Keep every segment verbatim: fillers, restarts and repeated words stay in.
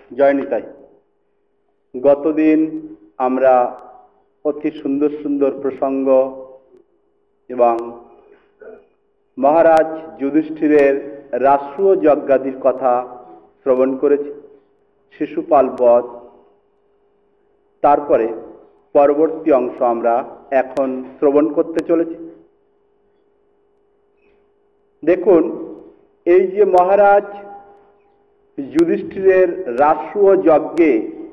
জয় নিতাই। গতদিন আমরা অতি সুন্দর সুন্দর প্রসঙ্গ এবং মহারাজ যুধিষ্ঠিরের রাষ্ট্রীয় যজ্ঞাদির কথা শ্রবণ করেছি, শিশুপাল বধ। তারপরে পরবর্তী অংশ আমরা এখন শ্রবণ করতে চলেছি। দেখুন, এই যে মহারাজ যুধিষ্ঠিরের রাষ্ট্রীয় যজ্ঞে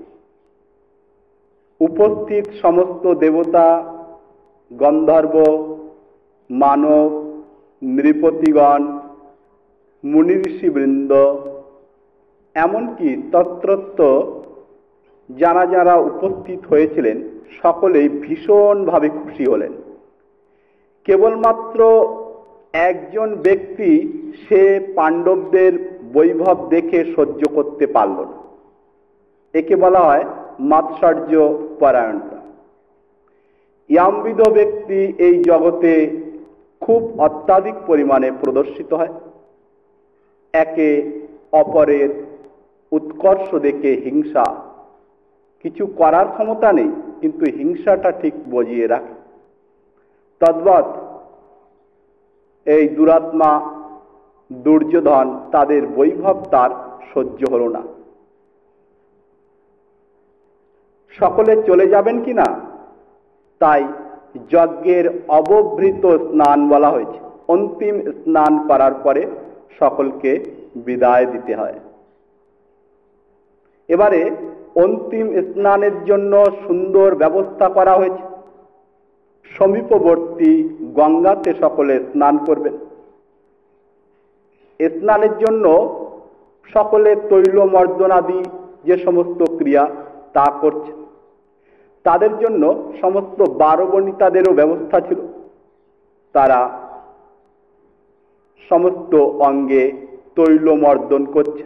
উপস্থিত সমস্ত দেবতা, গন্ধর্ব, মানব, নৃপতিগণ, মুনি ঋষিবৃন্দ, এমনকি তত্রত্য যারা যারা উপস্থিত হয়েছিলেন সকলেই ভীষণভাবে খুশি হলেন। কেবলমাত্র একজন ব্যক্তি সে পাণ্ডবদের বৈভব দেখে সহ্য করতে পারল না। একে বলা হয় মাৎসর্য পরায়ণতা। ইয়ামবিধ ব্যক্তি এই জগতে খুব অত্যাধিক পরিমাণে প্রদর্শিত হয়। একে অপরের উৎকর্ষ দেখে হিংসা, কিছু করার ক্ষমতা নেই কিন্তু হিংসাটা ঠিক বজিয়ে রাখে। তদ্বৎ এই দুরাত্মা দুর্যোধন, তাদের বৈভব তার সহ্য হল না। সকলে চলে যাবেন কিনা, তাই যজ্ঞের অবভৃত স্নান বলা হয়েছে। অন্তিম স্নান করার পরে সকলকে বিদায় দিতে হয়। এবারে অন্তিম স্নানের জন্য সুন্দর ব্যবস্থা করা হয়েছে। সমীপবর্তী গঙ্গাতে সকলে স্নান করবেন। স্নানের জন্য সকলে তৈলমর্দনাদি যে সমস্ত ক্রিয়া তা করছে। তাদের জন্য সমস্ত বারো বনিতাদেরও ব্যবস্থা ছিল। তারা সমস্ত অঙ্গে তৈলমর্দন করছে।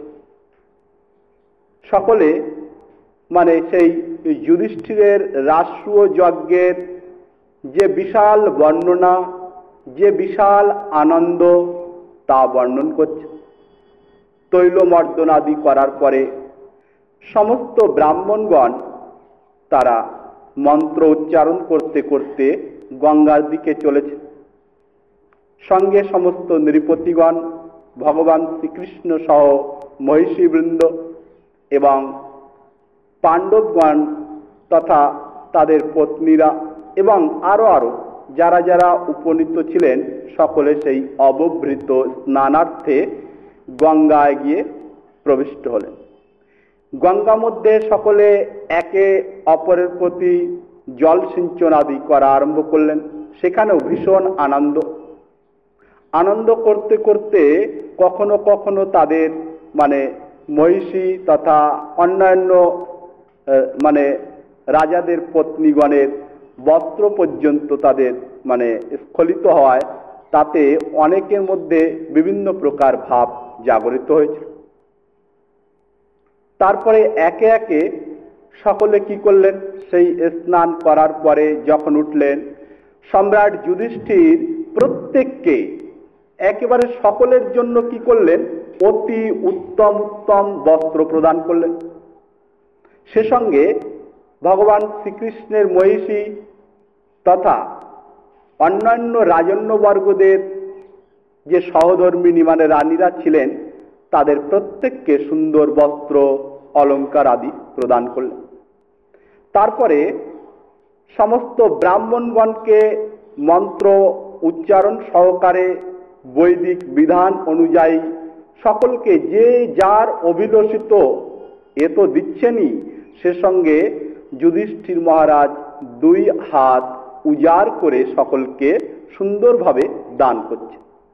সকলে মানে সেই যুধিষ্ঠিরের রাষ্ট্রীয় যজ্ঞের যে বিশাল বর্ণনা, যে বিশাল আনন্দ তা বর্ণন করছে। তৈলমর্দনাদি করার পরে সমস্ত ব্রাহ্মণগণ তারা মন্ত্র উচ্চারণ করতে করতে গঙ্গার দিকে চলেছে। সঙ্গে সমস্ত নৃপতিগণ, ভগবান শ্রীকৃষ্ণ সহ মহিষীবৃন্দ এবং পাণ্ডবগণ তথা তাদের পত্নীরা এবং আরো আরো যারা যারা উপনীত ছিলেন সকলে সেই অবভৃত স্নানার্থে গঙ্গায় গিয়ে প্রবিষ্ট হলেন। গঙ্গা মধ্যে সকলে একে অপরের প্রতি জল সিঞ্চন আদি করা আরম্ভ করলেন। সেখানেও ভীষণ আনন্দ আনন্দ করতে করতে কখনো কখনো তাদের মানে মহিষী তথা অন্যান্য মানে রাজাদের পত্নীগণের বস্ত্র পর্যন্ত তাদের মানে স্খলিত হওয়ায় তাতে অনেকের মধ্যে বিভিন্ন প্রকার ভাব জাগরিত হয়েছে। তারপরে একে একে সকলে কি করলেন, সেই স্নান করার পরে যখন উঠলেন, সম্রাট যুধিষ্ঠির প্রত্যেককে একেবারে সকলের জন্য কি করলেন, অতি উত্তম উত্তম বস্ত্র প্রদান করলেন। সে সঙ্গে ভগবান শ্রীকৃষ্ণের মহিষী তথা অন্যান্য রাজন্যবর্গদের যে সহধর্মিণী মানে রানীরা ছিলেন তাদের প্রত্যেককে সুন্দর বস্ত্র অলঙ্কার আদি প্রদান করলেন। তারপরে সমস্ত ব্রাহ্মণগণকে মন্ত্র উচ্চারণ সহকারে বৈদিক বিধান অনুযায়ী সকলকে যে যার অভিলষিত এ তো দিচ্ছেনই, সে সঙ্গে যুধিষ্ঠির মহারাজ দুই হাত উজাড় করে সকলকে সুন্দরভাবে দান করছে।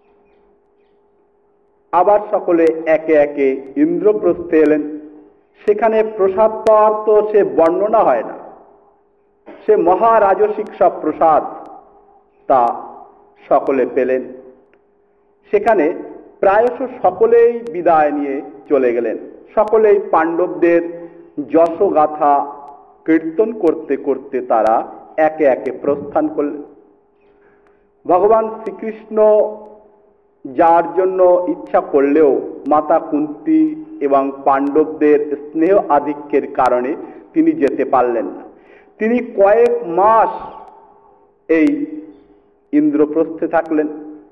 আবার সকলে একে একে ইন্দ্রপ্রস্থে এলেন। সেখানে প্রসাদ পাওয়ার তো সে বর্ণনা হয় না, সে মহারাজসিক সব প্রসাদ তা সকলে পেলেন। সেখানে প্রায়শ সকলেই বিদায় নিয়ে চলে গেলেন। সকলেই পাণ্ডবদের যশগাথা কীর্তন করতে করতে তারা একে একে প্রস্থান করলেন। ভগবান শ্রীকৃষ্ণ যার জন্য ইচ্ছা করলেও মাতা কুন্তী এবং পাণ্ডবদের স্নেহ আধিক্যের কারণে তিনি যেতে পারলেন না। তিনি কয়েক মাস এই ইন্দ্রপ্রস্থে থাকলেন।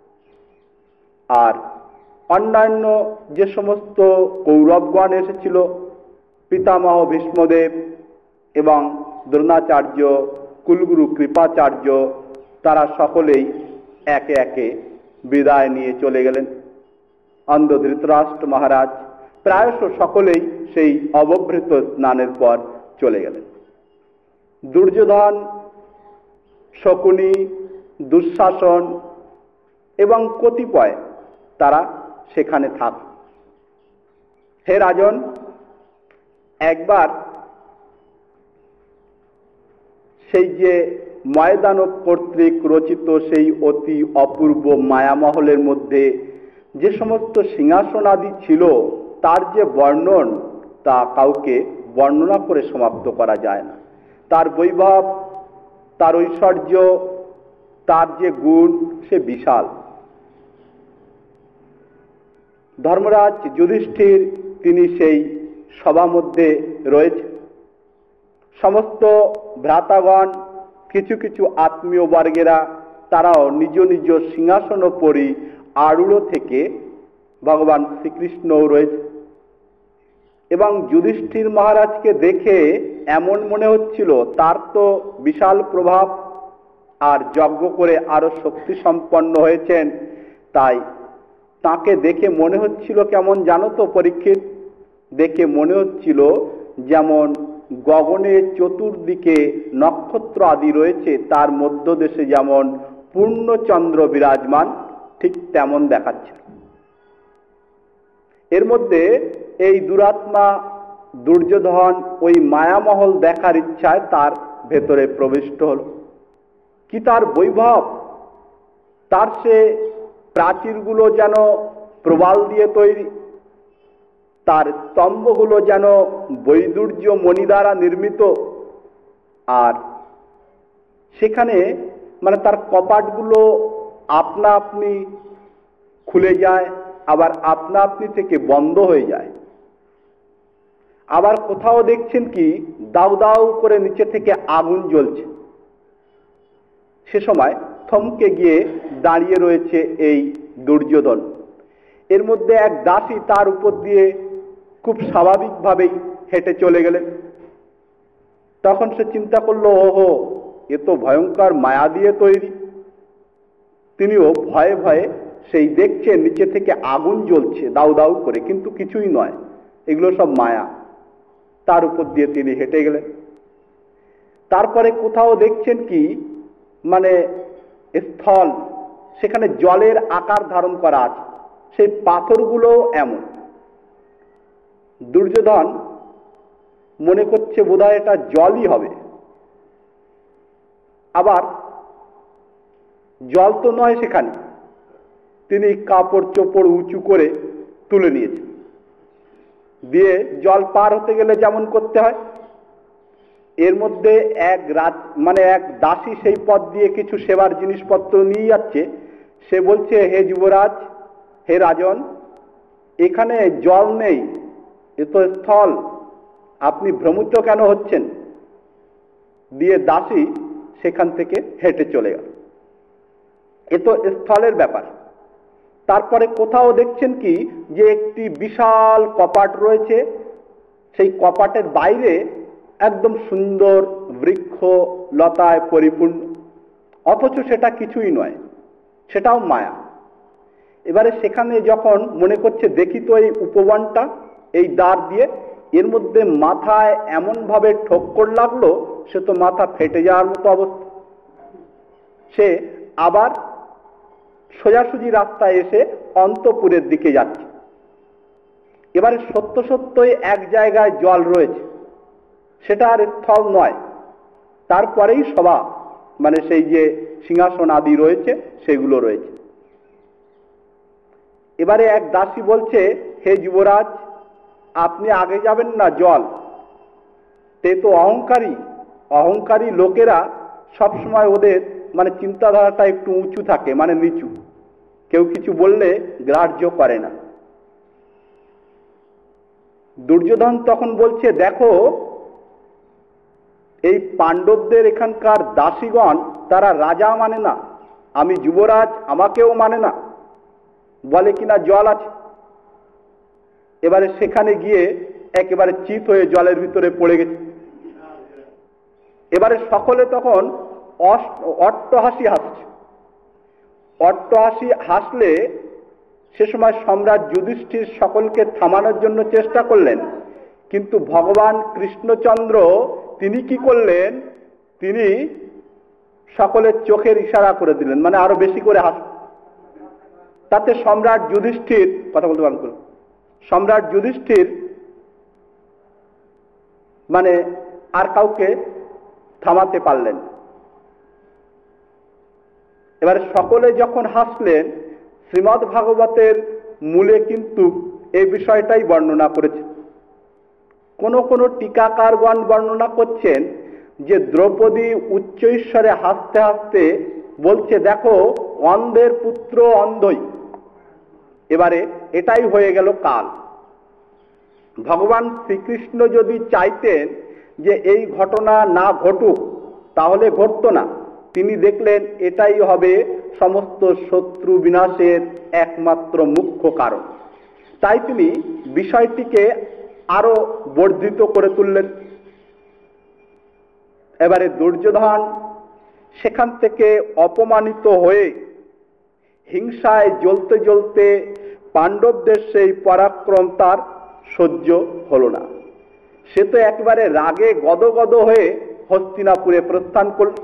আর অন্যান্য যে সমস্ত কৌরবগণ এসেছিল, পিতামহ ভীষ্মদেব এবং দ্রোণাচার্য, কুলগুরু কৃপাচার্য, তারা সকলেই একে একে বিদায় নিয়ে চলে গেলেন। অন্ধ ধৃতরাষ্ট্র মহারাজ প্রায়শ সকলেই সেই অবভৃত স্নানের পর চলে গেলেন। দুর্যোধন, শকুনি, দুঃশাসন এবং কতিপয় তারা সেখানে থাক। হে রাজন, একবার সেই যে ময়দানব কর্তৃক রচিত সেই অতি অপূর্ব মায়ামহলের মধ্যে যে সমস্ত সিংহাসনাদি ছিল, তার যে বর্ণন, তা কাউকে বর্ণনা করে সমাপ্ত করা যায় না। তার বৈভব, তার ঐশ্বর্য, তার যে গুণ, সে বিশাল। ধর্মরাজ যুধিষ্ঠির তিনি সেই সভা মধ্যে রয়েছে। সমস্ত ভ্রাতাগণ, কিছু কিছু আত্মীয় বর্গেরা, তারাও নিজ নিজ সিংহাসন পরি আরূঢ় থেকে ভগবান শ্রীকৃষ্ণও রয়েছে। এবং যুধিষ্ঠির মহারাজকে দেখে এমন মনে হচ্ছিল তার তো বিশাল প্রভাব, আর যজ্ঞ করে আরো শক্তি সম্পন্ন হয়েছেন, তাই তাকে দেখে মনে হচ্ছিল কেমন জানো তো পরীক্ষিত? দেখে মনে হচ্ছিল যেমন গগনে চতুর্দিকে নক্ষত্র আদি রয়েছে, তার মধ্যদেশে যেমন পূর্ণচন্দ্র বিরাজমান, ঠিক তেমন দেখাচ্ছে। এর মধ্যে এই দুরাত্মা দুর্যোধন ওই মায়ামহল দেখার ইচ্ছায় তার ভেতরে প্রবিষ্ট হল। কি তার বৈভব! তার সে প্রাচীরগুলো যেন প্রবাল দিয়ে তৈরি, তার স্তম্ভগুলো যেন বৈদুর্য মণি দ্বারা নির্মিত, আর সেখানে মানে তার কপাটগুলো আপনা আপনি খুলে যায়, আবার আপনা আপনি থেকে বন্ধ হয়ে যায়। আবার কোথাও দেখছেন কি দাউ দাউ করে নিচে থেকে আগুন জ্বলছে। সে সময় থমকে গিয়ে দাঁড়িয়ে রয়েছে এই দুর্যোধন। এর মধ্যে এক দাসী তার উপর দিয়ে খুব স্বাভাবিকভাবেই হেঁটে চলে গেলেন। তখন সে চিন্তা করলো, ওহো, এ তো ভয়ঙ্কর মায়া দিয়ে তৈরি। তিনিও ভয়ে ভয়ে সেই দেখছেন নিচে থেকে আগুন জ্বলছে দাউ দাউ করে, কিন্তু কিছুই নয়, এগুলো সব মায়া। তার উপর দিয়ে তিনি হেঁটে গেলেন। তারপরে কোথাও দেখছেন কি মানে স্থল, সেখানে জলের আকার ধারণ করা আছে, সেই পাথরগুলো এমন। দুর্যোধন মনে করছে বোধহয় এটা জলই হবে। আবার জল তো নয় সেখানে, তিনি কাপড় চোপড় উঁচু করে তুলে নিয়েছেন, দিয়ে জল পার হতে গেলে যেমন করতে হয়। এর মধ্যে এক রাত মানে এক দাসী সেই পথ দিয়ে কিছু সেবার জিনিসপত্র নিয়ে যাচ্ছে। সে বলছে, হে যুবরাজ, হে রাজন, এখানে জল নেই, এ তো স্থল, আপনি ভ্রমিত কেন হচ্ছেন? দিয়ে দাসী সেখান থেকে হেঁটে চলে গেল। এ তো স্থলের ব্যাপার। তারপরে কোথাও দেখছেন কি যে একটি বিশাল কপাট রয়েছে, সেই কপাটের বাইরে একদম সুন্দর বৃক্ষ লতায় পরিপূর্ণ, অথচ সেটা কিছুই নয়, সেটাও মায়া। এবারে সেখানে যখন মনে করছে দেখি তো এই উপবনটা, এই দ্বার দিয়ে, এর মধ্যে মাথায় এমন ভাবে ঠোক্কর লাগলো, সে তো মাথা ফেটে যাওয়ার মতো অবস্থা। সে আবার সোজাসুজি রাস্তায় এসে অন্তপুরের দিকে যাচ্ছে। এবারে সত্য সত্যই এক জায়গায় জল রয়েছে, সেটা আর স্থল নয়, তারপরেই সভা মানে সেই যে সিংহাসন আদি রয়েছে সেগুলো রয়েছে। এবারে এক দাসী বলছে, হে যুবরাজ, আপনি আগে যাবেন না, জল। তে তো অহংকারী অহংকারী লোকেরা সবসময় ওদের মানে চিন্তাধারাটা একটু উঁচু থাকে, মানে নিচু, কেউ কিছু বললে গ্রাহ্য করে না। দুর্যোধন তখন বলছে, দেখো এই পাণ্ডবদের এখানকার দাসীগণ তারা রাজা মানে না, আমি যুবরাজ আমাকেও মানে না, বলে কিনা জল আছে। এবারে সেখানে গিয়ে একেবারে চিত হয়ে জলের ভিতরে পড়ে গেছে। এবারে সকলে তখন অট্টহাসি হাসছে। অট্টহাসি হাসলে সে সময় সম্রাট যুধিষ্ঠির সকলকে থামানোর জন্য চেষ্টা করলেন, কিন্তু ভগবান কৃষ্ণচন্দ্র তিনি কি করলেন, তিনি সকলের চোখের ইশারা করে দিলেন, মানে আরো বেশি করে হাস। তাতে সম্রাট যুধিষ্ঠির কথা বলতে পারেন করুন সম্রাট যুধিষ্ঠির মানে আর কাউকে থামাতে পারলেন। এবারে সকলে যখন হাসলেন, শ্রীমদ্ ভাগবতের মূলে কিন্তু এই বিষয়টাই বর্ণনা করেছে। কোন কোন টিকাকারগণ বর্ণনা করছেন যে দ্রৌপদী উচ্চৈশ্বরে হাসতে হাসতে বলছে, দেখো অন্ধের পুত্র অন্ধই। এবারে এটাই হয়ে গেল কাল। ভগবান শ্রীকৃষ্ণ যদি চাইতেন যে এই ঘটনা না ঘটুক তাহলে ঘটতো না। তিনি দেখলেন এটাই হবে সমস্ত শত্রু বিনাশের একমাত্র মুখ্য কারণ, তাই তিনি বিষয়টিকে আরো বর্ধিত করে তুললেন। এবারে দুর্যোধন সেখান থেকে অপমানিত হয়ে হিংসায় জ্বলতে জ্বলতে পাণ্ডবদের সেই পরাক্রম তার সহ্য হলো না। সে তো একবারে রাগে গদগদ হয়ে হস্তিনাপুরে প্রস্থান করল।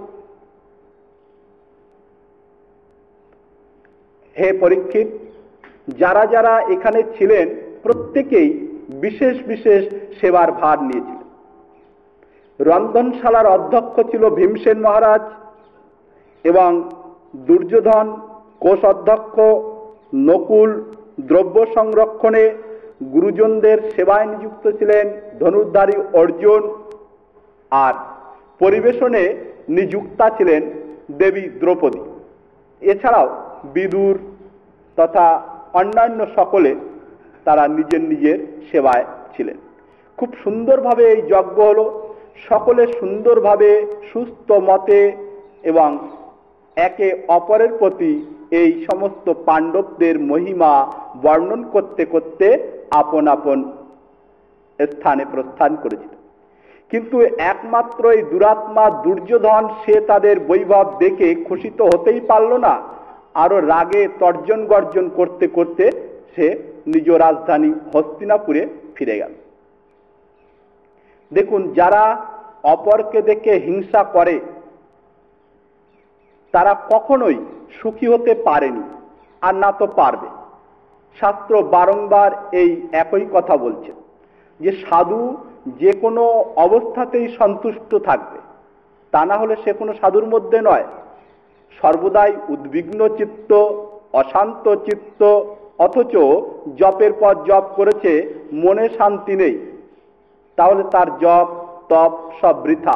হে পরীক্ষিত, যারা যারা এখানে ছিলেন প্রত্যেকেই বিশেষ বিশেষ সেবার ভার নিয়েছিলেন। রন্ধনশালার অধ্যক্ষ ছিল ভীমসেন মহারাজ এবং দুর্যোধন কোষ অধ্যক্ষ, নকুল দ্রব্য সংরক্ষণে গুরুজনদের সেবায় নিযুক্ত ছিলেন ধনুর্ধারী অর্জুন, আর পরিবেশনে নিযুক্তা ছিলেন দেবী দ্রৌপদী। এছাড়াও বিদুর তথা অন্যান্য সকলে তারা নিজের নিজের সেবায় ছিলেন। খুব সুন্দরভাবে এই যজ্ঞ হলো। সকলে সুন্দরভাবে সুস্থ মতে এবং একে অপরের প্রতি এই সমস্ত পাণ্ডবদের মহিমা বর্ণন করতে করতে আপন আপন স্থানে প্রস্থান করেছিল। কিন্তু একমাত্র এই দুরাত্মা দুর্যোধন সে তাদের বৈভব দেখে খুশি তো হতেই পারল না, আরো রাগে তর্জন গর্জন করতে করতে সে নিজ রাজধানী হস্তিনাপুরে ফিরে গেল। দেখুন, যারা অপরকে দেখে হিংসা করে তারা কখনোই সুখী হতে পারেনি, আর না তো পারবে। শাস্ত্র বারংবার এই একই কথা বলছে যে সাধু যে কোনো অবস্থাতেই সন্তুষ্ট থাকবে, তা না হলে সে কোনো সাধুর মধ্যে নয়। সর্বদাই উদ্বিগ্ন চিত্ত, অশান্ত চিত্ত, অথচ জপের পর জপ করেছে, মনে শান্তি নেই, তাহলে তার জপ তপ সব বৃথা।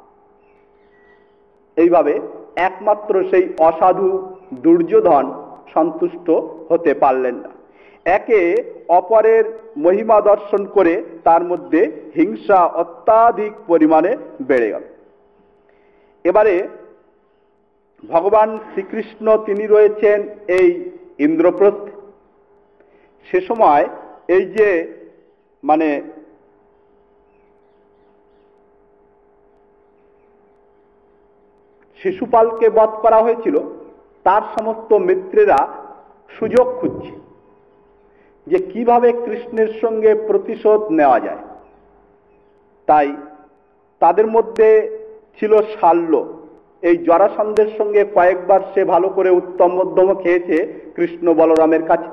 এইভাবে একমাত্র সেই অসাধু দুর্যোধন সন্তুষ্ট হতে পারলেন না। একে অপরের মহিমা দর্শন করে তার মধ্যে হিংসা অত্যাধিক পরিমাণে বেড়ে গেল। এবারে ভগবান শ্রীকৃষ্ণ তিনি রয়েছেন এই ইন্দ্রপ্রস্থে। সে সময় এই যে মানে শিশুপালকে বধ করা হয়েছিল, তার সমস্ত মিত্রেরা সুযোগ খুঁজছে যে কিভাবে কৃষ্ণের সঙ্গে প্রতিশোধ নেওয়া যায়। তাই তাদের মধ্যে ছিল শাল্য। এই জরাসন্ধের সঙ্গে কয়েকবার সে ভালো করে উত্তম মধ্যম খেয়েছে কৃষ্ণ বলরামের কাছে।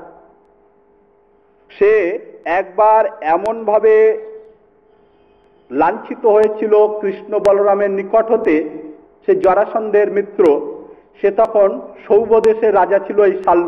সে একবার এমন ভাবে লাঞ্ছিত হয়েছিল কৃষ্ণ বলরামের নিকট হতে, সে জরাসন্ধের মিত্র, সে তখন সৌবদেশের রাজা ছিল এই শাল্য।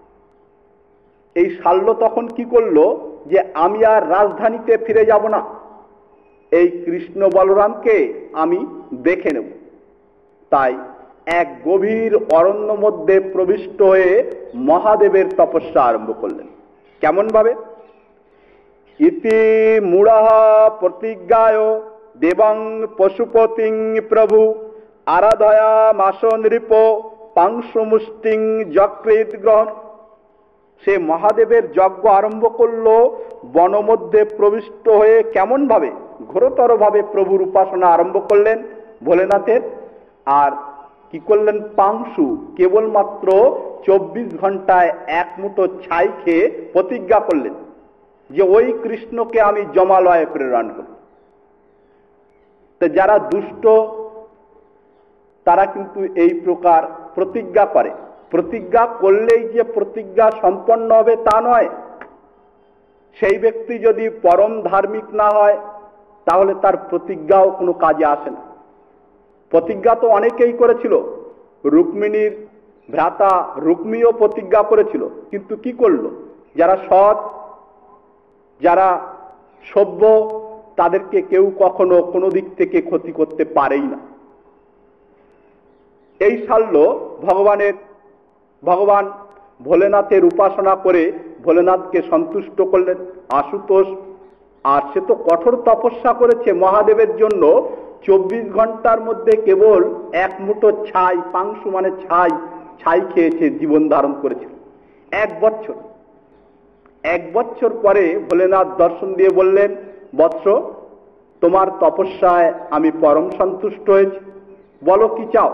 এই শাল্য তখন কি করলো যে আমি আর রাজধানীতে ফিরে যাব না, এই কৃষ্ণ বলরামকে আমি দেখে নেব। তাই এক গভীর অরণ্য মধ্যে প্রবিষ্ট হয়ে মহাদেবের তপস্যা আরম্ভ করলেন। কেমন ভাবে? ইতি মূঢ় প্রতিজ্ঞায় দেবং পশুপতিং প্রভু আরাধয়া মাস নৃপ পাংশুমুষ্টিং যকৃত গ্রহণ। সে মহাদেবের যজ্ঞ আরম্ভ করলো বনমধ্যে প্রবিষ্ট হয়ে। কেমন ভাবে? ঘোরতর ভাবে প্রভুর উপাসনা আরম্ভ করলেন ভোলেনাথের। আর কি করলেন? পাংশু, কেবলমাত্র চব্বিশ ঘন্টায় এক মুঠো ছাই খেয়ে প্রতিজ্ঞা করলেন যে ওই কৃষ্ণকে আমি জমালয়ে প্রেরণ করব। তো যারা দুষ্ট তারা কিন্তু এই প্রকার প্রতিজ্ঞা করে। প্রতিজ্ঞা করলেই যে প্রতিজ্ঞা সম্পন্ন হবে তা নয়। সেই ব্যক্তি যদি পরম ধার্মিক না হয় তাহলে তার প্রতিজ্ঞাও কোনো কাজে আসে না। প্রতিজ্ঞা তো অনেকেই করেছিল। রুক্মিণীর ভ্রাতা রুক্মিও প্রতিজ্ঞা করেছিল, কিন্তু কি করলো? যারা সৎ, যারা সভ্য, তাদেরকে কেউ কখনো কোনো দিক থেকে ক্ষতি করতে পারেই না। এই সাল্য ভগবানের ভগবান ভোলেনাথের উপাসনা করে ভোলেনাথকে সন্তুষ্ট করলেন। আশুতোষ আর সে তো কঠোর তপস্যা করেছে মহাদেবের জন্য। চব্বিশ ঘন্টার মধ্যে কেবল এক মুঠো ছাই, পাংশু মানে ছাই, ছাই খেয়েছে, জীবন ধারণ করেছিল এক বছর। এক বছর পরে ভোলেনাথ দর্শন দিয়ে বললেন, বৎস, তোমার তপস্যায় আমি পরম সন্তুষ্ট হয়েছি, বলো কি চাও।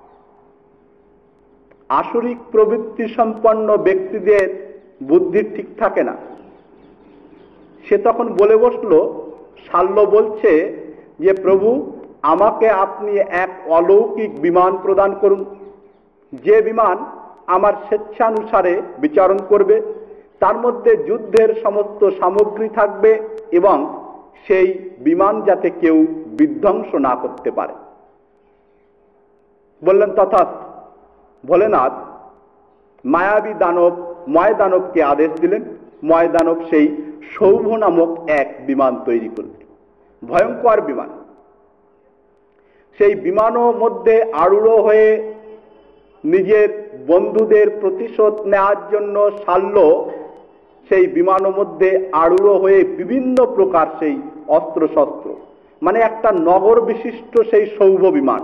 আসরিক প্রবৃত্তি সম্পন্ন ব্যক্তিদের বুদ্ধি ঠিক থাকে না। সে তখন বলে বসলো, শাল্য বলছে যে প্রভু, আমাকে আপনি এক অলৌকিক বিমান প্রদান করুন, যে বিমান আমার স্বেচ্ছানুসারে বিচরণ করবে, তার মধ্যে যুদ্ধের সমস্ত সামগ্রী থাকবে এবং সেই বিমান যাতে কেউ বিধ্বংস না করতে পারে। বললেন তথাস্তু। ভোলেনাথ মায়াবী দানব ময় দানবকে আদেশ দিলেন। ময় দানব সেই সৌভ নামক এক বিমান তৈরি করলেন, ভয়ঙ্কর বিমান। সেই বিমানও মধ্যে আরূঢ় হয়ে নিজের বন্ধুদের প্রতিশোধ নেওয়ার জন্য শাল্য সেই বিমানের মধ্যে আরূঢ় হয়ে বিভিন্ন প্রকার সেই অস্ত্র শস্ত্র, মানে একটা নগর বিশিষ্ট সেই সৌভ বিমান,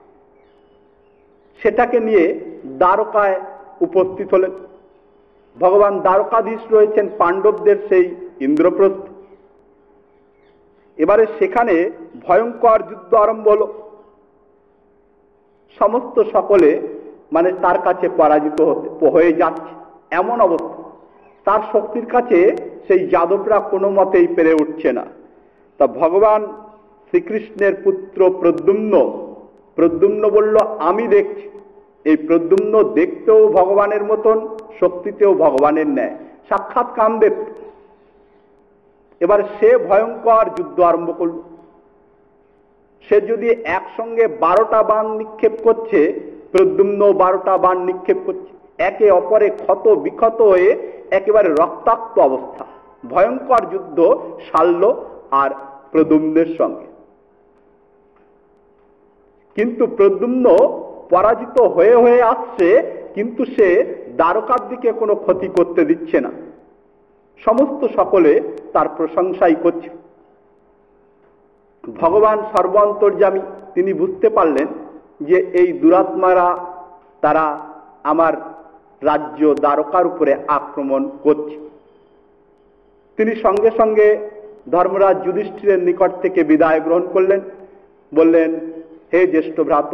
সেটাকে নিয়ে দ্বারকায় উপস্থিত হলেন। ভগবান দ্বারকাধীশ রয়েছেন পাণ্ডবদের সেই ইন্দ্রপ্রস্থে। এবারে সেখানে ভয়ঙ্কর যুদ্ধ আরম্ভ হল। সমস্ত সকলে মানে তার কাছে পরাজিত হতে হয়ে যাচ্ছে এমন অবস্থা। তার শক্তির কাছে সেই যাদবরা কোনো মতেই পেরে উঠছে না। তা ভগবান শ্রীকৃষ্ণের পুত্র প্রদ্যুম্ন প্রদ্যুম্ন বলল, আমি দেখছি। এই প্রদ্যুম্ন দেখতেও ভগবানের মতন, শক্তিতেও ভগবানের ন্যায়, সাক্ষাৎ কামদেব। এবার সে ভয়ঙ্কর যুদ্ধ আরম্ভ করল। সে যদি একসঙ্গে বারোটা বাণ নিক্ষেপ করছে, প্রদ্যুম্ন বারোটা বাণ নিক্ষেপ করছে, একে অপরে ক্ষত বিক্ষত হয়ে একেবারে রক্তাক্ত অবস্থা। ভয়ঙ্কর যুদ্ধ শাল্য আর প্রদ্যুম্নের সঙ্গে। কিন্তু প্রদ্যুম্ন পরাজিত হয়ে হয়ে আসছে, কিন্তু সে দ্বারকার দিকে কোনো ক্ষতি করতে দিচ্ছে না। সমস্ত সকলে তার প্রশংসাই করছে। ভগবান সর্বান্তর্যামী, তিনি বুঝতে পারলেন যে এই দুরাত্মারা তারা আমার রাজ্য দ্বারকার উপরে আক্রমণ করছে। তিনি সঙ্গে সঙ্গে ধর্মরাজ যুধিষ্ঠিরের নিকট থেকে বিদায় গ্রহণ করলেন। বললেন, হে জ্যেষ্ঠ ভ্রাত,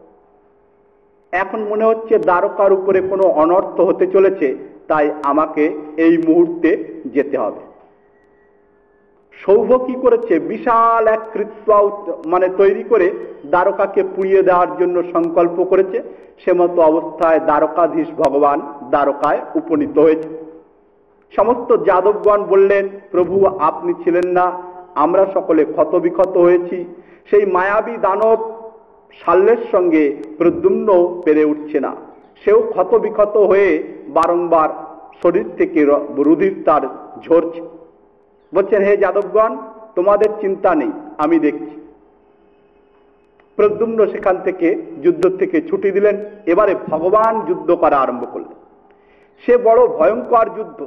এখন মনে হচ্ছে দ্বারকার উপরে কোনো অনর্থ হতে চলেছে, তাই আমাকে এই মুহূর্তে যেতে হবে। সৌভ কি করেছে? বিশাল এক কৃত্য মানে তৈরি করে দ্বারকাকে পুড়িয়ে দেওয়ার জন্য সংকল্প করেছে। সে মতো অবস্থায় দ্বারকাধীশ ভগবান দ্বারকায় উপনীত হয়েছে। সমস্ত যাদবগণ বললেন, প্রভু আপনি ছিলেন না, আমরা সকলে ক্ষত বিক্ষত হয়েছি। সেই মায়াবী দানব শাল্যের সঙ্গে প্রদ্যুম্ন পেরে উঠছে না, সেও ক্ষত বিক্ষত হয়ে বারংবার শরীর থেকে রুধির তার ঝরছে। বলছেন, হে যাদবগণ, তোমাদের চিন্তা নেই, আমি দেখছি। প্রদ্যুম্ন সেখান থেকে যুদ্ধ থেকে ছুটি দিলেন। এবারে ভগবান যুদ্ধ করা আরম্ভ করলেন। সে বড় ভয়ঙ্কর যুদ্ধ।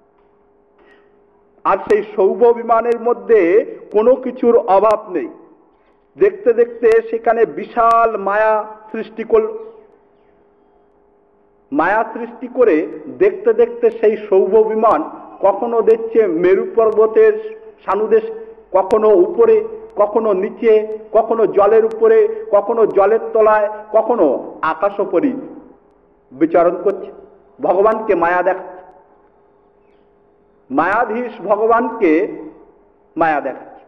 আর সেই সৌভ বিমানের মধ্যে কোনো কিছুর অভাব নেই। দেখতে দেখতে সেখানে বিশাল মায়া সৃষ্টি করল। মায়া সৃষ্টি করে দেখতে দেখতে সেই সৌভ বিমান কখনো দেখছে মেরু পর্বতের সানুদেশ, কখনো উপরে, কখনো নিচে, কখনো জলের উপরে, কখনো জলের তলায়, কখনো আকাশোপরি বিচরণ করছে। ভগবানকে মায়া দেখাচ্ছে, মায়াধীশ ভগবানকে মায়া দেখাচ্ছে।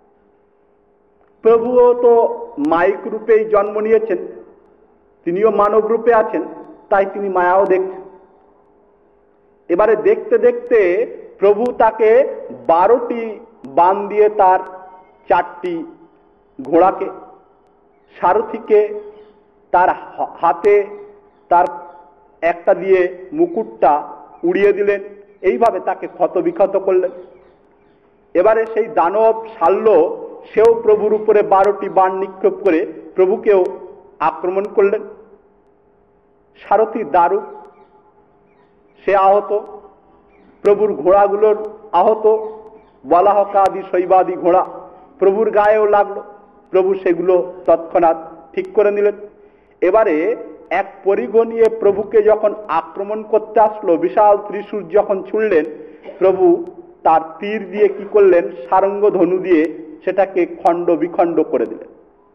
প্রভুও তো মাইক রূপেই জন্ম নিয়েছেন, তিনিও মানব রূপে আছেন, তাই তিনি মায়াও দেখছেন। এবারে দেখতে দেখতে প্রভু তাকে বারোটি বাণ দিয়ে তার চারটি ঘোড়াকে, সারথিকে, তার হাতে তার একটা দিয়ে মুকুটটা উড়িয়ে দিলেন। এইভাবে তাকে ক্ষত বিক্ষত করলেন। এবারে সেই দানব শাল্য সেও প্রভুর উপরে বারোটি বাণ নিক্ষেপ করে প্রভুকেও আক্রমণ করলেন। সারথি দারুক, সে আহত, প্রভুর ঘোড়াগুলোর আহত, বলাহকা আদি শৈবাদি ঘোড়া প্রভুর গায়েও লাগলো। প্রভু সেগুলো তৎক্ষণাৎ ঠিক করে নিলেন। এবারে এক পরিঘ নিয়ে প্রভুকে যখন আক্রমণ করতে আসলো, বিশাল ত্রিশূল যখন ছুঁড়লেন, প্রভু তার তীর দিয়ে কি করলেন, সারঙ্গ ধনু দিয়ে সেটাকে খণ্ড বিখণ্ড করে দিলেন।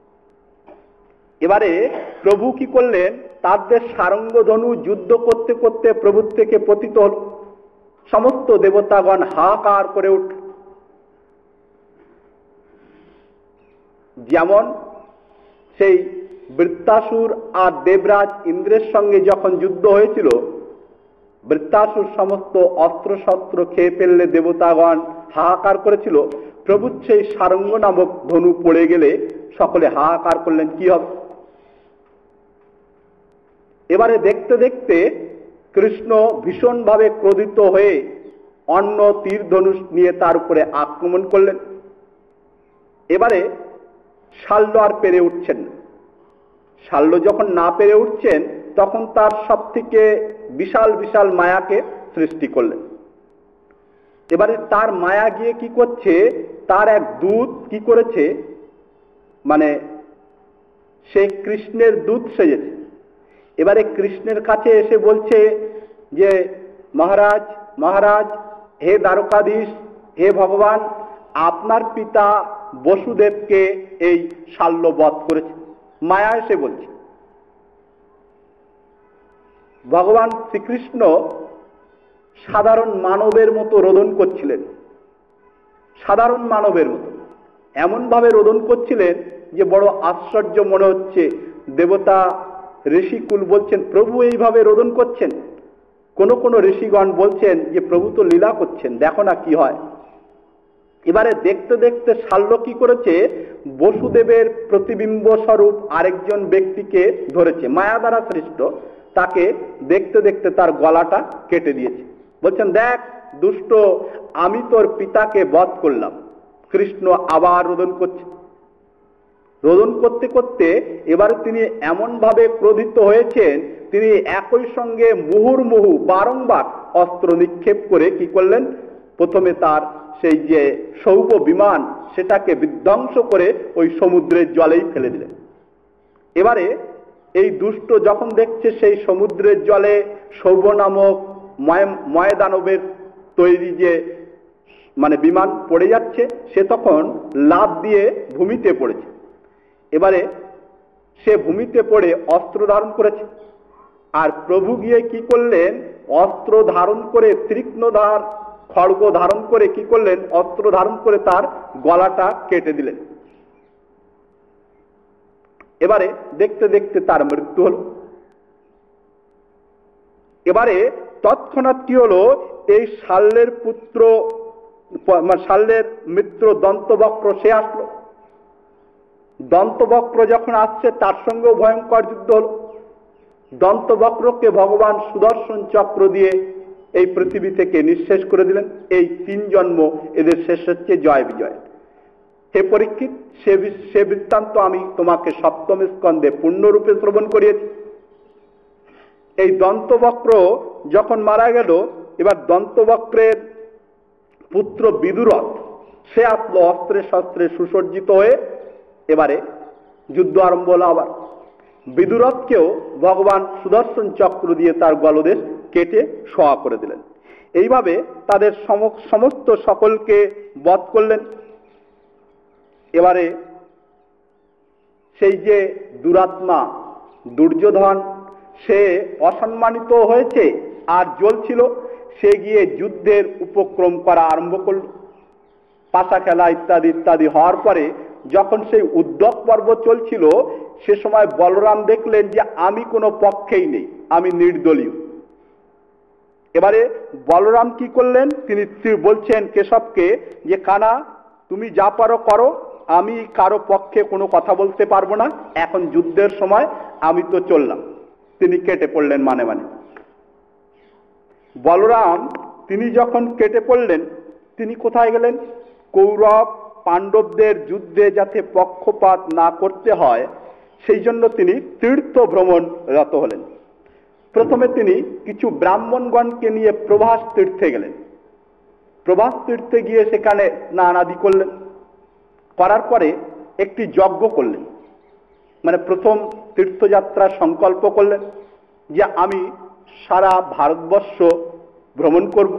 এবারে প্রভু কি করলেন, তাদের সারঙ্গ ধনু যুদ্ধ করতে করতে প্রভুর থেকে পতিত হল। সমস্ত দেবতাগণ হাহাকার করে উঠল। যেমন সেই বৃত্তাসুর আর দেবরাজ ইন্দ্রের সঙ্গে যখন যুদ্ধ হয়েছিল, বৃত্তাসুর সমস্ত অস্ত্র শস্ত্র খেয়ে ফেললে দেবতাগণ হাহাকার করেছিল। প্রভুর সেই সারঙ্গ নামক ধনু পড়ে গেলে সকলে হাহাকার করলেন, কি হবে। এবারে দেখতে দেখতে কৃষ্ণ ভীষণভাবে ক্রোধিত হয়ে অন্য তীর ধনুষ নিয়ে তার উপরে আক্রমণ করলেন। এবারে শাল্য আর পেরে উঠছেন না। শাল্য যখন না পেরে উঠছেন, তখন তার সব থেকে বিশাল বিশাল মায়াকে সৃষ্টি করলেন। এবারে তার মায়া গিয়ে কি করছে, তার এক দূত কি করেছে, মানে সে কৃষ্ণের দূত সেজেছে। এবারে কৃষ্ণের কাছে এসে বলছে যে, মহারাজ মহারাজ হে দ্বারকাধীশ, হে ভগবান, আপনার পিতা বসুদেবকে এই শাল্য বধ করেছে। মায়া এসে বলছে। ভগবান শ্রীকৃষ্ণ সাধারণ মানবের মতো রোদন করছিলেন, সাধারণ মানবের মতো এমন ভাবে রোদন করছিলেন যে বড় আশ্চর্য মনে হচ্ছে। দেবতা ঋষিকুল বলছেন, প্রভু এইভাবে রোদন করছেন। কোন কোন ঋষিগণ বলছেন যে প্রভু তো লীলা করছেন, দেখো না কি হয়। এবারে দেখতে দেখতে শাল্য কি করেছে, বসুদেবের প্রতিবিম্ব স্বরূপ আরেকজন ব্যক্তিকে ধরেছে, মায়া দ্বারা সৃষ্ট, তাকে দেখতে দেখতে তার গলাটা কেটে দিয়েছে। বলছেন, দেখ দুষ্ট, আমি তোর পিতাকে বধ করলাম। কৃষ্ণ আবার রোদন করছে। রোদন করতে করতে এবার তিনি এমন ভাবে ক্রোধিত হয়েছেন, তিনি একই সঙ্গে মুহুর্মুহু বারংবার অস্ত্র নিক্ষেপ করে কি করলেন, প্রথমে তার সেই যে সৌভ বিমান সেটাকে বিধ্বংস করে ওই সমুদ্রের জলেই ফেলে দিলেন। এবারে এই দুষ্ট যখন দেখছে সেই সমুদ্রের জলে সৌভ নামক ময় দানবের তৈরি যে মানে বিমান পড়ে যাচ্ছে, সে তখন লাফ দিয়ে ভূমিতে পড়েছে। এবারে সে ভূমিতে পড়ে অস্ত্র ধারণ করেছে। আর প্রভু গিয়ে কি করলেন, অস্ত্র ধারণ করে তীক্ষ্ণধার খড়গ ধারণ করে কি করলেন, অস্ত্র ধারণ করে তার গলাটা কেটে দিলেন। এবারে দেখতে দেখতে তার মৃত্যু হল। এবারে তৎক্ষণাৎ কি হলো, এই শাল্যের পুত্র শাল্যের মিত্র দন্তবক্র সে আসলো। দন্তবক্র যখন আসছে, তার সঙ্গেও ভয়ঙ্কর যুদ্ধ হল। দন্তবক্রকে ভগবান সুদর্শন চক্র দিয়ে এই পৃথিবী থেকে নিঃশেষ করে দিলেন। এই তিন জন্ম এদের শেষ হচ্ছে জয় বিজয়। হে পরীক্ষিত, সে সে বৃত্তান্ত আমি তোমাকে সপ্তম স্কন্ধে পূর্ণরূপে শ্রবণ করিয়েছি। এই দন্তবক্র যখন মারা গেল, এবার দন্তবক্রের পুত্র বিদুরথ সে আসলো অস্ত্রে শস্ত্রে সুসজ্জিত হয়ে। এবারে যুদ্ধ আরম্ভ হলো। আবার বিদুরথকেও ভগবান সুদর্শন চক্র দিয়ে তার গলদেশ কেটে সোয়া করে দিলেন। এইভাবে তাদের সমস্ত সকলকে বধ করলেন। এবারে সেই যে দুরাত্মা দুর্যোধন, সে অসম্মানিত হয়েছে আর জ্বলছিল, সে গিয়ে যুদ্ধের উপক্রম করা আরম্ভ করল। পাশা খেলা ইত্যাদি ইত্যাদি হওয়ার পরে যখন সেই উদ্যোগ পর্ব চলছিল, সে সময় বলরাম দেখলেন যে আমি কোনো পক্ষেই নেই, আমি নির্দলীয়। এবারে বলরাম কি করলেন, তিনি বলছেন কেশবকে যে কানা তুমি যা পারো করো, আমি কারো পক্ষে কোনো কথা বলতে পারবো না, এখন যুদ্ধের সময়, আমি তো চললাম। তিনি কেটে পড়লেন মানে মানে বলরাম তিনি যখন কেটে পড়লেন, তিনি কোথায় গেলেন? কৌরব পাণ্ডবদের যুদ্ধে যাতে পক্ষপাত না করতে হয় সেই জন্য তিনি তীর্থ ভ্রমণ রত হলেন। প্রথমে তিনি কিছু ব্রাহ্মণগণকে নিয়ে প্রভাস তীর্থে গেলেন। প্রভাস তীর্থে গিয়ে সেখানে স্নান আদি করলেন। করার পরে একটি যজ্ঞ করলেন, মানে প্রথম তীর্থযাত্রার সংকল্প করলেন যে আমি সারা ভারতবর্ষ ভ্রমণ করব।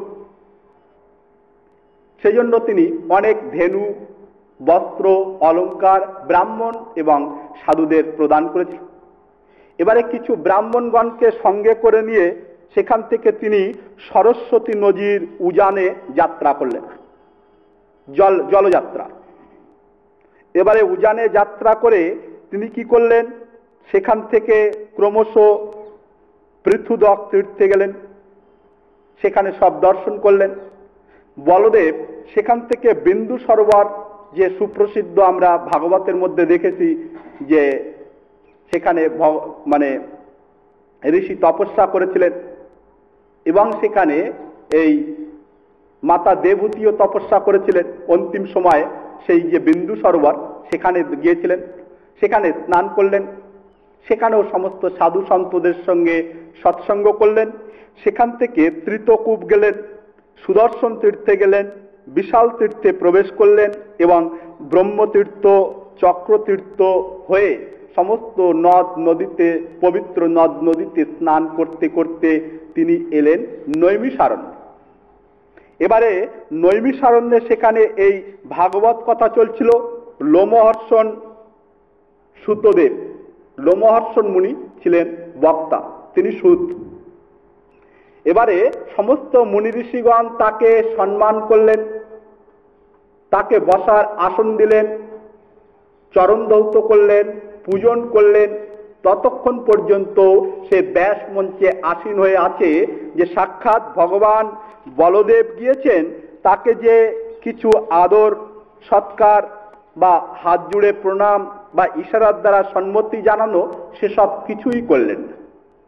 সেই জন্য তিনি অনেক ধেনু, বস্ত্র, অলঙ্কার ব্রাহ্মণ এবং সাধুদের প্রদান করেছেন। এবারে কিছু ব্রাহ্মণগণকে সঙ্গে করে নিয়ে সেখান থেকে তিনি সরস্বতী নদীর উজানে যাত্রা করলেন, জল জলযাত্রা। এবারে উজানে যাত্রা করে তিনি কি করলেন, সেখান থেকে ক্রমশ পৃথুদক তীর্থে গেলেন, সেখানে সব দর্শন করলেন। বলদেব সেখান থেকে বিন্দু সরোবর, যে সুপ্রসিদ্ধ আমরা ভাগবতের মধ্যে দেখেছি যে সেখানে মানে ঋষি তপস্যা করেছিলেন এবং সেখানে এই মাতা দেবহূতিও তপস্যা করেছিলেন। অন্তিম সময়ে সেই যে বিন্দু সরোবর সেখানে গিয়েছিলেন, সেখানে স্নান করলেন, সেখানেও সমস্ত সাধু সন্তদের সঙ্গে সৎসঙ্গ করলেন। সেখান থেকে ত্রিতকূপ গেলেন, সুদর্শন তীর্থে গেলেন, বিশাল তীর্থে প্রবেশ করলেন এবং ব্রহ্মতীর্থ, চক্রতীর্থ হয়ে সমস্ত নদ নদীতে, পবিত্র নদ নদীতে স্নান করতে করতে তিনি এলেন নৈমিষারণ্যে। এবারে নৈমিষারণ্যে সেখানে এই ভাগবত কথা চলছিল। লোমহর্ষণ সুতদেব, লোমহর্ষণ মুনি ছিলেন বক্তা, তিনি সুত। এবারে সমস্ত মুনি ঋষিগণ তাকে সম্মান করলেন, তাকে বসার আসন দিলেন, চরণ ধৌত করলেন, পূজন করলেন। ততক্ষণ পর্যন্ত সে ব্যাস মঞ্চে আসীন হয়ে আছে যে সাক্ষাৎ ভগবান বলদেব গিয়েছেন, তাকে যে কিছু আদর সৎকার বা হাত জুড়ে প্রণাম বা ইশারার দ্বারা সম্মতি জানানো, সেসব কিছুই করলেন না।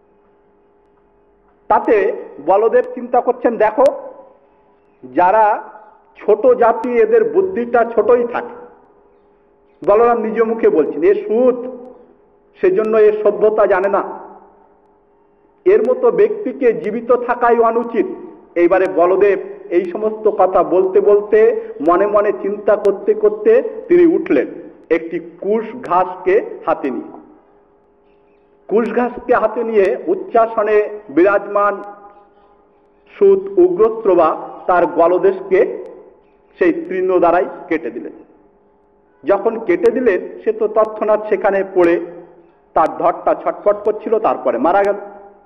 তাতে বলদেব চিন্তা করছেন, দেখো যারা ছোট জাতি এদের বুদ্ধিটা ছোটই থাকে। বলরাম নিজ মুখে বলছেন এ সুত, সেজন্য এর সভ্যতা জানে না, এর মতো ব্যক্তিকে জীবিত থাকাই অনুচিত। এইবারে বলদেব এই সমস্ত কথা বলতে বলতে মনে মনে চিন্তা করতে করতে তিনি উঠলেন একটি কুশ ঘাসকে হাতে নিয়ে। কুশ ঘাসকে হাতে নিয়ে উচ্চাসনে বিরাজমান সুত উগ্রস্রবা তার গলদেশকে সেই তৃণ দ্বারাই কেটে দিলেন। যখন কেটে দিলেন, সে তো তৎক্ষণাৎ সেখানে পড়ে তার ধরটা ছটফট করছিল, তারপরে মারা গেল।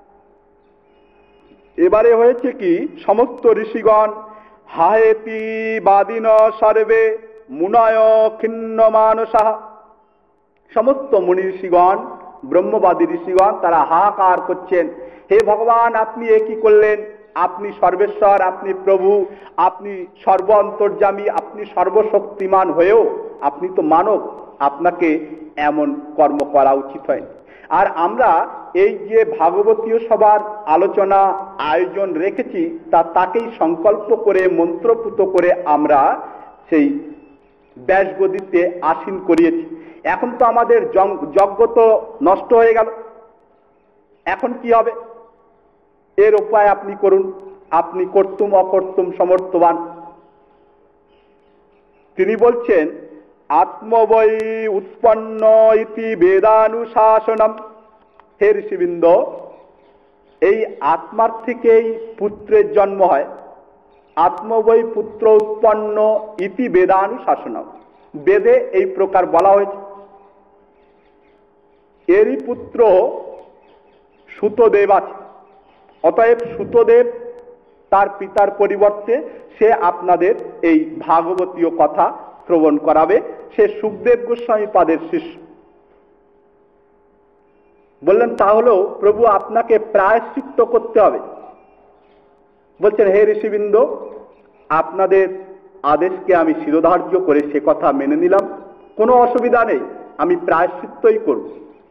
এবারে হয়েছে কি, সমস্ত ঋষিগণ হাহেতি বাদিন সর্বে মুনয় খিন্ন মানসা, সমস্ত মুনি ঋষিগণ, ব্রহ্মবাদী ঋষিগণ তারা হাহাকার করছেন, হে ভগবান আপনি এ কি করলেন? আপনি সর্বেশ্বর, আপনি প্রভু, আপনি সর্ব অন্তর্যামী, আপনি সর্বশক্তিমান হয়েও আপনি তো মানব, আপনাকে এমন কর্ম করা উচিত হয়। আর আমরা এই যে ভাগবতীয় সভার আলোচনা আয়োজন রেখেছি, তা তাকেই সংকল্প করে মন্ত্রপুত করে আমরা সেই ব্যাসগদিতে আসীন করিয়েছি। এখন তো আমাদের যজ্ঞ তো নষ্ট হয়ে গেল, এখন কি হবে? এর উপায় আপনি করুন, আপনি কর্তুম অকর্তুম সমর্থবান। তিনি বলছেন আত্মবৈ উৎপন্ন ইতি বেদানুশাসনম। হে ঋষিবৃন্দ, এই আত্মার থেকেই পুত্রের জন্ম হয়। আত্মবৈ পুত্র উৎপন্ন ইতি বেদানুশাসনম, বেদে এই প্রকার বলা হয়েছে। এরই পুত্র সুতদেব আছে। অতএব সুতদেব তার পিতার পরিবর্তে সে আপনাদের এই ভাগবতীয় কথা শ্রবণ করাবে। সে সুখদেব গোস্বামী পাদের শিষ্য। বললেন তাহলেও প্রভু আপনাকে প্রায়শ্চিত্ত করতে হবে। বলছেন হে ঋষিবৃন্দ, আপনাদের আদেশকে আমি শিরোধার্য করে সে কথা মেনে নিলাম, কোনো অসুবিধা নেই, আমি প্রায়শ্চিত্তই করব।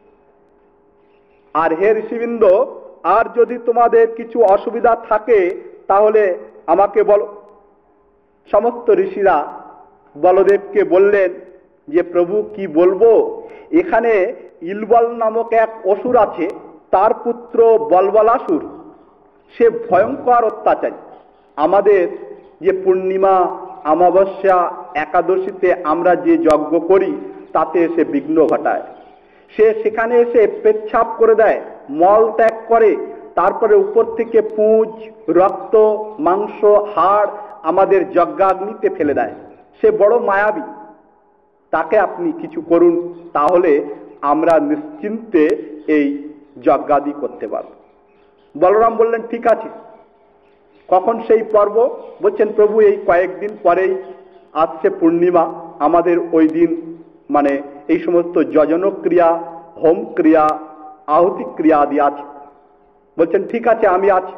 আর হে ঋষিবৃন্দ, আর যদি তোমাদের কিছু অসুবিধা থাকে তাহলে আমাকে বলো। সমস্ত ঋষিরা বলদেবকে বললেন যে প্রভু কি বলবো, এখানে ইলবল নামক এক অসুর আছে, তার পুত্র বলবলাসুর, সে ভয়ঙ্কর অত্যাচারী। আমাদের যে পূর্ণিমা, অমাবস্যা, একাদশীতে আমরা যে যজ্ঞ করি তাতে এসে বিঘ্ন ঘটায়। সে সেখানে এসে পেচ্ছাপ করে দেয়, মল ত্যাগ করে, তারপরে উপর থেকে পুঁজ, রক্ত, মাংস, হাড় আমাদের যজ্ঞাগ্নিতে ফেলে দেয়। সে বড় মায়াবী, তাকে আপনি কিছু করুন, তাহলে আমরা নিশ্চিন্তে এই যজ্ঞাদি করতে পারব। বলরাম বললেন ঠিক আছে। কখন সেই পর্ব? বলছেন প্রভু এই কয়েকদিন পরেই আসছে পূর্ণিমা, আমাদের ওই দিন মানে এই সমস্ত যজন ক্রিয়া, হোম ক্রিয়া, আহুতি ক্রিয়া আদি আছে। বলছেন ঠিক আছে, আমি আছি।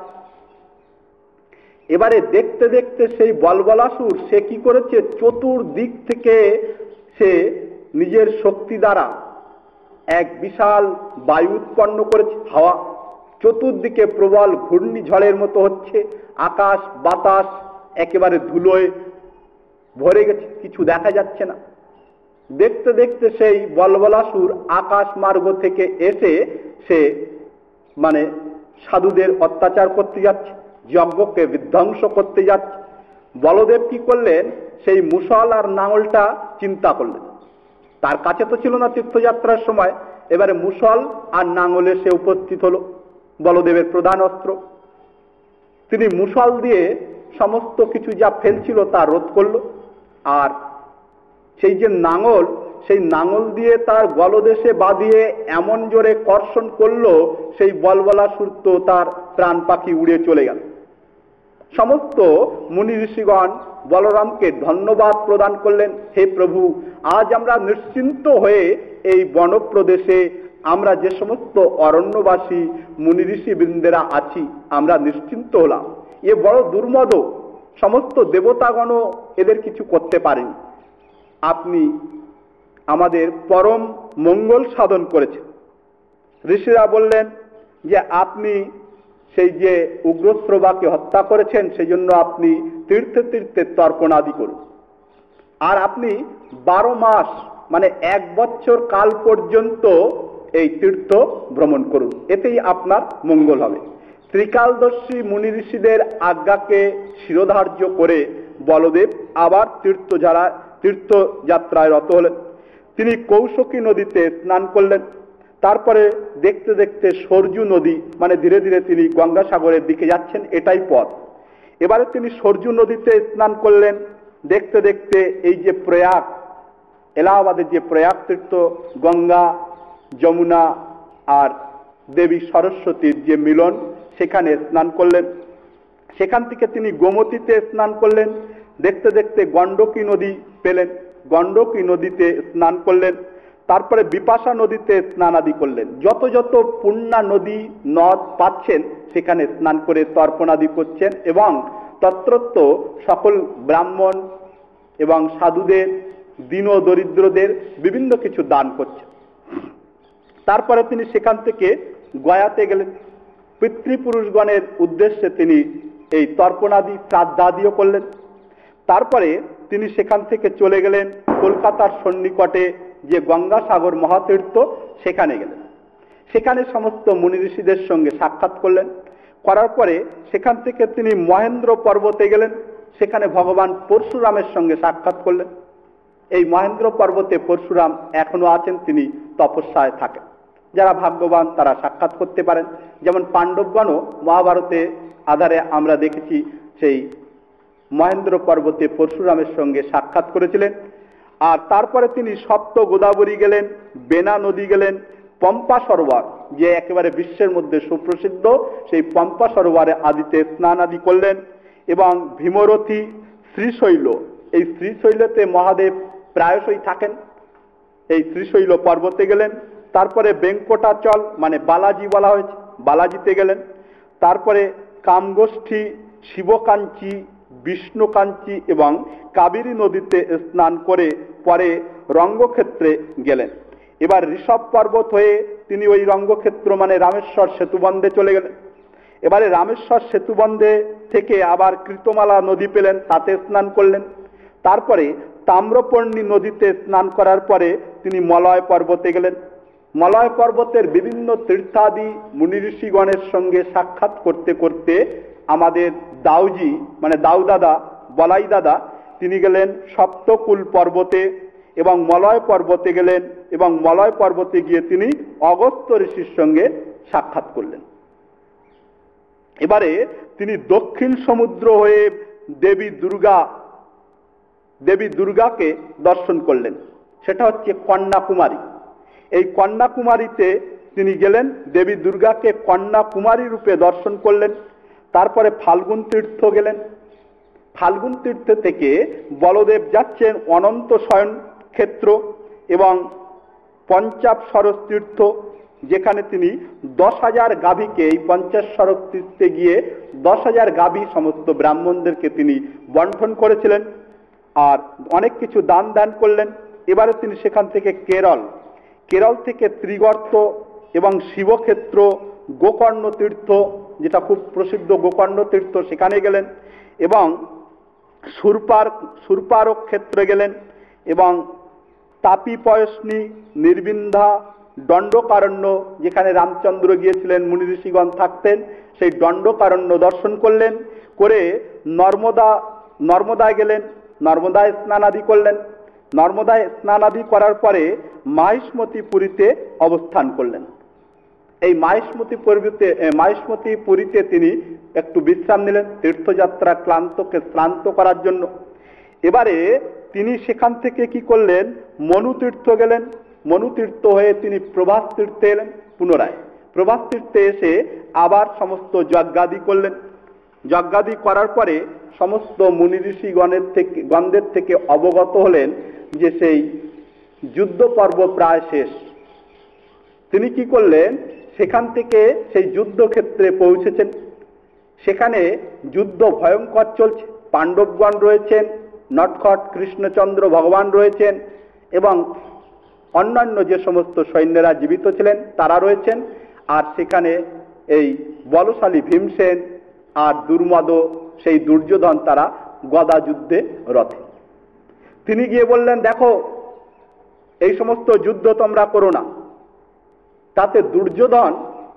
এবারে দেখতে দেখতে সেই বলবলাসুর সে কি করেছে, চতুর্দিক থেকে সে নিজের শক্তি দ্বারা এক বিশাল বায়ু উৎপন্ন করেছে, হাওয়া। চতুর্দিকে প্রবল ঘূর্ণিঝড়ের মতো হচ্ছে, আকাশ বাতাস একেবারে ধুলোয় ভরে গেছে, কিছু দেখা যাচ্ছে না। দেখতে দেখতে সেই বলবলাসুর আকাশ মার্গ থেকে এসে সে মানে সাধুদের অত্যাচার করতে যাচ্ছে, যজ্ঞকে বিধ্বংস করতে যাচ্ছে। বলদেব কি করলেন, সেই মুষল আর নাঙলটা চিন্তা করলেন। তার কাছে তো ছিল না তীর্থযাত্রার সময়, এবারে মুষল আর নাঙলে সে উপস্থিত হলো, বলদেবের প্রধান অস্ত্র। তিনি মুষল দিয়ে সমস্ত কিছু যা ফেলছিল তা রোধ করল, আর সেই যে নাঙল, সেই নাঙল দিয়ে তার গলদেশে বাঁধিয়ে এমন জোরে কর্ষণ করলো, সেই বলবলাসুর তো তার প্রাণ পাখি উড়ে চলে গেল। সমস্ত মুনি ঋষিগণ বলরামকে ধন্যবাদ প্রদান করলেন। হে প্রভু, আজ আমরা নিশ্চিন্ত হয়ে এই বনপ্রদেশে আমরা যে সমস্ত অরণ্যবাসী মুনি ঋষি বৃন্দেরা আছি, আমরা নিশ্চিন্ত হলাম। এ বড় দুর্মদ, সমস্ত দেবতাগণও এদের কিছু করতে পারেনি। আপনি আমাদের পরম মঙ্গল সাধন করেছেন। ঋষিরা বললেন যে আপনি সেই যে উগ্রশ্রবাকে হত্যা করেছেন, সেই জন্য আপনি তীর্থে তীর্থে তর্পণ আদি করুন। আর আপনি বারো মাস মানে এক বছর কাল পর্যন্ত এই তীর্থ ভ্রমণ করুন, এতেই আপনার মঙ্গল হবে। ত্রিকালদর্শী মুনি ঋষিদের আজ্ঞাকে শিরোধার্য করে বলদেব আবার তীর্থ যারা তীর্থযাত্রায় রত হলেন। তিনি কৌশকী নদীতে স্নান করলেন। তারপরে দেখতে দেখতে সরজু নদী, মানে ধীরে ধীরে তিনি গঙ্গাসাগরের দিকে যাচ্ছেন, এটাই পথ। এবারে তিনি সরজু নদীতে স্নান করলেন। দেখতে দেখতে এই যে প্রয়াগ, এলাহাবাদের যে প্রয়াগ তীর্থ, গঙ্গা, যমুনা আর দেবী সরস্বতীর যে মিলন, সেখানে স্নান করলেন। সেখান থেকে তিনি গোমতীতে স্নান করলেন। দেখতে দেখতে গণ্ডকী নদী পেলেন, গণ্ডকী নদীতে স্নান করলেন। তারপরে বিপাশা নদীতে স্নান আদি করলেন। যত যত পূর্ণা নদী নদ পাচ্ছেন সেখানে স্নান করে তর্পণাদি করছেন এবং তত্রত্ব সকল ব্রাহ্মণ এবং সাধুদের, দীন দরিদ্রদের বিভিন্ন কিছু দান করছেন। তারপরে তিনি সেখান থেকে গয়াতে গেলেন। পিতৃপুরুষগণের উদ্দেশ্যে তিনি এই তর্পণাদি শ্রাদ্ধাদিও করলেন। তারপরে তিনি সেখান থেকে চলে গেলেন কলকাতার সন্নিকটে যে গঙ্গাসাগর মহাতীর্থ, সেখানে গেলেন। সেখানে সমস্ত মুনি ঋষিদের সঙ্গে সাক্ষাৎ করলেন। করার পরে সেখান থেকে তিনি মহেন্দ্র পর্বতে গেলেন। সেখানে ভগবান পরশুরামের সঙ্গে সাক্ষাৎ করলেন। এই মহেন্দ্র পর্বতে পরশুরাম এখনো আছেন, তিনি তপস্যায় থাকেন। যারা ভাগ্যবান তারা সাক্ষাৎ করতে পারেন। যেমন পাণ্ডবগণও মহাভারতে আধারে আমরা দেখেছি সেই মহেন্দ্র পর্বতে পরশুরামের সঙ্গে সাক্ষাৎ করেছিলেন। আর তারপরে তিনি সপ্ত গোদাবরী গেলেন, বেনা নদী গেলেন, পম্পা সরোবর যে একেবারে বিশ্বের মধ্যে সুপ্রসিদ্ধ, সেই পম্পা সরোবরে আদিতে স্নান আদি করলেন। এবং ভীমরথী, শ্রীশৈল, এই শ্রীশৈলতে মহাদেব প্রায়শই থাকেন, এই শ্রীশৈল পর্বতে গেলেন। তারপরে বেঙ্কটাচল মানে বালাজি বলা হয়েছে, বালাজিতে গেলেন। তারপরে কামগোষ্ঠী, শিবকাঞ্চি, বিষ্ণুকাঞ্চি এবং কাবেরী নদীতে স্নান করে পরে রঙ্গক্ষেত্রে গেলেন। এবার ঋষভ পর্বত হয়ে তিনি ওই রঙ্গক্ষেত্র মানে রামেশ্বর সেতুবন্ধে চলে গেলেন। এবারে রামেশ্বর সেতুবন্ধে থেকে আবার কৃতমালা নদী পেলেন, তাতে স্নান করলেন। তারপরে তাম্রপর্ণী নদীতে স্নান করার পরে তিনি মলয় পর্বতে গেলেন। মলয় পর্বতের বিভিন্ন তীর্থাদি মুনি ঋষিগণের সঙ্গে সাক্ষাৎ করতে করতে আমাদের দাউজি মানে দাউ দাদা, বলাই দাদা, তিনি গেলেন সপ্তকুল পর্বতে এবং মলয় পর্বতে গেলেন। এবং মলয় পর্বতে গিয়ে তিনি অগস্ত্য ঋষির সঙ্গে সাক্ষাৎ করলেন। এবারে তিনি দক্ষিণ সমুদ্র হয়ে দেবী দুর্গা দেবী দুর্গাকে দর্শন করলেন। সেটা হচ্ছে কন্যাকুমারী। এই কন্যাকুমারীতে তিনি গেলেন, দেবী দুর্গাকে কন্যাকুমারী রূপে দর্শন করলেন। তারপরে ফাল্গুন তীর্থ গেলেন। ফাল্গুন তীর্থ থেকে বলদেব যাচ্ছেন অনন্ত শয়ন ক্ষেত্র এবং পঞ্চাব সরস তীর্থ, যেখানে তিনি দশ হাজার গাভীকে, এই পঞ্চাশ সরস তীর্থে গিয়ে দশ হাজার গাভী সমস্ত ব্রাহ্মণদেরকে তিনি বন্টন করেছিলেন আর অনেক কিছু দান দান করলেন। এবারে তিনি সেখান থেকে কেরল কেরল থেকে ত্রিগর্ত এবং শিবক্ষেত্র, গোকর্ণ তীর্থ যেটা খুব প্রসিদ্ধ গোকর্ণ তীর্থ, সেখানে গেলেন এবং সুরপার সুরপারক ক্ষেত্রে গেলেন এবং তাপি পয়স্নী, নির্বিন্ধা, দণ্ডকারণ্য যেখানে রামচন্দ্র গিয়েছিলেন, মুনি ঋষিগণ থাকতেন, সেই দণ্ডকারণ্য দর্শন করলেন। করে নর্মদা নর্মদায় গেলেন, নর্মদায় স্নান আদি করলেন। নর্মদায় স্নান আদি করার পরে মাহিষ্মতি পুরীতে অবস্থান করলেন। এই মাহিষ্মতি পুরীতে মাহিষ্মতি পুরীতে তিনি একটু বিশ্রাম নিলেন তীর্থযাত্রা ক্লান্তকে শ্রান্ত করার জন্য। এবারে তিনি সেখান থেকে কি করলেন, মনু তীর্থ গেলেন। মনু তীর্থ হয়ে তিনি প্রভাস তীর্থে এলেন। পুনরায় প্রভাস তীর্থে এসে আবার সমস্ত যজ্ঞাদি করলেন। যজ্ঞাদি করার পরে সমস্ত মুনি ঋষিগণের থেকে গণদের থেকে অবগত হলেন যে সেই যুদ্ধ পর্ব প্রায় শেষ। তিনি কি করলেন, সেখান থেকে সেই যুদ্ধক্ষেত্রে পৌঁছেছেন। সেখানে যুদ্ধ ভয়ঙ্কর চলছে। পাণ্ডবগণ রয়েছেন, নটখট কৃষ্ণচন্দ্র ভগবান রয়েছেন এবং অন্যান্য যে সমস্ত সৈন্যরা জীবিত ছিলেন তারা রয়েছেন। আর সেখানে এই বলশালী ভীমসেন আর দুর্মদ সেই দুর্যোধন তারা গদা যুদ্ধে রথে। তিনি গিয়ে বললেন, দেখো এই সমস্ত যুদ্ধ তোমরা করো না। তাতে দুর্যোধন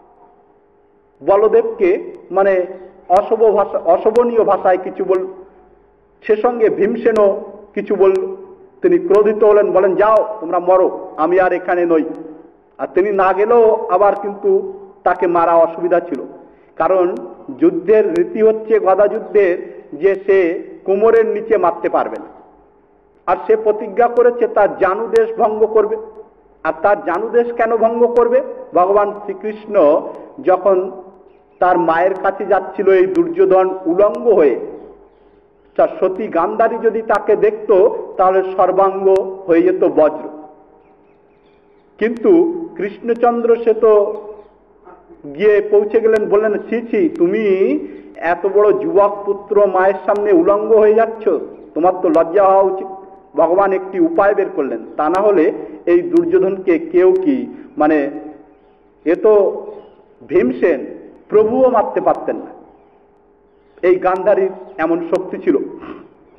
বলদেবকে মানে অশোভ ভাষা অশোভনীয় ভাষায় কিছু বল, সে সঙ্গে ভীমসেনও কিছু বলল। তিনি ক্রোধিত হলেন, বলেন যাও তোমরা মরো, আমি আর এখানে নই। আর তিনি না গেলেও আবার কিন্তু তাকে মারা অসুবিধা ছিল, কারণ যুদ্ধের রীতি হচ্ছে গদা যুদ্ধের যে সে কোমরের নিচে মারতে পারবে না। আর সে প্রতিজ্ঞা করেছে তার জানুদেশ ভঙ্গ করবে। আর তার জানুদেশ কেন ভঙ্গ করবে? ভগবান শ্রীকৃষ্ণ যখন তার মায়ের কাছে যাচ্ছিল এই দুর্যোধন উলঙ্গ হয়ে, তার সতী গান্ধারী যদি তাকে দেখত তাহলে সর্বাঙ্গ হয়ে যেত বজ্র। কিন্তু কৃষ্ণচন্দ্র সে তো গিয়ে পৌঁছে গেলেন, বললেন ছি ছি, তুমি এত বড় যুবক পুত্র মায়ের সামনে উলঙ্গ হয়ে যাচ্ছ, তোমার তো লজ্জা হওয়া উচিত। ভগবান একটি উপায় বের করলেন, তা না হলে এই দুর্যোধনকে কেউ কি মানে এ তো ভীমসেন প্রভুও মারতে পারতেন না, এই গান্ধারীর এমন শক্তি ছিল।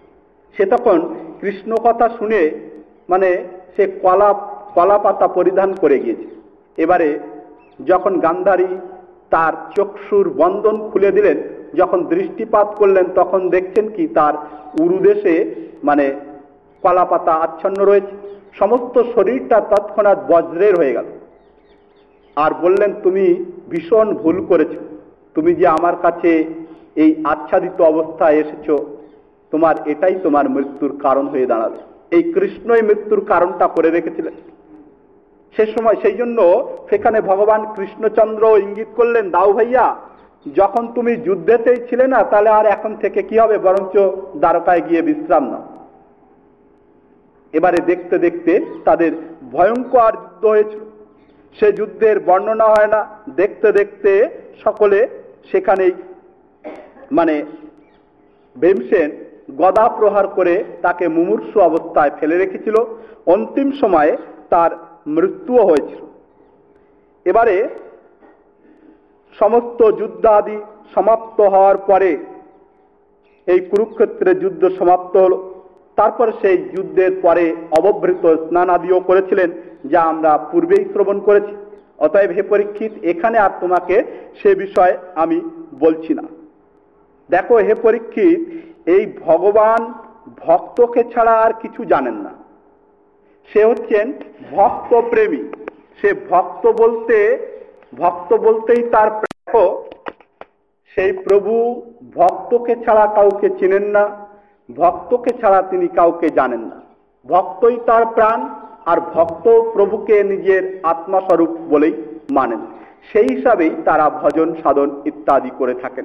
সে তখন কৃষ্ণ কথা শুনে মানে সে কলা কলা পাতা পরিধান করে গিয়েছে। এবারে যখন গান্ধারী তার চক্ষুর বন্ধন খুলে দিলেন, যখন দৃষ্টিপাত করলেন, তখন দেখছেন কি তার উরুদেশে মানে কলা পাতা আচ্ছন্ন রয়েছে। সমস্ত শরীরটা তৎক্ষণাৎ বজ্রের হয়ে গেল। আর বললেন, তুমি ভীষণ ভুল করেছ, তুমি যে আমার কাছে এই আচ্ছাদিত অবস্থায় এসেছো, তোমার এটাই তোমার মৃত্যুর কারণ হয়ে দাঁড়াবে। এই কৃষ্ণই মৃত্যুর কারণটা করে রেখেছিলেন সে সময়। সেই জন্য সেখানে ভগবান কৃষ্ণচন্দ্র ইঙ্গিত করলেন, দাও ভাইয়া, যখন তুমি যুদ্ধেতেই ছিলে না, তাহলে আর এখন থেকে কি হবে, বরঞ্চ দ্বারকায় গিয়ে বিশ্রাম নাও। এবারে দেখতে দেখতে তাদের ভয়ঙ্কর যুদ্ধ হয়েছিল। সে যুদ্ধের বর্ণনা হয় না, দেখতে দেখতে সকলে সেখানেই মানে ভীমসেন গদা প্রহার করে তাকে মুমূর্ষু অবস্থায় ফেলে রেখেছিল। অন্তিম সময়ে তার মৃত্যুও হয়েছিল। এবারে সমস্ত যুদ্ধ আদি সমাপ্ত হওয়ার পরে এই কুরুক্ষেত্রের যুদ্ধ সমাপ্ত হল। তারপরে সেই যুদ্ধের পরে অবভৃত স্নান আদিও করেছিলেন, যা আমরা পূর্বেই শ্রবণ করেছি। অতএব হে পরীক্ষিত, এখানে আর তোমাকে সে বিষয়ে আমি বলছি না। দেখো হে পরীক্ষিত, এই ভগবান ভক্তকে ছাড়া আর কিছু জানেন না। সে হচ্ছেন ভক্ত প্রেমী। সে ভক্ত বলতে ভক্ত বলতেই তার প্রেম। সেই প্রভু ভক্তকে ছাড়া কাউকে চিনেন না, ভক্তকে ছাড়া তিনি কাউকে জানেন না। ভক্তই তার প্রাণ, আর ভক্ত প্রভুকে নিজের আত্মাস্বরূপ বলেই মানেন। সেই হিসাবেই তারা ভজন সাধন ইত্যাদি করে থাকেন।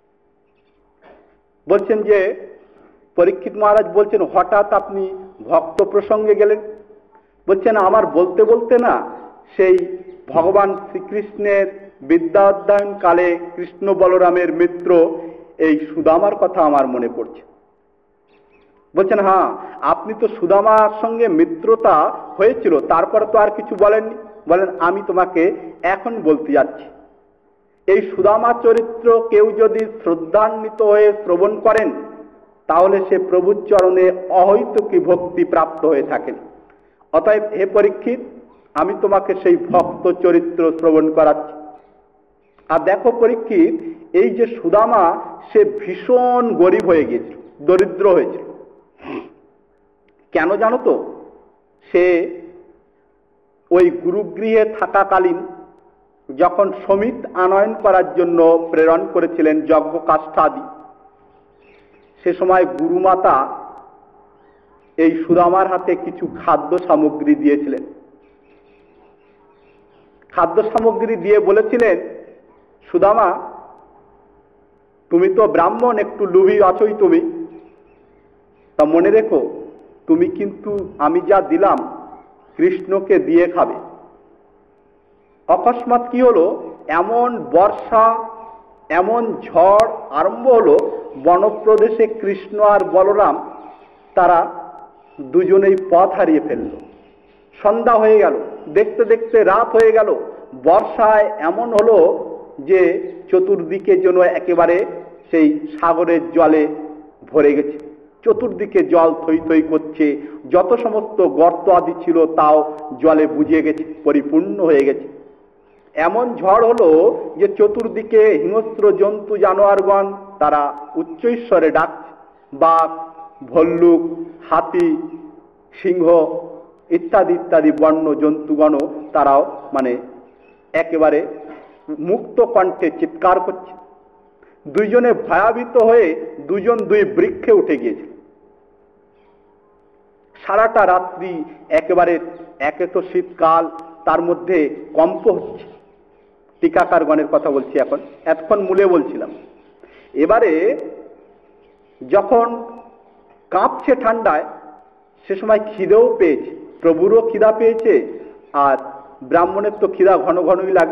বলছেন যে পরীক্ষিত মহারাজ বলছেন, হঠাৎ আপনি ভক্ত প্রসঙ্গে গেলেন। বলছেন, আমার বলতে বলতে না সেই ভগবান শ্রীকৃষ্ণের বিদ্যা অধ্যয়ন কালে কৃষ্ণ বলরামের মিত্র এই সুদামার কথা আমার মনে পড়ছে। বলছেন, হ্যাঁ, আপনি তো সুদামার সঙ্গে মিত্রতা হয়েছিল, তারপর তো আর কিছু বলেননি। বলেন, আমি তোমাকে এখন বলতে যাচ্ছি। এই সুদামা চরিত্র কেউ যদি শ্রদ্ধান্বিত হয়ে শ্রবণ করেন, তাহলে সে প্রভুর চরণে অহৈতুকী ভক্তি প্রাপ্ত হয়ে থাকেন। অতএব হে পরীক্ষিত, আমি তোমাকে সেই ভক্ত চরিত্র শ্রবণ করাচ্ছি। আর দেখো পরীক্ষিত, এই যে সুদামা, সে ভীষণ গরিব হয়ে গিয়েছিল, দরিদ্র হয়েছিল। কেন জানো তো? সে ওই গুরুগৃহে থাকাকালীন যখন সমিত আনয়ন করার জন্য প্রেরণ করেছিলেন যজ্ঞ কাষ্ঠাদি, সে সময় গুরুমাতা এই সুদামার হাতে কিছু খাদ্য সামগ্রী দিয়েছিলেন। খাদ্য সামগ্রী দিয়ে বলেছিলেন, সুদামা, তুমি তো ব্রাহ্মণ, একটু লোভী আছোই তুমি, তা মনে রেখো, তুমি কিন্তু আমি যা দিলাম কৃষ্ণকে দিয়ে খাবে। অকস্মাৎ কি হলো, এমন বর্ষা, এমন ঝড় আরম্ভ হলো, বনপ্রদেশে কৃষ্ণ আর বলরাম তারা দুজনেই পথ হারিয়ে ফেলল। সন্ধ্যা হয়ে গেল, দেখতে দেখতে রাত হয়ে গেল। বর্ষায় এমন হলো যে চতুর্দিকে যেন একেবারে সেই সাগরের জলে ভরে গেছে। চতুর্দিকে জল থই থই করছে, যত সমস্ত গর্ত আদি ছিল তাও জলে বুঝিয়ে গেছে, পরিপূর্ণ হয়ে গেছে। এমন ঝড় হলো যে চতুর্দিকে হিংস্র জন্তু জানোয়ারগণ তারা উচ্চৈস্বরে ডাকছে। বাঘ, ভল্লুক, হাতি, সিংহ ইত্যাদি ইত্যাদি বন্য জন্তুগণও তারাও মানে একেবারে মুক্ত কণ্ঠে চিৎকার করছে। দুইজনে ভয়াবিত হয়ে দুজন দুই বৃক্ষে উঠে গিয়েছে। সারাটা রাত্রি একেবারে, একে তো শীতকাল, তার মধ্যে কম্প হচ্ছে। টিকাকারগণের কথা বলছি এখন, এতক্ষণ মূলে বলছিলাম। এবারে যখন কাঁপছে ঠান্ডায়, সে সময় খিদেও পেয়েছে, প্রভুরও খিদা পেয়েছে, আর ব্রাহ্মণের তো খিদা ঘন ঘনই লাগে।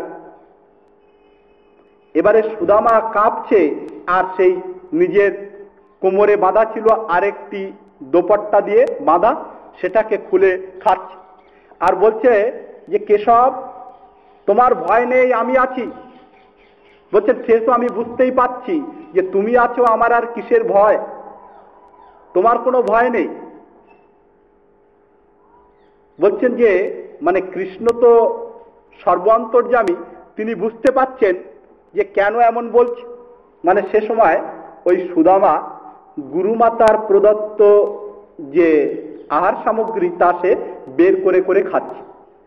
এবারে সুদামা কাঁপছে, আর সেই নিজের কোমরে বাঁধা ছিল আরেকটি দোপাট্টা দিয়ে বাঁধা, সেটাকে খুলে খাচ্ছে। আর বলছে যে, কেশব, তোমার ভয় নেই, আমি আছি। বলছে, সে তো আমি বুঝতেই পাচ্ছি যে তুমি আছো, আমার আর কিসের ভয়। তোমার কোনো ভয় নেই। বলছেন যে মানে কৃষ্ণ তো সর্বান্তর্যামী, তিনি বুঝতে পাচ্ছেন যে কেন এমন বলছে। মানে সে সময় ওই সুদামা গুরুমাতার প্রদত্ত যে আহার সামগ্রী তা সে বের করে করে খাচ্ছে।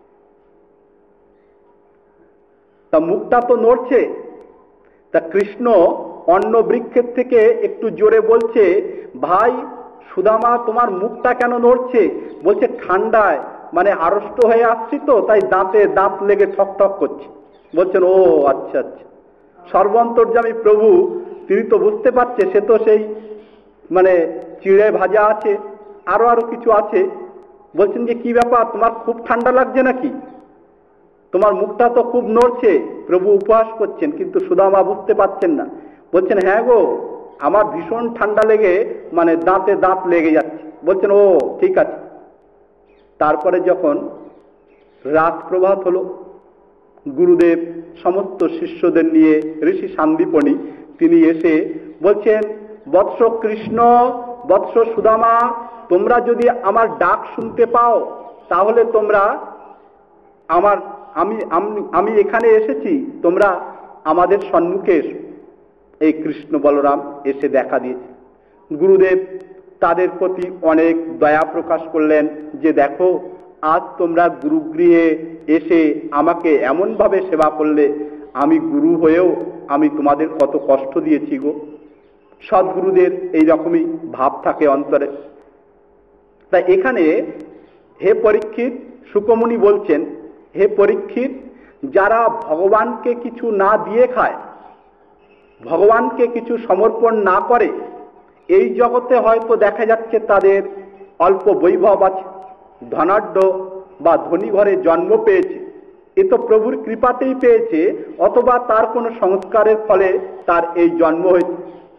তা মুখটা তো নড়ছে। তা কৃষ্ণ অন্ন বৃক্ষের থেকে একটু জোরে বলছে, ভাই সুদামা তোমার মুখটা কেন নড়ছে? বলছে ঠান্ডায় মানে আড়ষ্ট হয়ে আসছি তো, তাই দাঁতে দাঁত লেগে ঠক ঠক করছে। বলছেন ও আচ্ছা আচ্ছা। সর্বান্তর্যামী প্রভু তিনি তো বুঝতে পারছে, সে তো সেই মানে চিড়ে ভাজা আছে, আরো আরো কিছু আছে। বলছেন যে কি ব্যাপার, তোমার খুব ঠান্ডা লাগছে নাকি? তোমার মুখটা তো খুব নড়ছে। প্রভু উপহাস করছেন, কিন্তু সুদামা বুঝতে পারছেন না। বলছেন হ্যাঁ গো, আমার ভীষণ ঠান্ডা লেগে মানে দাঁতে দাঁত লেগে যাচ্ছে। বলছেন ও ঠিক আছে। তারপরে যখন রাত প্রভাত হলো, গুরুদেব সমস্ত শিষ্যদের নিয়ে ঋষি সান্দীপনী তিনি এসে বলছেন, বৎস কৃষ্ণ, বৎস সুদামা, তোমরা যদি আমার ডাক শুনতে পাও তাহলে তোমরা আমার আমি আমি এখানে এসেছি, তোমরা আমাদের সম্মুখে এসো। এই কৃষ্ণ বলরাম এসে দেখা দিয়েছে। গুরুদেব তাদের প্রতি অনেক দয়া প্রকাশ করলেন যে দেখো, আজ তোমরা গুরুগৃহে এসে আমাকে এমনভাবে সেবা করলে, আমি গুরু হয়েও আমি তোমাদের কত কষ্ট দিয়েছি গো। সদ্গুরুদের এইরকমই ভাব থাকে অন্তরে। তাই এখানে হে পরীক্ষিত, শুকমুনি বলছেন, হে পরীক্ষিত, যারা ভগবানকে কিছু না দিয়ে খায়, ভগবানকে কিছু সমর্পণ না করে, এই জগতে হয়তো দেখা যাচ্ছে তাদের অল্প বৈভব আছে, ধনাঢ্য বা ধনী ঘরে জন্ম পেয়েছে, এ তো প্রভুর কৃপাতেই পেয়েছে, অথবা তার কোনো সংস্কারের ফলে তার এই জন্ম হয়েছে।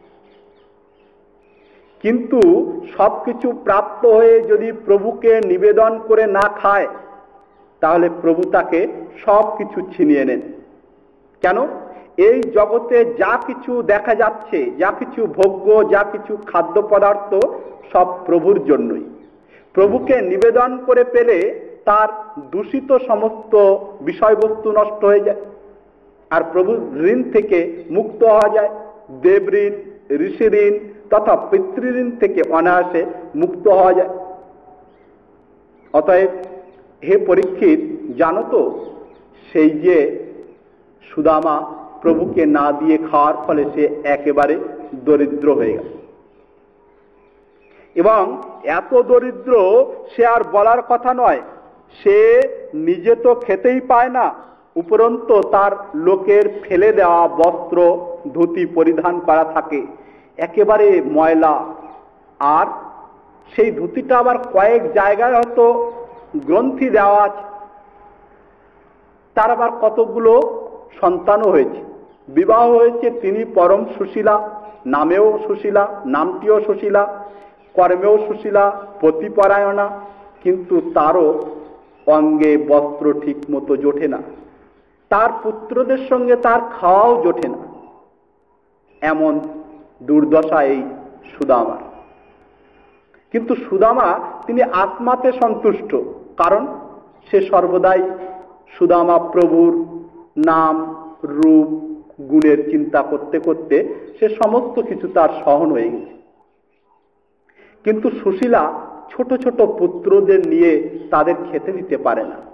কিন্তু সবকিছু প্রাপ্ত হয়ে যদি প্রভুকে নিবেদন করে না খায়, তাহলে প্রভু তাকে সব কিছু ছিনিয়ে নেন। কেন? এই জগতে যা কিছু দেখা যাচ্ছে, যা কিছু ভোগ্য, যা কিছু খাদ্য পদার্থ, সব প্রভুর জন্যই। প্রভুকে নিবেদন করে পেলে তার দূষিত সমস্ত বিষয়বস্তু নষ্ট হয়ে যায়, আর প্রভুর ঋণ থেকে মুক্ত হওয়া যায়। দেব ঋণ, ঋষি ঋণ তথা পিতৃঋণ থেকে অনায়াসে মুক্ত হওয়া যায়। অতএব হে পরীক্ষিত, জানো তো সেই যে সুদামা প্রভুকে না দিয়ে খাওয়ার ফলে সে একেবারে দরিদ্র হয়ে গেল, এবং এত দরিদ্র সে আর বলার কথা নয়। সে নিজে তো খেতেই পায় না, উপরন্তু তার লোকের ফেলে দেওয়া বস্ত্র ধুতি পরিধান করা থাকে, একেবারে ময়লা। আর সেই ধুতিটা আবার কয়েক জায়গায় হয়তো গ্রন্থি দেওয়া আছে। তার আবার কতগুলো সন্তানও হয়েছে, বিবাহ হয়েছে। তিনি পরম সুশীলা, নামেও সুশীলা, নামটিও সুশীলা, কর্মেও সুশীলা, পতিপরায়ণা, কিন্তু তারও অঙ্গে বস্ত্র ঠিক মতো জোটে না, তার পুত্রদের সঙ্গে তার খাওয়াও জোটে না। এমন দুর্দশা এই সুদামার। কিন্তু সুদামা তিনি আত্মাতে সন্তুষ্ট, কারণ সে সর্বদাই সুদামা প্রভুর নাম রূপ গুণের চিন্তা করতে করতে সে সমস্ত কিছু তার সহন হয়ে গেছে। কিন্তু সুশীলা ছোট ছোট পুত্রদের নিয়ে তাদের খেতে দিতে পারে না।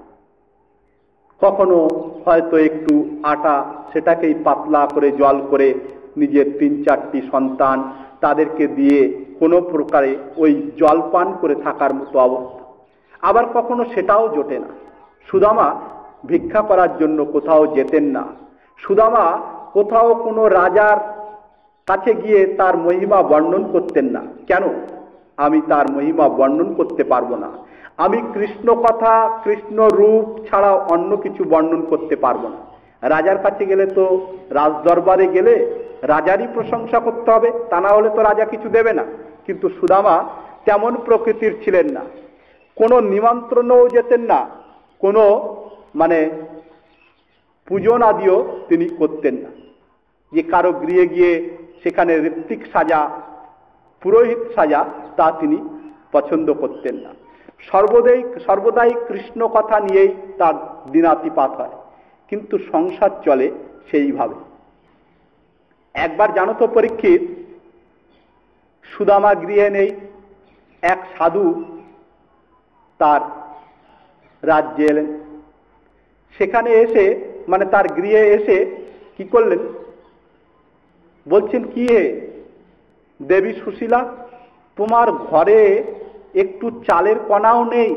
কখনো হয়তো একটু আটা, সেটাকেই পাতলা করে জল করে নিজের তিন চারটি সন্তান তাদেরকে দিয়ে কোনো প্রকারে ওই জল পান করে থাকার মতো অবস্থা। আবার কখনো সেটাও জোটে না। সুদামা ভিক্ষা করার জন্য কোথাও যেতেন না। সুদামা কোথাও কোনো রাজার কাছে গিয়ে তার মহিমা বর্ণন করতেন না। কেন? আমি তার মহিমা বর্ণন করতে পারবো না, আমি কৃষ্ণ কথা, কৃষ্ণ রূপ ছাড়া অন্য কিছু বর্ণন করতে পারবো না। রাজার কাছে গেলে তো, রাজ দরবারে গেলে রাজারই প্রশংসা করতে হবে, তা না হলে তো রাজা কিছু দেবে না। কিন্তু সুদামা তেমন প্রকৃতির ছিলেন না, কোনো নিমন্ত্রণও যেতেন না, কোনো মানে পূজন আদিও তিনি করতেন না। যে কারো গৃহে গিয়ে সেখানে ঋত্বিক সাজা, পুরোহিত সাজা, তা তিনি পছন্দ করতেন না। সর্বদাই সর্বদাই কৃষ্ণ কথা নিয়েই তার দিনাতিপাত হয়, কিন্তু সংসার চলে সেইভাবে। একবার জানো তো পরীক্ষিত, সুদামা গৃহে নেই, এক সাধু তার রাজ্যে এলেন। সেখানে এসে মানে তার গৃহে এসে কি করলেন, বলছেন কি হে দেবী সুশীলা, তোমার ঘরে একটু চালের কণাও নেই,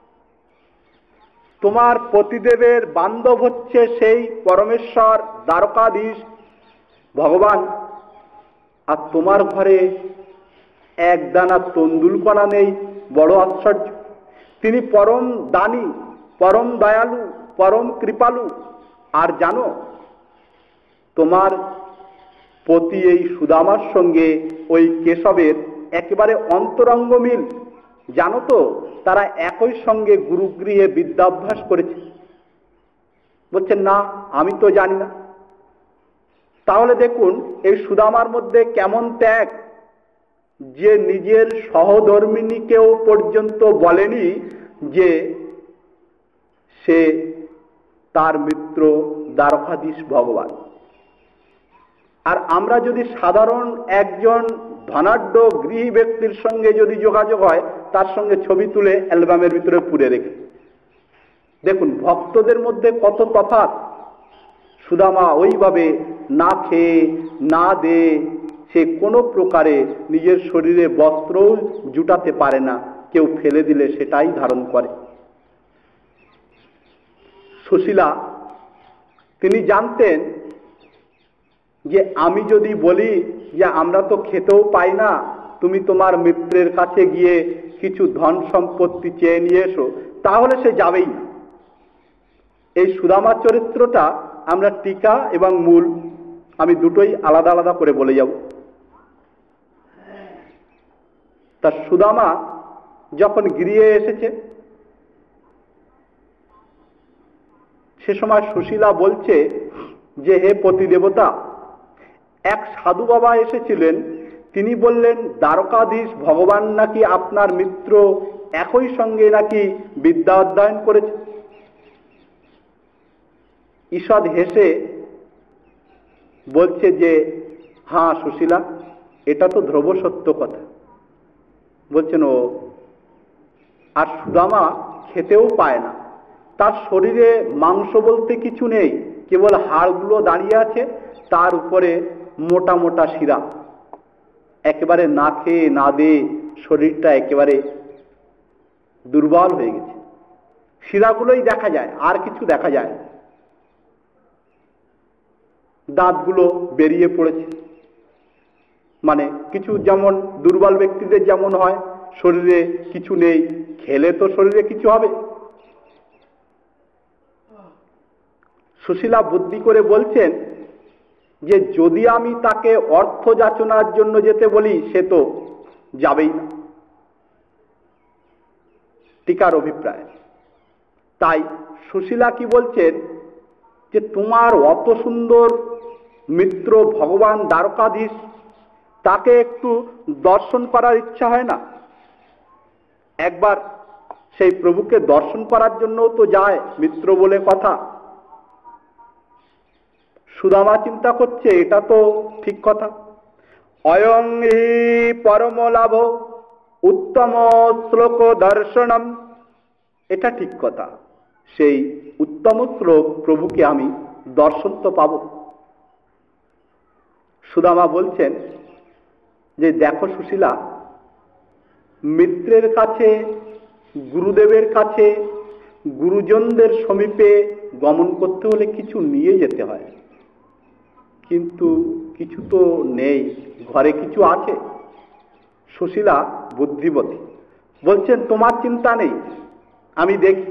তোমার পতিদেবের বান্ধব হচ্ছে সেই পরমেশ্বর দ্বারকাধীশ ভগবান, আর তোমার ঘরে এক দানা তন্দুল কণা নেই, বড় আশ্চর্য। তিনি পরম দানী, পরম দয়ালু, পরম কৃপালু। আর জানো, তোমার পতি এই সুদামার সঙ্গে ওই কেশবের একেবারে অন্তরঙ্গ মিল। জানো তো, তারা একই সঙ্গে গুরুগৃহে বিদ্যাভ্যাস করেছে। বলছেন না, আমি তো জানি না। তাহলে দেখুন এই সুদামার মধ্যে কেমন ত্যাগ, যে নিজের সহধর্মিণীকেও পর্যন্ত বলেনি যে সে তার মিত্র দ্বারকাধীশ ভগবান। আর আমরা যদি সাধারণ একজন ধনাঢ্য গৃহী ব্যক্তির সঙ্গে যদি যোগাযোগ হয়, তার সঙ্গে ছবি তুলে অ্যালবামের ভিতরে পুরে রেখে, দেখুন ভক্তদের মধ্যে কত তফাৎ। সুদামা ওইভাবে না খেয়ে না দে সে কোনো প্রকারে নিজের শরীরে বস্ত্রও জুটাতে পারে না, কেউ ফেলে দিলে সেটাই ধারণ করে। সুশীলা তিনি জানতেন যে আমি যদি বলি যে আমরা তো খেতেও পাই না, তুমি তোমার মিত্রের কাছে গিয়ে কিছু ধন সম্পত্তি চেয়ে নিয়ে এসো, তাহলে সে যাবেই না। এই সুদামার চরিত্রটা আমরা টিকা এবং মূল আমি দুটোই আলাদা আলাদা করে বলে যাব। তা সুদামা যখন গৃহে এসেছে, সে সময় সুশীলা বলছে যে হে পতিদেবতা, এক সাধু বাবা এসেছিলেন, তিনি বললেন দ্বারকাধীশ ভগবান নাকি আপনার মিত্র, একই সঙ্গে নাকি বিদ্যা অধ্যয়ন করেছে। ঈষৎ হেসে বলছে যে হ্যাঁ সুশীলা, এটা তো ধ্রুব সত্য কথা। বলছেন ও, আর সুদামা খেতেও পায় না, তার শরীরে মাংস বলতে কিছু নেই, কেবল হাড়গুলো দাঁড়িয়ে আছে, তার উপরে মোটা মোটা শিরা, একেবারে না খেয়ে না দিয়ে শরীরটা একেবারে দুর্বল হয়ে গেছে। শিরাগুলোই দেখা যায়, আর কিছু দেখা যায়। দাঁতগুলো বেরিয়ে পড়েছে, মানে কিছু যেমন দুর্বল ব্যক্তিদের যেমন হয়, শরীরে কিছু নেই, খেলে তো শরীরে কিছু হবে। সুশীলা বুদ্ধি করে বলছেন যে যদি আমি তাকে অর্থ যাচনার জন্য যেতে বলি, সে তো যাবেই না। টিকার অভিপ্রায় তাই সুশীলা কি বলছেন যে তোমার অত সুন্দর মিত্র ভগবান দ্বারকাধীশ, তাকে একটু দর্শন করার ইচ্ছা হয় না? একবার সেই প্রভুকে দর্শন করার জন্য তো যায়, মিত্র বলে কথা। সুদামা চিন্তা করছে এটা তো ঠিক কথা। অয়ং হি পরম লাভ উত্তম শ্লোক দর্শনম, এটা ঠিক কথা। সেই উত্তম শ্লোক প্রভুকে আমি দর্শন তো পাব। সুদামা বলছেন যে দেখো সুশীলা, মিত্রের কাছে, গুরুদেবের কাছে, গুরুজনদের সমীপে গমন করতে হলে কিছু নিয়ে যেতে হয়, কিন্তু কিছু তো নেই, ঘরে কিছু আছে। সুশীলা বুদ্ধিবতী, বলছেন তোমার চিন্তা নেই, আমি দেখি।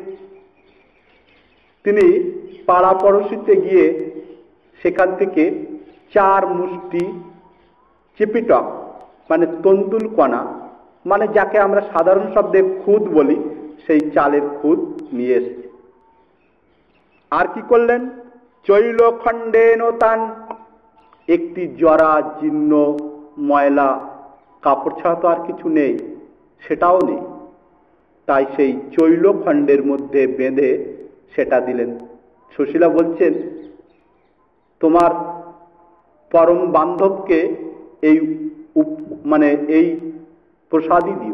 তিনি পাড়া পড়শিতে গিয়ে সেখান থেকে চার মুষ্টি চিপিটক মানে তন্দুল কণা, মানে যাকে আমরা সাধারণ শব্দে খুদ বলি, সেই চালের খুদ নিয়ে এসেছে। আর কি করলেন, চৈল খণ্ডেন তান, একটি জরা জীর্ণ ময়লা কাপড় ছাড়া তো আর কিছু নেই, সেটাও নেই। তাই সেই চৈলখণ্ডের মধ্যে বেঁধে সেটা দিলেন। সুশীলা বলছেন, তোমার পরম বান্ধবকে এই মানে এই প্রসাদই দিও।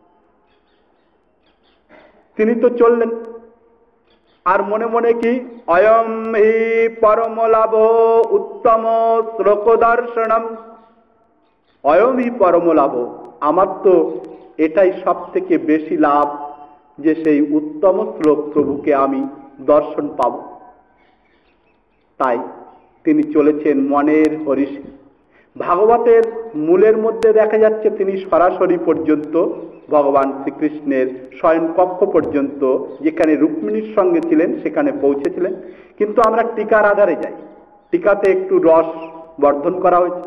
তিনি তো চললেন, আর মনে মনে কি, অয়ম হি পরম লাভ উত্তম শ্লোক দর্শনম, অয়ম হি পরম লাভ, আমার তো এটাই সব থেকে বেশি লাভ যে সেই উত্তম শ্লোক প্রভুকে আমি দর্শন পাব। তাই তিনি চলেছেন মনের হরিষ। ভাগবতের মূলের মধ্যে দেখা যাচ্ছে তিনি সরাসরি পর্যন্ত ভগবান শ্রীকৃষ্ণের শয়ন কক্ষ পর্যন্ত, যেখানে রুক্মিণীর সঙ্গে ছিলেন সেখানে পৌঁছেছিলেন। কিন্তু আমরা টিকার আধারে যাই, টিকাতে একটু রস বর্ধন করা হয়েছে।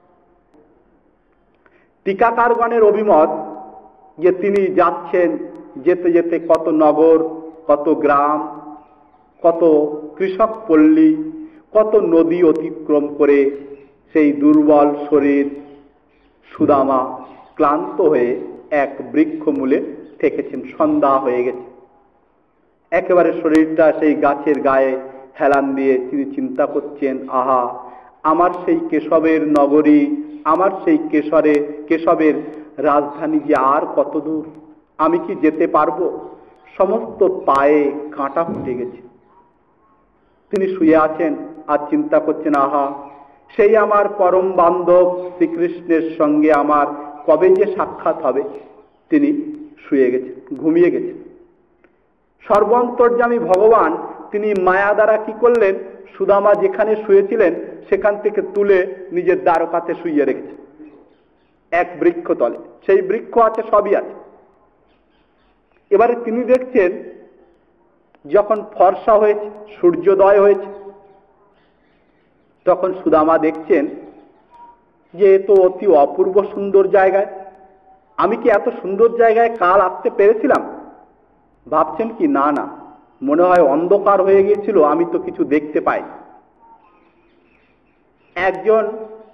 টিকাকারগণের অভিমত যে তিনি যাচ্ছেন, যেতে যেতে কত নগর, কত গ্রাম, কত কৃষক পল্লী, কত নদী অতিক্রম করে সেই দুর্বল শরীর সুদামা ক্লান্ত হয়ে এক বৃক্ষ মূলে থেকেছেন। সন্ধ্যা হয়ে গেছে, একেবারে শরীরটা সেই গাছের গায়ে হেলান দিয়ে তিনি চিন্তা করছেন, আহা, আমার সেই কেশবের নগরী, আমার সেই কেশরে কেশবের রাজধানী যে আর কত দূর, আমি কি যেতে পারবো? সমস্ত পায়ে কাঁটা ফুটে গেছে। তিনি শুয়ে আছেন আর চিন্তা করছেন, আহা, সেই আমার পরম বান্ধব শ্রীকৃষ্ণের সঙ্গে আমার কবে যে সাক্ষাৎ হবে। তিনি শুয়ে গেছেন, ঘুমিয়ে গেছেন। সর্বান্তর্যামী ভগবান তিনি মায়া দ্বারা কি করলেন, সুদামা যেখানে শুয়েছিলেন সেখান থেকে তুলে নিজের দ্বারকাতে শুইয়ে রেখেছেন এক বৃক্ষ তলে। সেই বৃক্ষ আছে, সবই আছে। এবারে তিনি দেখছেন, যখন ফর্সা হয়েছে, সূর্যোদয় হয়েছে, তখন সুদামা দেখছেন যে এ তো অতি অপূর্ব সুন্দর জায়গায়, আমি কি এত সুন্দর জায়গায় কাল আসতে পেরেছিলাম? ভাবছেন কি, না না, মনে হয় অন্ধকার হয়ে গিয়েছিল, আমি তো কিছু দেখতে পাই। একজন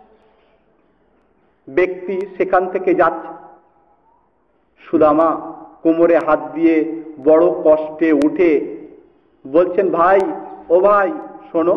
ব্যক্তি সেখান থেকে যাচ্ছে। সুদামা কোমরে হাত দিয়ে বড় কষ্টে উঠে বলছেন, ভাই, ও ভাই, শোনো।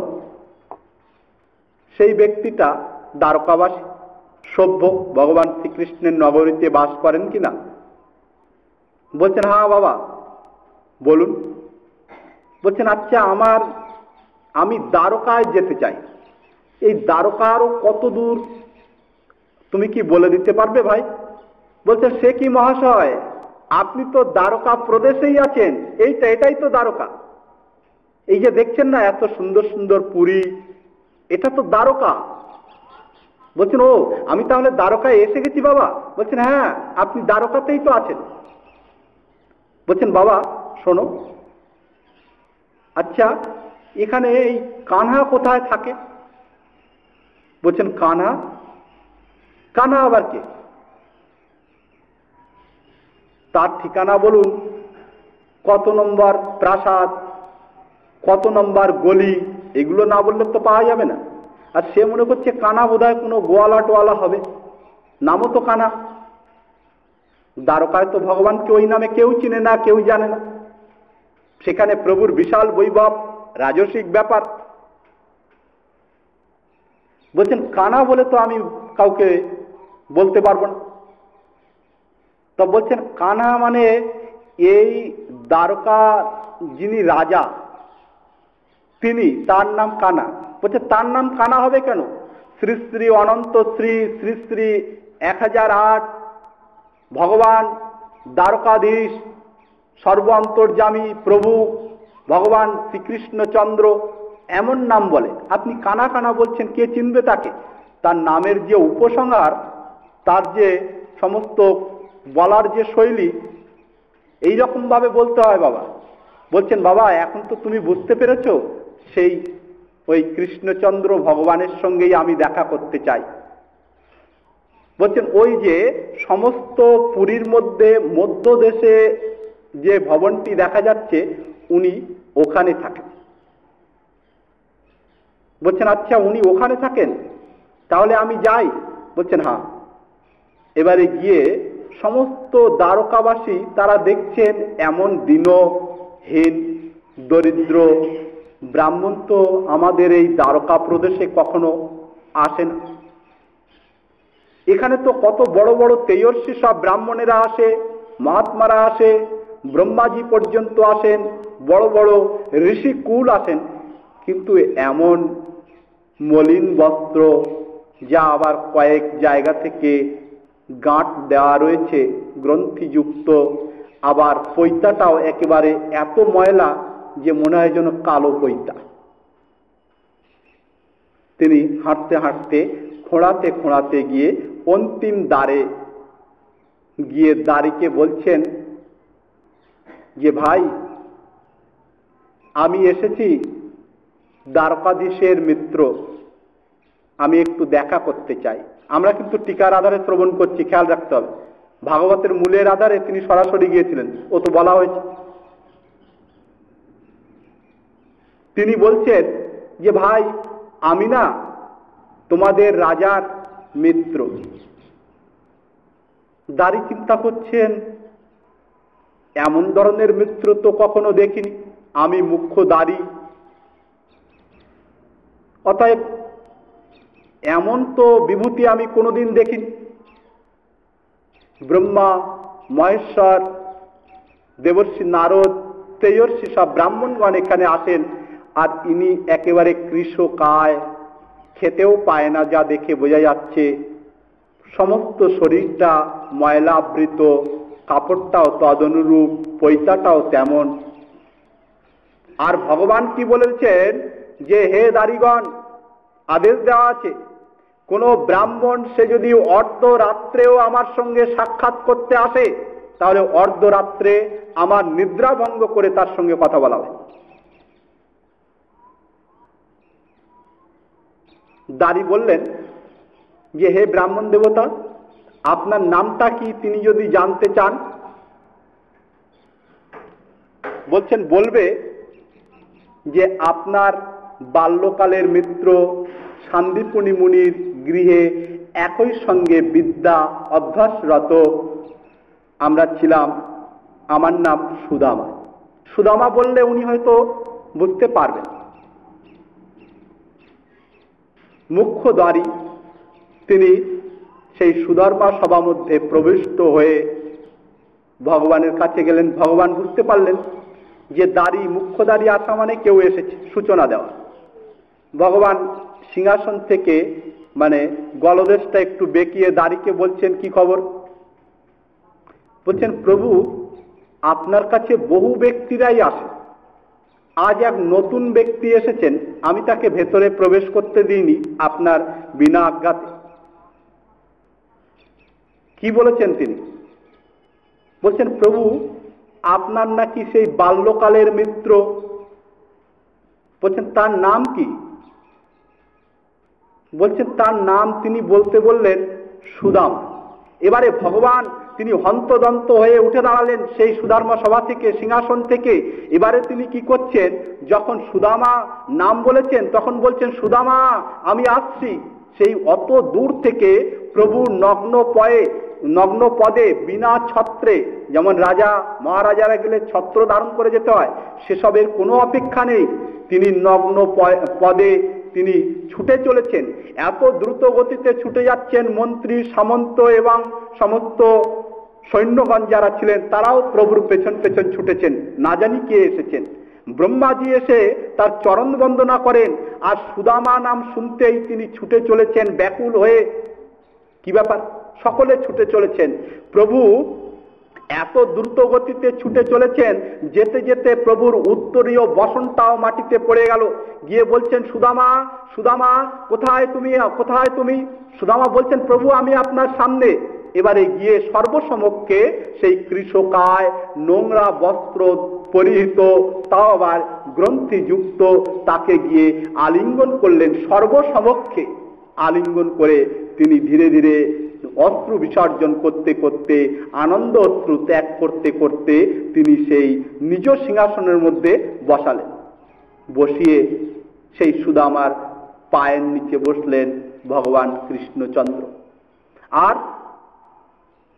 সেই ব্যক্তিটা দ্বারকাবাসী, সভ্য, ভগবান শ্রীকৃষ্ণের নগরীতে বাস করেন কিনা। বলছেন, হ্যাঁ বাবা, বলুন। বলছেন, আচ্ছা, আমার আমি দ্বারকায় যেতে চাই। এই দ্বারকা আরো কত দূর তুমি কি বলে দিতে পারবে ভাই? বলছে, সে কি মহাশয়, আপনি তো দ্বারকা প্রদেশেই আছেন, এইটা এটাই তো দ্বারকা। এই যে দেখছেন না এত সুন্দর সুন্দর পুরী, এটা তো দ্বারকা। বলছেন, ও, আমি তাহলে দ্বারকায় এসে গেছি বাবা। বলছেন, হ্যাঁ, আপনি দ্বারকাতেই তো আছেন। বলছেন, বাবা শোনো, আচ্ছা, এখানে এই কানহা কোথায় থাকে? বলছেন, কানহা? কানহা আবার কে? তার ঠিকানা বলুন, কত নম্বর প্রাসাদ, কত নম্বর গলি, এগুলো না বললে তো পাওয়া যাবে না। আর সে মনে করছে কানা বোধহয় কোনো গোয়ালা টোয়ালা হবে, নামও তো কানা। দ্বারকায় তো ভগবানকে ওই নামে কেউ চিনে না, কেউ জানে না। সেখানে প্রভুর বিশাল বৈভব, রাজসিক ব্যাপার। বলছেন, কানা বলে তো আমি কাউকে বলতে পারবো না। তো বলছেন, কানা মানে এই দ্বারকা যিনি রাজা, তিনি, তার নাম কানা। বলছে, তার নাম কানা হবে কেন? শ্রী শ্রী অনন্ত শ্রী শ্রী শ্রী এক হাজার আট ভগবান দ্বারকাধীশ সর্ব অন্তর্যামী প্রভু ভগবান শ্রীকৃষ্ণচন্দ্র এমন নাম বলে, আপনি কানা কানা বলছেন, কে চিনবে তাকে? তার নামের যে উপসংহার, তার যে সমস্ত বলার যে শৈলী, এই রকম ভাবে বলতে হয় বাবা। বলছেন, বাবা এখন তো তুমি বুঝতে পেরেছ, সেই ওই কৃষ্ণচন্দ্র ভগবানের সঙ্গেই আমি দেখা করতে চাই। বলছেন, ওই যে সমস্ত পুরীর মধ্যে মধ্য দেশে যে ভবনটি দেখা যাচ্ছে, উনি ওখানে থাকেন। বলছেন, আচ্ছা, উনি ওখানে থাকেন, তাহলে আমি যাই? বলছেন, হ্যাঁ। এবারে গিয়ে সমস্ত দ্বারকাবাসী তারা দেখছেন এমন দীনহীন দরিদ্র ব্রাহ্মণ তো আমাদের এই দ্বারকা প্রদেশে কখনো আসে না। এখানে তো কত বড় বড় তেজস্বী সব ব্রাহ্মণেরা আসে, মহাত্মারা আসে, ব্রহ্মাজি পর্যন্ত আসেন, বড় বড় ঋষি কুল আসেন, কিন্তু এমন মলিন বস্ত্র, যা আবার কয়েক জায়গা থেকে গাঁট দেওয়া রয়েছে গ্রন্থিযুক্ত, আবার পৈতাটাও একেবারে এত ময়লা যে মনে হয় যেন কালো পৈতা। তিনি হাঁটতে হাঁটতে খোঁড়াতে খোঁড়াতে গিয়ে অন্তিম দ্বারে গিয়ে দাঁড়িয়ে বলছেন যে ভাই, আমি এসেছি দ্বারকাধীশের মিত্র, আমি একটু দেখা করতে চাই। আমরা কিন্তু টিকার আধারে শ্রবণ করছি, খেয়াল রাখতে হবে। ভাগবতের মূলের আধারে তিনি সরাসরি গিয়েছিলেন, ও তো বলা হয়েছে। তিনি বলছেন যে ভাই, আমি না তোমাদের রাজার মিত্র। দাঁড়ি চিন্তা করছেন, এমন ধরনের মিত্র তো কখনো দেখিনি, আমি মুখ্য দাঁড়ি, অতএব এমন তো বিভূতি আমি কোনোদিন দেখিনি। ব্রহ্মা, মহেশ্বর, দেবর্ষি নারদ, তেজস্বী সব ব্রাহ্মণগণ এখানে আসেন, আর ইনি একেবারে কৃশকায়, খেতেও পায় না, যা দেখে বোঝা যাচ্ছে। সমস্ত শরীরটা ময়লাবৃত, কাপড়টাও তদনুরূপ, পৈতাটাও তেমন। আর ভগবান কি বলেছেন যে হে দারিগণ, আদেশ দেওয়া আছে, কোন ব্রাহ্মণ সে যদি অর্ধরাত্রেও আমার সঙ্গে সাক্ষাৎ করতে আসে, তাহলে অর্ধরাত্রে আমার নিদ্রা ভঙ্গ করে তার সঙ্গে কথা বলা হয়। দাঁড়ি বললেন যে হে ব্রাহ্মণ দেবতা, আপনার নামটা কি তিনি যদি জানতে চান? বলছেন বলবে যে আপনার বাল্যকালের মিত্র শান্তিপুনি মুনির গৃহে একই সঙ্গে বিদ্যা অভ্যাসরত আমরা ছিলাম, আমার নাম সুদামা। সুদামা বললে উনি হয়তো বুঝতে পারবেন। মুখ্য দ্বারী তিনি সেই সুধর্মা সভা মধ্যে প্রবিষ্ট হয়ে ভগবানের কাছে গেলেন। ভগবান বুঝতে পারলেন যে দাঁড়ি, মুখ্য দাঁড়ি আসা মানে কেউ এসেছে, সূচনা দেওয়া। ভগবান সিংহাসন থেকে মানে গলদেশটা একটু বেঁকিয়ে দাঁড়িকে বলছেন কি খবর? বলছেন প্রভু, আপনার কাছে বহু ব্যক্তিরাই আসে, আজ এক নতুন ব্যক্তি এসেছেন, আমি তাকে ভেতরে প্রবেশ করতে দিইনি আপনার বিনা আজ্ঞাতে। কি বলেছেন তিনি? বলছেন প্রভু, আপনার নাকি সেই বাল্যকালের মিত্র, বলছেন তার নাম কি? বলছেন তার নাম তিনি বলতে বললেন সুদাম। এবারে ভগবান তিনি হন্তদন্ত হয়ে উঠে দাঁড়ালেন সেই সুধর্মা সভা থেকে, সিংহাসন থেকে। এবারে তিনি কি করছেন, যখন সুদামা নাম বলেছেন তখন বলছেন সুদামা আমি আসছি। সেই অত দূর থেকে প্রভু নগ্ন পয়ে নগ্ন পদে বিনা ছত্রে, যেমন রাজা মহারাজারা গেলে ছত্র ধারণ করে যেতে হয়, সেসবের কোনো অপেক্ষা নেই। তিনি নগ্ন পদে তিনি ছুটে চলেছেন, এত দ্রুত গতিতে ছুটে যাচ্ছেন। মন্ত্রী, সামন্ত এবং সমস্ত সৈন্যগণ যারা ছিলেন তারাও প্রভুর পেছন পেছন ছুটেছেন, না জানি কে এসেছেন। ব্রহ্মাজি এসে তার চরণ বন্দনা করেন, আর সুদামা নাম শুনতেই তিনি ছুটে চলেছেন ব্যাকুল হয়ে। কি ব্যাপার? সকলে ছুটে চলেছেন। প্রভু এত দ্রুত গতিতে ছুটে চলেছেন, যেতে যেতে প্রভুর উত্তরীয় বসনটাও মাটিতে পড়ে গেল। গিয়ে বলছেন সুদামা, সুদামা কোথায় তুমি, কোথায় তুমি? সুদামা বলছেন প্রভু আমি আপনার সামনে। এবারে গিয়ে সর্বসমক্ষে সেই কৃশকায় নোংরা বস্ত্র পরিহিত, তাও আবার গ্রন্থিযুক্ত, তাকে গিয়ে আলিঙ্গন করলেন। সর্বসমক্ষে আলিঙ্গন করে তিনি ধীরে ধীরে অশ্রু বিসর্জন করতে করতে, আনন্দ অশ্রু ত্যাগ করতে করতে তিনি সেই নিজ সিংহাসনের মধ্যে বসালেন। বসিয়ে সেই সুদামার পায়ের নিচে বসলেন ভগবান কৃষ্ণচন্দ্র। আর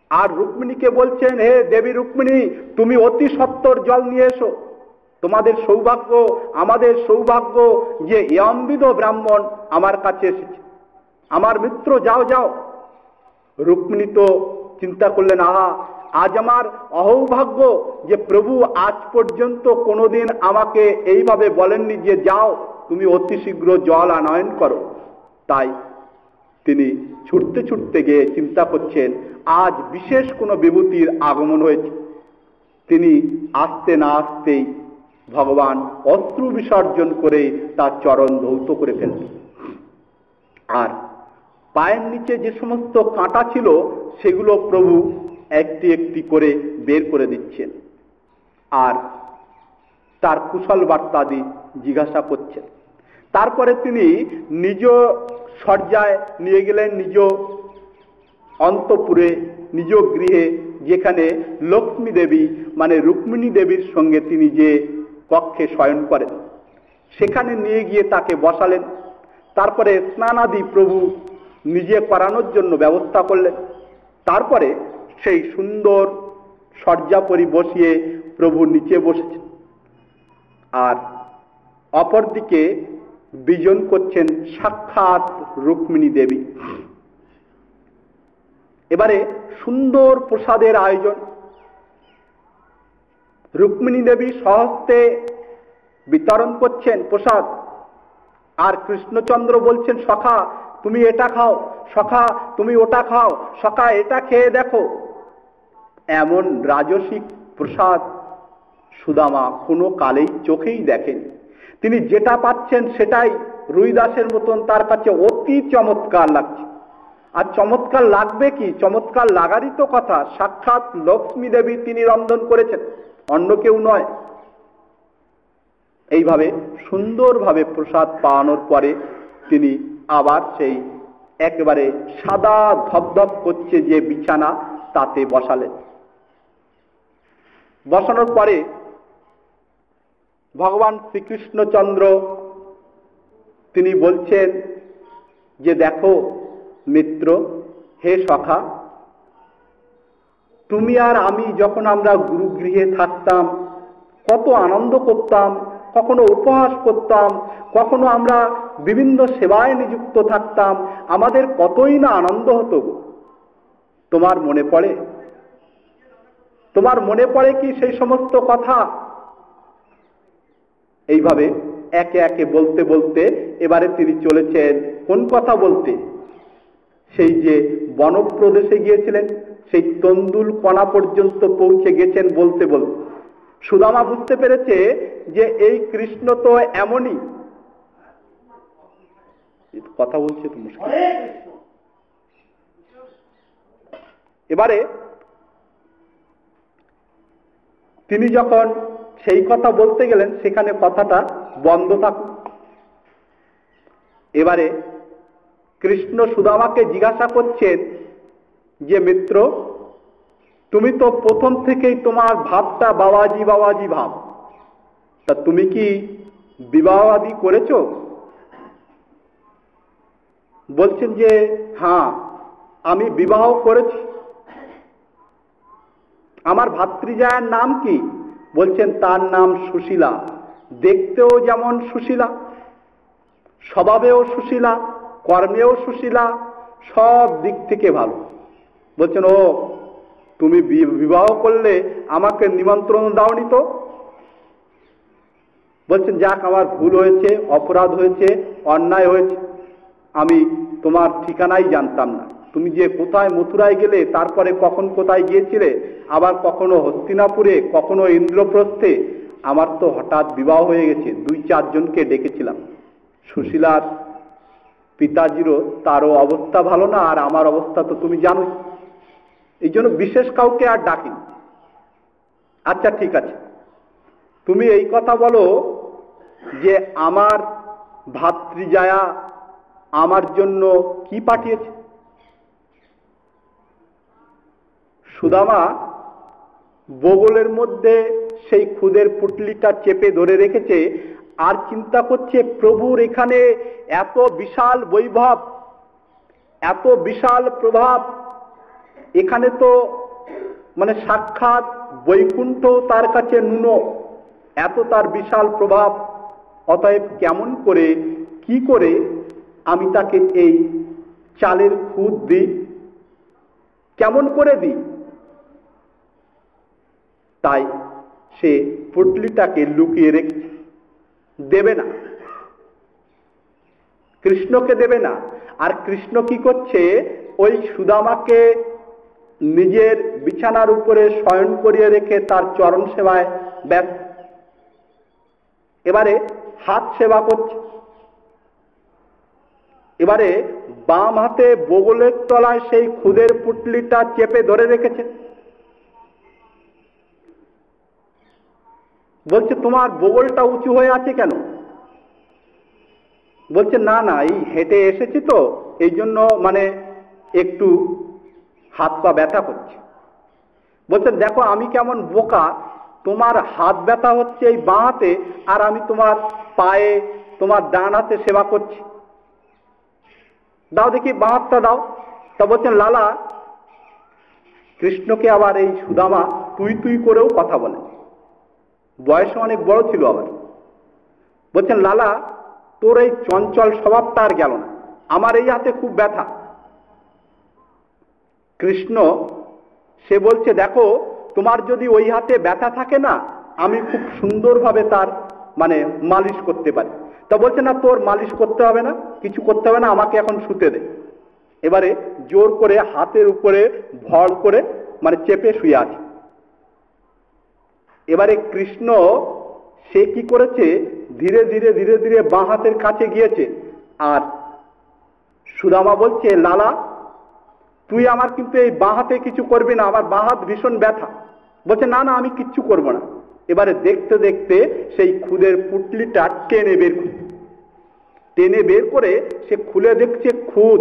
আর রুক্মিণীকে বলছেন, হে দেবী রুক্মিণী, তুমি অতি সত্বর জল নিয়ে এসো। তোমাদের সৌভাগ্য, আমাদের সৌভাগ্য যে এমবিদ ব্রাহ্মণ আমার কাছে এসেছে। আমার মিত্র, যাও যাও। রুক্মিণী তো চিন্তা করলেন, আহা, আজ আমার অহৌভাগ্য যে প্রভু আজ পর্যন্ত কোনোদিন আমাকে এইভাবে বলেননি যে যাও তুমি অতি শীঘ্র জল আনয়ন করো। তাই তিনি ছুটতে ছুটতে গিয়ে চিন্তা করছেন, আজ বিশেষ কোনো বিভূতির আগমন হয়েছে। তিনি আসতে না আসতেই ভগবান অশ্রু বিসর্জন করে তার চরণ ধৌত করে ফেললেন। আর পায়ের নিচে যে সমস্ত কাঁটা ছিল সেগুলো প্রভু একটি একটি করে বের করে দিচ্ছেন আর তার কুশল বার্তাদি জিজ্ঞাসা করছেন। তারপরে তিনি নিজ শয্যায় নিয়ে গেলেন, নিজ অন্তঃপুরে, নিজ গৃহে, যেখানে লক্ষ্মী দেবী মানে রুক্মিণী দেবীর সঙ্গে তিনি যে কক্ষে শয়ন করেন সেখানে নিয়ে গিয়ে তাকে বসালেন। তারপরে স্নানাদি প্রভু নিজে করানোর জন্য ব্যবস্থা করলেন। তারপরে সেই সুন্দর শয্যাপরি বসিয়ে প্রভু নিচে বসেছেন আর অপরদিকে বিজন করছেন সাক্ষাৎ রুক্মিণী দেবী। এবারে সুন্দর প্রসাদের আয়োজন। রুক্মিণী দেবী স্বহস্তে বিতরণ করছেন প্রসাদ, আর কৃষ্ণচন্দ্র বলছেন, সখা তুমি এটা খাও, সখা তুমি ওটা খাও, সখা এটা খেয়ে দেখো। এমন রাজসিক প্রসাদ সুদামা কোনো কালেই চোখেই দেখেনি। তিনি যেটা পাচ্ছেন সেটাই রুইদাসের মতন তার কাছে অতি চমৎকার লাগছে। আর চমৎকার লাগবে কি, চমৎকার লাগারই তো কথা। সাক্ষাৎ লক্ষ্মী দেবী তিনি রন্ধন করেছেন, অন্য কেউ নয়। এইভাবে সুন্দরভাবে প্রসাদ পাওয়ানোর পরে তিনি আবার সেই একেবারে সাদা ধপধপ করছে যে বিছানা তাতে বসালেন। বসানোর পরে ভগবান শ্রীকৃষ্ণচন্দ্র তিনি বলছেন যে দেখো মিত্র, হে সখা, তুমি আর আমি যখন আমরা গুরুগৃহে থাকতাম কত আনন্দ করতাম, কখনো উপহাস করতাম, কখনো আমরা বিভিন্ন সেবায় নিযুক্ত থাকতাম, আমাদের কতই না আনন্দ হতো। তোমার মনে পড়ে? তোমার মনে পড়ে কি সেই সমস্ত কথা? এইভাবে একে একে বলতে বলতে এবারে তিনি চলেছেন কোন কথা বলতে? সেই যে বনপ্রদেশে গিয়েছিলেন, সেই তন্দুল কণা পর্যন্ত পৌঁছে গেছেন বলতে বলতে সুদামা বুঝতে পেরেছে যে এই কৃষ্ণ তো এমনই। কথা বলছে তো মুশকিল। এবারে তিনি যখন সেই কথা বলতে গেলেন সেখানে কথাটা বন্ধ থাকুক। এবারে কৃষ্ণ সুদামাকে জিজ্ঞাসা করছেন যে মিত্র, তুমি তো প্রথম থেকেই তোমার ভাবটা বাবাজি বাবাজি ভাব, তা তুমি কি বিবাহাদি করেছ? বলছেন যে হ্যাঁ, আমি বিবাহ করেছি। আমার ভাতৃজায়ের নাম কি? বলছেন তার নাম সুশীলা। দেখতেও যেমন সুশীলা, স্বভাবেও সুশীলা, কর্মেও সুশীলা, সব দিক থেকে ভালো। বলছেন ও, তুমি বিবাহ করলে আমাকে নিমন্ত্রণ দাওনি তো? বলছেন যাক, আমার ভুল হয়েছে, অপরাধ হয়েছে, অন্যায় হয়েছে, আমি তোমার ঠিকানাই জানতাম না। তুমি যে কোথায় মথুরায় গেলে, তারপরে কখন কোথায় গিয়েছিলে, আবার কখনো হস্তিনাপুরে, কখনো ইন্দ্রপ্রস্থে, আমার তো হঠাৎ বিবাহ হয়ে গেছে। দুই চারজনকে ডেকেছিলাম। সুশীলার পিতাজিরও তারও অবস্থা ভালো না, আর আমার অবস্থা তো তুমি জানোই, এই জন্য বিশেষ কাউকে আর ডাকিনি। আচ্ছা ঠিক আছে, তুমি এই কথা বলো যে আমার ভাতৃজায়া আমার জন্য কি পাঠিয়েছে? সুদামা বগলের মধ্যে সেই খুদের পুটলিটা চেপে ধরে রেখেছে আর চিন্তা করছে, প্রভুর এখানে এত বিশাল বৈভব, এত বিশাল প্রভাব, এখানে তো মানে সাক্ষাৎ বৈকুণ্ঠ তার কাছে নুন, এত তার বিশাল প্রভাব। অতএব কেমন করে কি করে আমি তাকে এই চালের খুদ দিই, কেমন করে দিই? তাই সে পুটলিটাকে লুকিয়ে রেখেছে, দেবে না, কৃষ্ণকে দেবে না। আর কৃষ্ণ কি করছে, ওই সুদামাকে নিজের বিছানার উপরে শয়ন করিয়ে রেখে তার চরণ সেবায় ব্যস্ত। এবারে হাত সেবা করছে। এবারে বাম হাতে বগলের তলায় সেই খুদের পুটলিটা চেপে ধরে রেখেছে। বলছে তোমার বগলটা উঁচু হয়ে আছে কেন? বলছে না না, এই হেঁটে এসেছি তো, এই জন্য মানে একটু হাত পা ব্যথা করছে। বলছে দেখো আমি কেমন বোকা, তোমার হাত ব্যথা হচ্ছে এই বাঁ হাতে, আর আমি তোমার পায়ে তোমার ডান হাতে সেবা করছি, দাও দেখি বাঁ হাতটা দাও। তা বলছেন লালা, কৃষ্ণকে আবার এই সুদামা তুই তুই করেও কথা বলে, বয়সে অনেক বড় ছিল আবার। বলছেন লালা, তোর এই চঞ্চল স্বভাবটা আর গেল না, আমার এই হাতে খুব ব্যথা। কৃষ্ণ সে বলছে দেখো তোমার যদি ওই হাতে ব্যথা থাকে না, আমি খুব সুন্দরভাবে তার মানে মালিশ করতে পারি। তা বলছে না, তোর মালিশ করতে হবে না, কিছু করতে হবে না, আমাকে এখন শুতে দে। এবারে জোর করে হাতের উপরে ভর করে মানে চেপে শুয়ে আছে। এবারে কৃষ্ণ সে কি করেছে, ধীরে ধীরে ধীরে ধীরে বাঁ হাতের কাছে গিয়েছে। আর সুদামা বলছে লালা, তুই আমার কিন্তু এই বাঁ হাতে কিছু করবি না, আমার বাঁ হাত ভীষণ ব্যথা। বলছে না না, আমি কিচ্ছু করব না। এবারে দেখতে দেখতে সেই খুদের পুটলিটা টেনে বের করে টেনে বের করে সে খুলে দেখছে খুদ।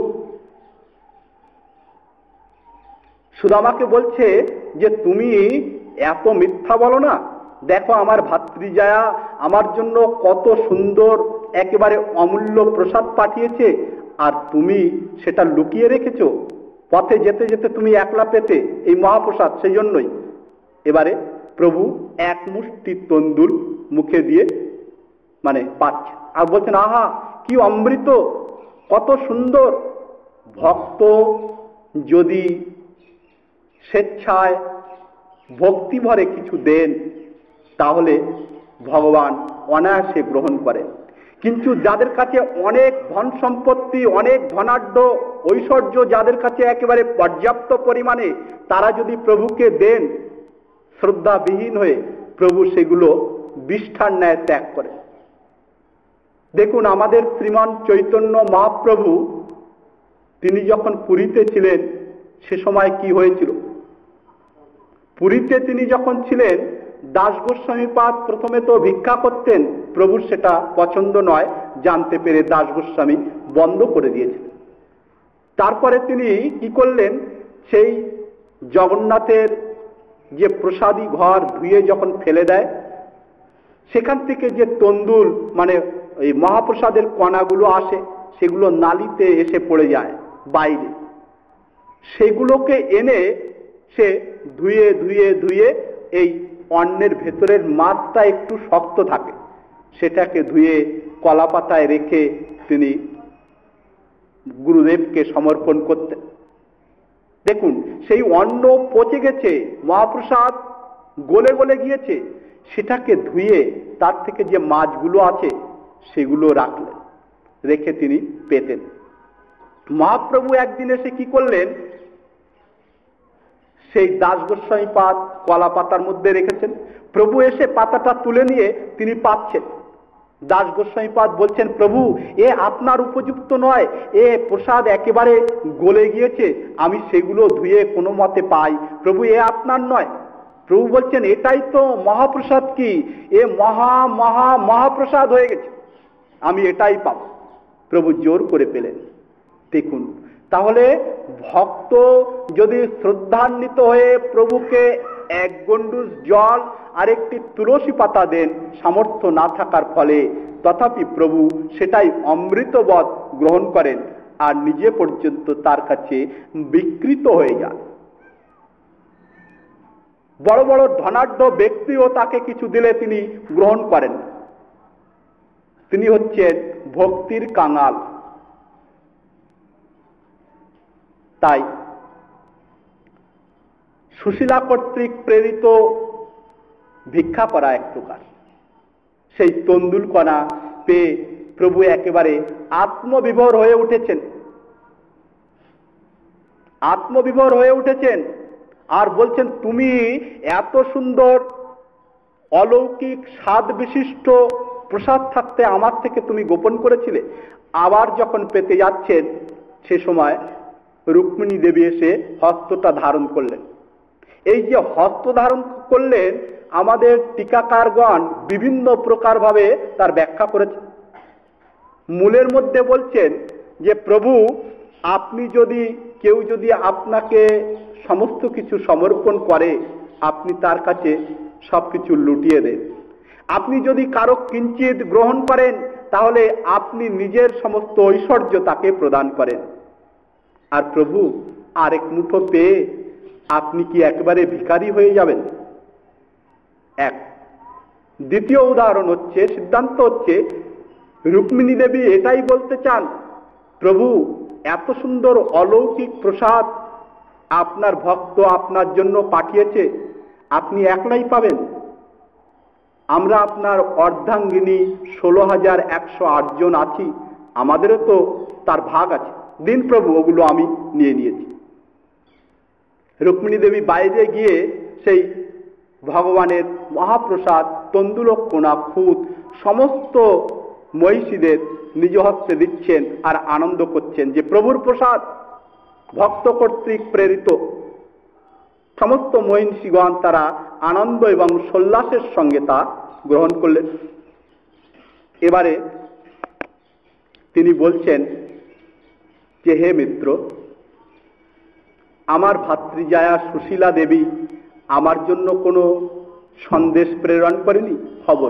সুদামাকে বলছে যে তুমি এত মিথ্যা বলো না, দেখো আমার ভাতৃজায়া আমার জন্য কত সুন্দর একেবারে অমূল্য প্রসাদ পাঠিয়েছে, আর তুমি সেটা লুকিয়ে রেখেছো, পথে যেতে যেতে তুমি একলা পেতে এই মহাপ্রসাদ, সেই জন্যই। এবারে প্রভু এক মুষ্টি তন্দুল মুখে দিয়ে মানে পাচ্ছে, আর বলছেন আহা কি অমৃত, কত সুন্দর। ভক্ত যদি স্বেচ্ছায় ভক্তি ভরে কিছু দেন, তাহলে ভগবান অনায়াসে গ্রহণ করেন। কিন্তু যাদের কাছে অনেক ধন সম্পত্তি, অনেক ধনাঢ্য ঐশ্বর্য যাদের কাছে একেবারে পর্যাপ্ত পরিমাণে, তারা যদি প্রভুকে দেন শ্রদ্ধাবিহীন হয়ে, প্রভু সেগুলো বিষ্ঠার ন্যায় ত্যাগ করে। দেখুন আমাদের শ্রীমান চৈতন্য মহাপ্রভু তিনি যখন পুরীতে ছিলেন, সে সময় কি হয়েছিল? পুরীতে তিনি যখন ছিলেন, দাস গোস্বামীপাদ প্রথমে তো ভিক্ষা করতেন, প্রভুর সেটা পছন্দ নয় জানতে পেরে দাস গোস্বামী বন্ধ করে দিয়েছিলেন। তারপরে তিনি কি করলেন, সেই জগন্নাথের যে প্রসাদী ঘর ধুয়ে যখন ফেলে দেয়, সেখান থেকে যে তন্দুল মানে এই মহাপ্রসাদের কণাগুলো আসে, সেগুলো নালিতে এসে পড়ে যায় বাইরে, সেগুলোকে এনে সে ধুয়ে ধুয়ে ধুয়ে এই অন্নের ভেতরের মাছটা একটু শক্ত থাকে, সেটাকে ধুয়ে কলা পাতায় রেখে তিনি গুরুদেবকে সমর্পণ করতেন। দেখুন সেই অন্ন পচে গেছে, মহাপ্রসাদ গলে গলে গিয়েছে, সেটাকে ধুয়ে তার থেকে যে মাছগুলো আছে সেগুলো রাখলেন, রেখে তিনি পেতেন। মহাপ্রভু একদিন এসে কি করলেন, সেই দাস গোস্বামী পাত কলা পাতার মধ্যে রেখেছেন, প্রভু এসে পাতাটা তুলে নিয়ে তিনি পাচ্ছেন। দাস গোস্বামী পাদ বলছেন, প্রভু এ আপনার উপযুক্ত নয়, এ প্রসাদ একেবারে গলে গিয়েছে, আমি সেগুলো ধুয়ে কোনো মতে পাই, প্রভু এ আপনার নয়। প্রভু বলছেন এটাই তো মহাপ্রসাদ, কি এ মহা মহা মহাপ্রসাদ হয়ে গেছে, আমি এটাই পাব। প্রভু জোর করে পেলেন। দেখুন তাহলে ভক্ত যদি শ্রদ্ধান্বিত হয়ে প্রভুকে এক গণ্ডুষ জল আর একটি তুলসী পাতা দেন, সামর্থ্য না থাকার ফলে, তথাপি প্রভু সেটাই অমৃতবৎ গ্রহণ করেন আর নিজে পর্যন্ত তার কাছে বিকৃত হয়ে যান। বড় বড় ধনাঢ্য ব্যক্তিও তাকে কিছু দিলে তিনি গ্রহণ করেন। তিনি হচ্ছেন ভক্তির কাঙাল। তাই সুশীলা কর্তৃক প্রেরিত ভিক্ষা করা এক প্রকার। সেই তন্দুল কণা পেয়ে প্রভু একেবারে আত্মবিভোর হয়ে উঠেছেন, আত্মবিভোর হয়ে উঠেছেন আর বলছেন, তুমি এত সুন্দর অলৌকিক স্বাদ বিশিষ্ট প্রসাদ থাকতে আমার থেকে তুমি গোপন করেছিলে। আবার যখন পেতে যাচ্ছেন সে সময় রুক্মিণী দেবী এসে হস্তটা ধারণ করলেন। এই যে হস্ত ধারণ করলেন, আমাদের টিকাকারগণ বিভিন্ন প্রকার ভাবে তার ব্যাখ্যা করেছে। মূলের মধ্যে বলছেন যে প্রভু, আপনি যদি কেউ যদি আপনাকে সমস্ত কিছু সমর্পণ করে, আপনি তার কাছে সবকিছু লুটিয়ে দেন। আপনি যদি কারো কিঞ্চিত গ্রহণ করেন, তাহলে আপনি নিজের সমস্ত ঐশ্বর্য তাকে প্রদান করেন। আর প্রভু, আরেক মুঠো পেয়ে আপনি কি একেবারে ভিখারি হয়ে যাবেন? এক। দ্বিতীয় উদাহরণ হচ্ছে, সিদ্ধান্ত হচ্ছে, রুক্মিণী দেবী এটাই বলতে চান, প্রভু এত সুন্দর অলৌকিক প্রসাদ আপনার ভক্ত আপনার জন্য পাঠিয়েছে, আপনি একলাই পাবেন। আমরা আপনার অর্ধাঙ্গিনী ষোলো হাজার একশো আট জন আছি, আমাদেরও তো তার ভাগ আছে। দিন প্রভু, ওগুলো আমি নিয়ে নিয়েছি। রুক্মিণী দেবী বাইরে গিয়ে সেই ভগবানের মহাপ্রসাদ তন্দুলক্ষণা খুদ সমস্ত মহিষীদের নিজ হস্তে দিচ্ছেন আর আনন্দ করছেন যে প্রভুর প্রসাদ ভক্ত কর্তৃক প্রেরিত। সমস্ত মহিষীগণ তারা আনন্দ এবং সোল্লাসের সঙ্গে তা গ্রহণ করলেন। এবারে তিনি বলছেন যে, হে মিত্র, আমার ভাতৃজায়া সুশীলা দেবী আমার জন্য কোনো সন্দেশ প্রেরণ করেনি? খবর।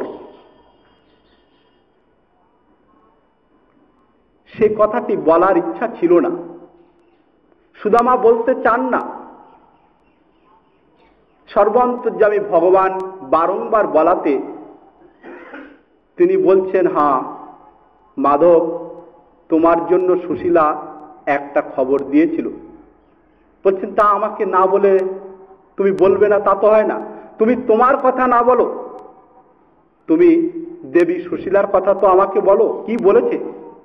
সে কথাটি বলার ইচ্ছা ছিল না, সুদামা বলতে চান না। সর্বান্তর্যামী ভগবান বারংবার বলাতে তিনি বলছেন, হ্যাঁ মাধব, তোমার জন্য সুশীলা একটা খবর দিয়েছিল। বলছেন, তা আমাকে না বলে তুমি বলবে না? তা তো হয় না। তুমি তোমার কথা না বলো, তুমি দেবী সুশীলার কথা তো আমাকে বলো। কি বলেছে?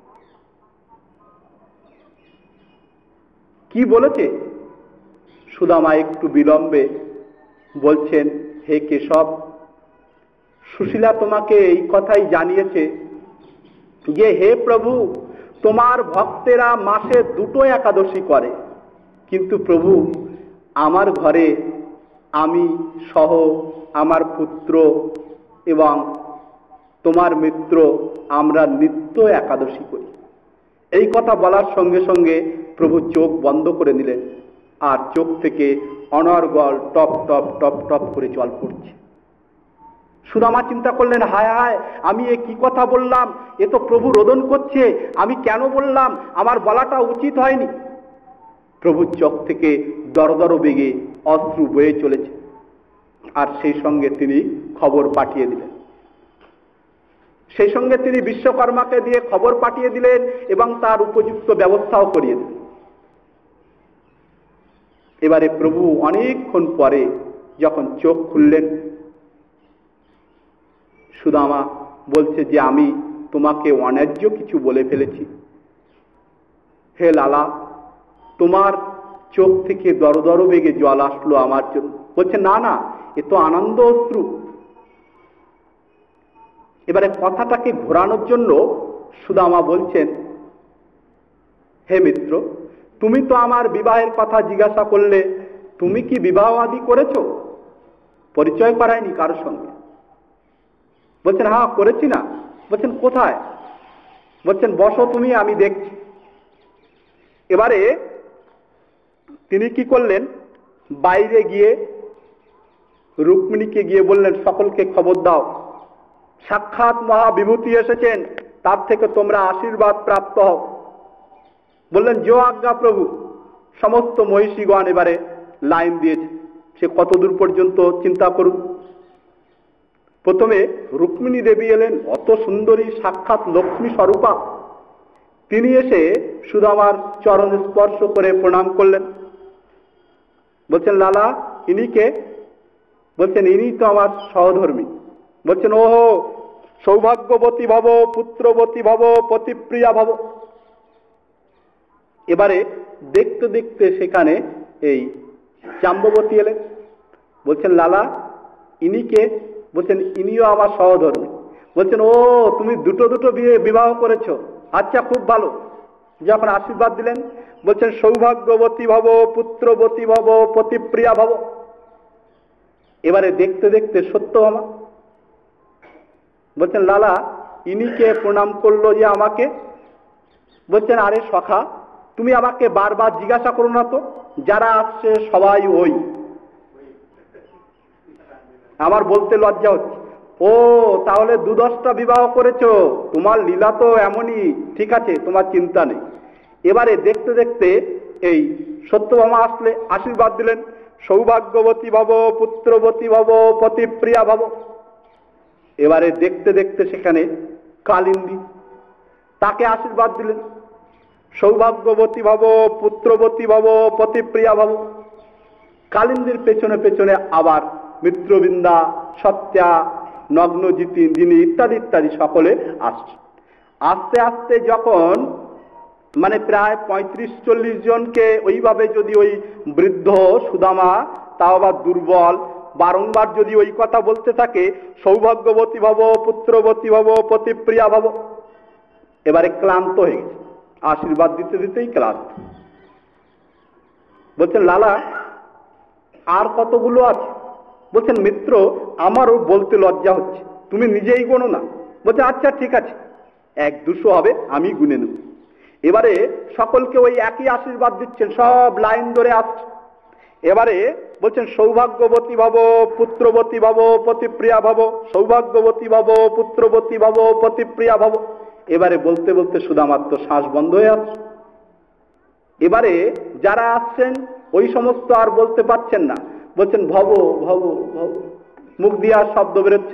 কি বলেছে? সুদামা একটু বিলম্বে বলছেন, হে কেশব, সুশীলা তোমাকে এই কথাই জানিয়েছে যে, হে প্রভু, তোমার ভক্তেরা মাসে দুটো একাদশী করে, কিন্তু প্রভু আমার ঘরে আমি সহ আমার পুত্র এবং তোমার মিত্র আমরা নিত্য একাদশী করি। এই কথা বলার সঙ্গে সঙ্গে প্রভু চোখ বন্ধ করে নিলেন, আর চোখ থেকে অনর্গল টপ টপ টপ টপ করে জল পড়ছে। সুদামা চিন্তা করলেন, হায় হায়, আমি এ কি কথা বললাম, এ তো প্রভু রোদন করছে, আমি কেন বললাম, আমার বলাটা উচিত হয়নি। প্রভুর চোখ থেকে দরদর বেগে অশ্রু বয়ে চলেছে, আর সেই সঙ্গে তিনি খবর পাঠিয়ে দিলেন। সেই সঙ্গে তিনি বিশ্বকর্মাকে দিয়ে খবর পাঠিয়ে দিলেন এবং তার উপযুক্ত ব্যবস্থাও করিয়ে দিলেন। এবারে প্রভু অনেকক্ষণ পরে যখন চোখ খুললেন, সুদামা বলছে যে, আমি তোমাকে অন্যায্য কিছু বলে ফেলেছি। হে লালা, তোমার চোখ থেকে দরদর বেগে জল আসলো আমার জন্য। বলছে, না না, এ তো আনন্দ অশ্রু। এবারে কথাটাকে ঘোরানোর জন্য সুদামা বলছেন, হে মিত্র, তুমি তো আমার বিবাহের কথা জিজ্ঞাসা করলে, তুমি কি বিবাহ আদি করেছো? পরিচয় করায়নি কারোর সঙ্গে? বলছেন, হ্যাঁ করেছি না। বলছেন, কোথায়? বলছেন, বসো তুমি, আমি দেখছি। এবারে তিনি কি করলেন, বাইরে গিয়ে রুক্মিণীকে গিয়ে বললেন, সকলকে খবর দাও, সাক্ষাৎ মহাবিভূতি এসেছেন, তার থেকে তোমরা আশীর্বাদ প্রাপ্ত হও। বললেন, জো আজ্ঞা প্রভু। সমস্ত মহিষীগণ এবারে লাইন দিয়েছে, সে কতদূর পর্যন্ত চিন্তা করুন। প্রথমে রুক্মিণী দেবী এলেন, অত সুন্দরী, সাক্ষাৎ লক্ষ্মী স্বরূপা। তিনি এসে সুদামার চরণ স্পর্শ করে প্রণাম করলেন। বলছেন, লালা ইনি কে? বলছেন, ইনি তো আমার সহধর্মী। বলছেন, ওহো, সৌভাগ্যবতী ভব, পুত্রবতী ভব, পতিপ্রিয়া ভব। এবারে দেখতে দেখতে সেখানে এই জাম্ববতী এলেন। বলছেন, লালা ইনি কে? বলছেন, ইনিও আমার সহধর্মী। বলছেন, ও তুমি দুটো দুটো বিয়ে বিবাহ করেছো, আচ্ছা খুব ভালো। যখন আশীর্বাদ দিলেন, বলছেন, সৌভাগ্যবতী ভব, পুত্রবতী ভব, পতিপ্রিয়া ভব। এবারে দেখতে দেখতে সত্যভামা বলছেন, লালা ইনি কে প্রণাম করলো যে আমাকে? বলছেন, আরে সখা, তুমি আমাকে বারবার জিজ্ঞাসা করো না তো, যারা আসছে সবাই ওই। আমার বলতে লজ্জা হচ্ছে। ও তাহলে দু দশটা বিবাহ করেছো, তোমার লীলা তো এমনই, ঠিক আছে, তোমার চিন্তা নেই। এবারে দেখতে দেখতে এই সত্যভামা আসলে আশীর্বাদ দিলেন, সৌভাগ্যবতী ভব, পুত্রবতী ভব, পতিপ্রিয়া ভব। এবারে দেখতে দেখতে সেখানে কালিন্দী, তাকে আশীর্বাদ দিলেন, সৌভাগ্যবতী ভব, পুত্রবতী ভব, পতিপ্রিয়া ভব। কালিন্দীর পেছনে পেছনে আবার মিত্রবৃন্দা, সত্যা, নগ্নজিতি, যিনি ইত্যাদি ইত্যাদি সকলে আসছে। আস্তে আস্তে যখন মানে প্রায় পঁয়ত্রিশ চল্লিশ জনকে ওইভাবে যদি ওই বৃদ্ধ সুদামা, তাও আবার দুর্বল, বারংবার যদি ওই কথা বলতে থাকে, সৌভাগ্যবতী ভব, পুত্রবতী ভব, পতিপ্রিয়া ভব, এবারে ক্লান্ত হয়ে গেছে, আশীর্বাদ দিতে দিতেই ক্লান্ত। বলছেন, লালা আর কতগুলো আছে? বলছেন, মিত্র আমারও বলতে লজ্জা হচ্ছে, তুমি নিজেই গোনো না। বলছে, আচ্ছা ঠিক আছে, এক দুশো হবে, আমি গুনে নেব। এবারে সকলকে ওই একই আশীর্বাদ দিচ্ছেন, সব লাইন ধরে আসছে। এবারে বলছেন, সৌভাগ্যবতী ভব, পুত্রবতী ভব, পতিপ্রিয়া ভব, সৌভাগ্যবতী ভব, পুত্রবতী ভব, পতিপ্রিয়া ভব। এবারে বলতে বলতে সুদামার তো শ্বাস বন্ধ হয়ে আসছে। এবারে যারা আসছেন ওই সমস্ত আর বলতে পারছেন না, বলছেন, ভব ভব ভব, মুখ দিয়ে আর শব্দ বেরোচ্ছে।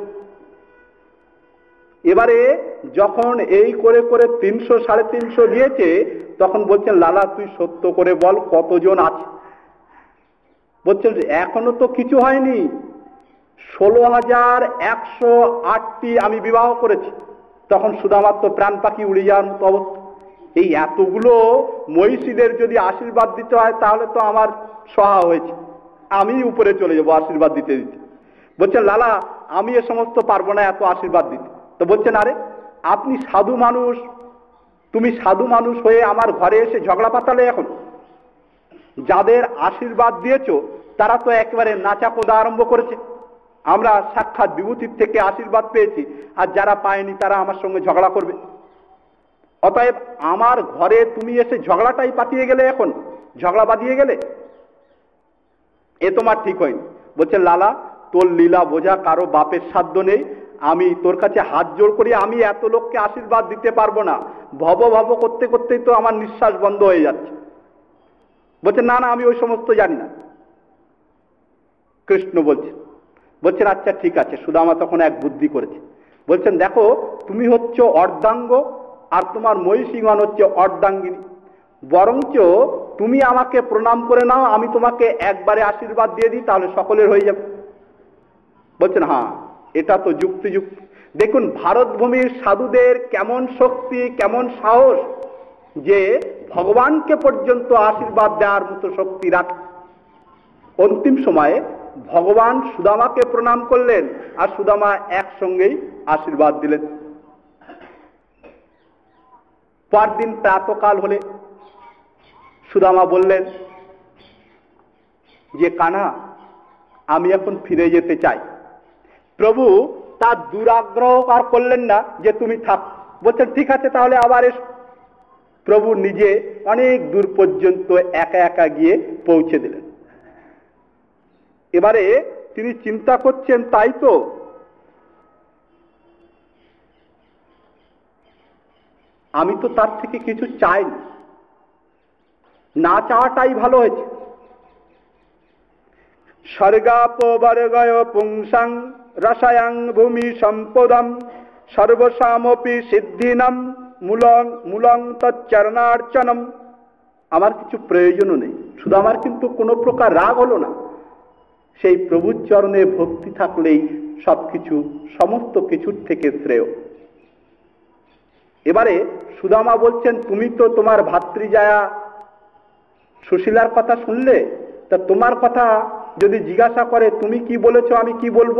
এবারে যখন এই করে করে তিনশো সাড়ে তিনশো দিয়েছে, তখন বলছেন, লালা তুই সত্য করে বল কতজন আছে? বলছেন, এখনো তো কিছু হয়নি, ষোলো হাজার একশো আটটি আমি বিবাহ করেছি। তখন সুদামার তো প্রাণ পাখি উড়ে যাওয়ার মতো অবস্থা। এই এতগুলো মহিষীদের যদি আশীর্বাদ দিতে হয়, তাহলে তো আমার সহা হয়েছে, আমি উপরে চলে যাবো আশীর্বাদ দিতে দিতে। বলছেন, লালা আমি এ সমস্ত পারবো না এত আশীর্বাদ দিতে। তো বলছেন, আরে আপনি সাধু মানুষ, তুমি সাধু মানুষ হয়ে আমার ঘরে এসে ঝগড়া পাতালে এখন? যাদের আশীর্বাদ দিয়েছ তারা তো একেবারে নাচা কোদা আরম্ভ করেছে, আমরা সাক্ষাৎ বিভূতির থেকে আশীর্বাদ পেয়েছি, আর যারা পায়নি তারা আমার সঙ্গে ঝগড়া করবে। অতএব আমার ঘরে তুমি এসে ঝগড়াটাই পাতিয়ে গেলে, এখন ঝগড়া বাঁধিয়ে গেলে, এ তোমার ঠিক হয়নি। বলছেন, লালা তোর লীলা বোঝা কারো বাপের সাধ্য নেই, আমি তোর কাছে হাত জোড় করি, আমি এত লোককে আশীর্বাদ দিতে পারবো না, ভব ভব করতে করতেই তো আমার নিঃশ্বাস বন্ধ হয়ে যাচ্ছে। বলছেন, না না আমি ওই সমস্ত জানি না। কৃষ্ণ বলছেন, বলছেন আচ্ছা ঠিক আছে। সুদামা তখন এক বুদ্ধি করেছে, বলছেন, দেখো তুমি হচ্ছে অর্ধাঙ্গ আর তোমার মহিষীগণ হচ্ছে অর্ধাঙ্গিনী, বরঞ্চ তুমি আমাকে প্রণাম করে নাও, আমি তোমাকে একবারে আশীর্বাদ দিয়ে দিই, তাহলে সকলের হয়ে যাবে। বলছেন, হ্যাঁ এটা তো যুক্তিযুক্ত। দেখুন ভারতভূমির সাধুদের কেমন শক্তি, কেমন সাহস, যে ভগবানকে পর্যন্ত আশীর্বাদ দেওয়ার মতো শক্তি রাখে। অন্তিম সময়ে ভগবান সুদামাকে প্রণাম করলেন, আর সুদামা একসঙ্গেই আশীর্বাদ দিলেন। পরদিন প্রাতকাল হলে সুদামা বললেন যে, কানা আমি এখন ফিরে যেতে চাই। প্রভু তার দুরাগ্রহ আর করলেন না যে তুমি থাক, বলছেন ঠিক আছে তাহলে আবার এসো। প্রভু নিজে অনেক দূর পর্যন্ত একা একা গিয়ে পৌঁছে দিলেন। এবারে তিনি চিন্তা করছেন, তাই তো আমি তো তার থেকে কিছু চাইনি, না চাওয়াটাই ভালো হয়েছে। স্বর্গাপবর্গয় পুংসাং রসায়ং ভূমি সম্পদম সর্বসামপি সিদ্ধিনাম মূলং মূলং তচ্চরণার্চনম। আমার কিছু প্রয়োজনও নেই, শুধু আমার কিন্তু কোনো প্রকার রাগ হলো না। সেই প্রভুর চরণে ভক্তি থাকলেই সবকিছু সমস্ত কিছুর থেকে শ্রেয়। এবারে সুদামা বলছেন, তুমি তো তোমার ভাতৃজায়া সুশীলার কথা শুনলে, তা তোমার কথা যদি জিজ্ঞাসা করে তুমি কি বলেছ আমি কি বলবো?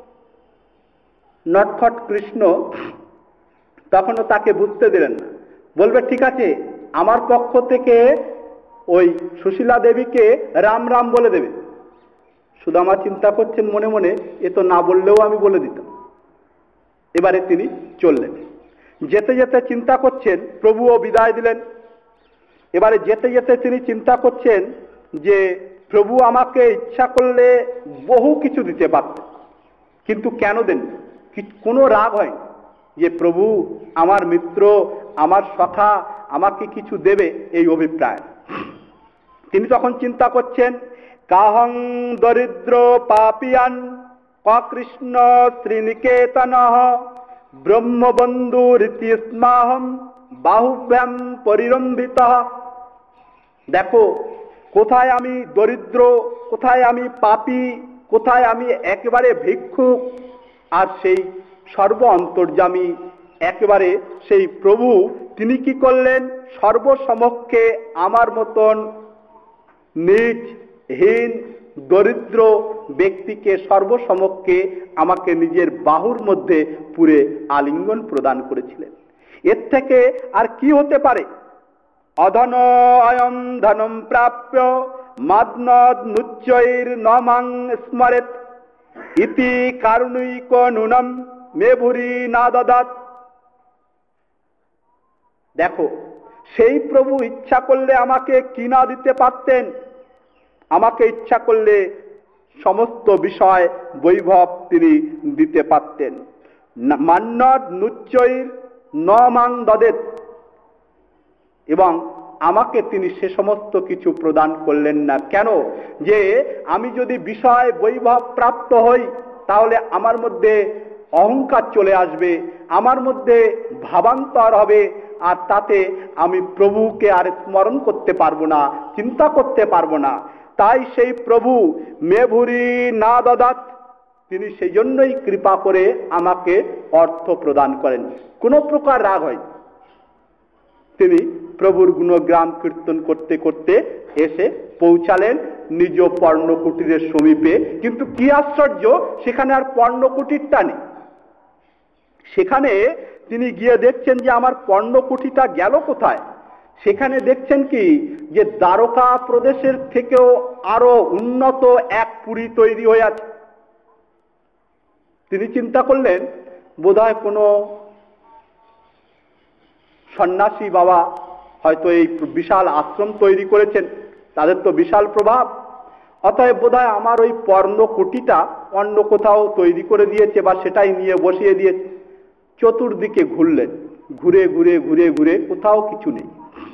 নটখট কৃষ্ণ তখনও তাকে বুঝতে দিলেন না, বলবে ঠিক আছে আমার পক্ষ থেকে ওই সুশীলা দেবীকে রাম রাম বলে দেবে। সুদামা চিন্তা করছেন মনে মনে, এ তো না বললেও আমি বলে দিতাম। এবারে তিনি চললেন, যেতে যেতে চিন্তা করছেন, প্রভুও বিদায় দিলেন। এবারে যেতে যেতে তিনি চিন্তা করছেন যে প্রভু আমাকে ইচ্ছা করলে বহু কিছু দিতে পারতেন, কিন্তু কেন দেন? কোনো রাগ হয় যে প্রভু আমার মিত্র আমার সখা আমাকে কিছু দেবে এই অভিপ্রায়। তিনি তখন চিন্তা করছেন, কাহং দরিদ্র পাপিয়ান কৃষ্ণ শ্রীনিকেতন ব্রহ্মবন্ধু রীতিস্মাহম বাহুভ্যাম পরিরম্ভিত। দেখো কোথায় আমি দরিদ্র, কোথায় আমি পাপী, কোথায় আমি একেবারে ভিক্ষুক, আর সেই সর্ব অন্তর্যামী একেবারে সেই প্রভু তিনি কি করলেন? সর্বসমক্ষে আমার মতন নীচ হীন দরিদ্র ব্যক্তিকে সর্বসমক্ষে আমাকে নিজের বাহুর মধ্যে পুরে আলিঙ্গন প্রদান করেছিলেন। এর থেকে আর কি হতে পারে? অধন অয়ম ধনম প্রাপ্য মাদনদ নুচ্চৈর নমাং স্মরেত ইতি কারুণিক নুনম মেভুরি না দদাত। দেখো সেই প্রভু ইচ্ছা করলে আমাকে কি না দিতে পারতেন? আমাকে ইচ্ছা করলে সমস্ত বিষয় বৈভব তিনি দিতে পারতেন। মান্যদ নুচ্চৈর নমাং দদেত, এবং আমাকে তিনি সে সমস্ত কিছু প্রদান করলেন না। কেন? যে আমি যদি বিষয় বৈভব প্রাপ্ত হই তাহলে আমার মধ্যে অহংকার চলে আসবে, আমার মধ্যে ভাবান্তর হবে, আর তাতে আমি প্রভুকে আর স্মরণ করতে পারবো না, চিন্তা করতে পারবো না। তাই সেই প্রভু মেভুরি না দদাত, তিনি সেই জন্যই কৃপা করে আমাকে অর্থ প্রদান করেন, কোনো প্রকার রাগ হয়। তিনি প্রভুর গুণগ্রাম কীর্তন করতে করতে এসে পৌঁছালেন নিজ পর্ণকুটিরের সমীপে। কিন্তু কি আশ্চর্য, সেখানে আর পর্ণকুটিরটা নেই। সেখানে তিনি গিয়ে দেখছেন যে আমার পর্ণকুটিটা গেল কোথায়? সেখানে দেখছেন কি যে দ্বারকা প্রদেশের থেকেও আরো উন্নত এক পুরী তৈরি হয়ে আছে। তিনি চিন্তা করলেন বোধহয় কোনো সন্ন্যাসী বাবা হয়তো এই বিশাল আশ্রম তৈরি করেছেন, তাদের তো বিশাল প্রভাব, অতএব বোধহয় আমার ওই পর্ণকুটিটা অন্য কোথাও তৈরি করে দিয়েছে বা সেটাই নিয়ে বসিয়ে দিয়েছে। চতুর্দিকে ঘুরলেন, ঘুরে ঘুরে ঘুরে ঘুরে কোথাও কিছু নেই।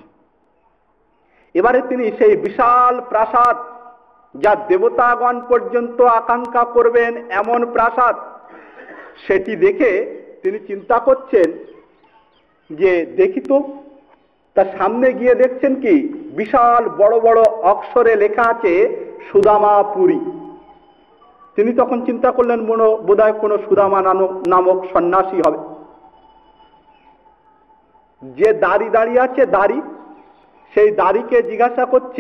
এবারে তিনি সেই বিশাল প্রাসাদ, যা দেবতাগণ পর্যন্ত আকাঙ্ক্ষা করবেন এমন প্রাসাদ, সেটি দেখে তিনি চিন্তা করছেন যে দেখি তো। তার সামনে গিয়ে দেখছেন কি বিশাল বড় বড় অক্ষরে লেখা আছে সুদামা পুরী। তিনি তখন চিন্তা করলেন বোধহয় কোনো সুদামা নামক সন্ন্যাসী হবে। যে দাড়ি দাঁড়িয়ে আছে দাড়ি, সেই দাড়িকে জিজ্ঞাসা করছে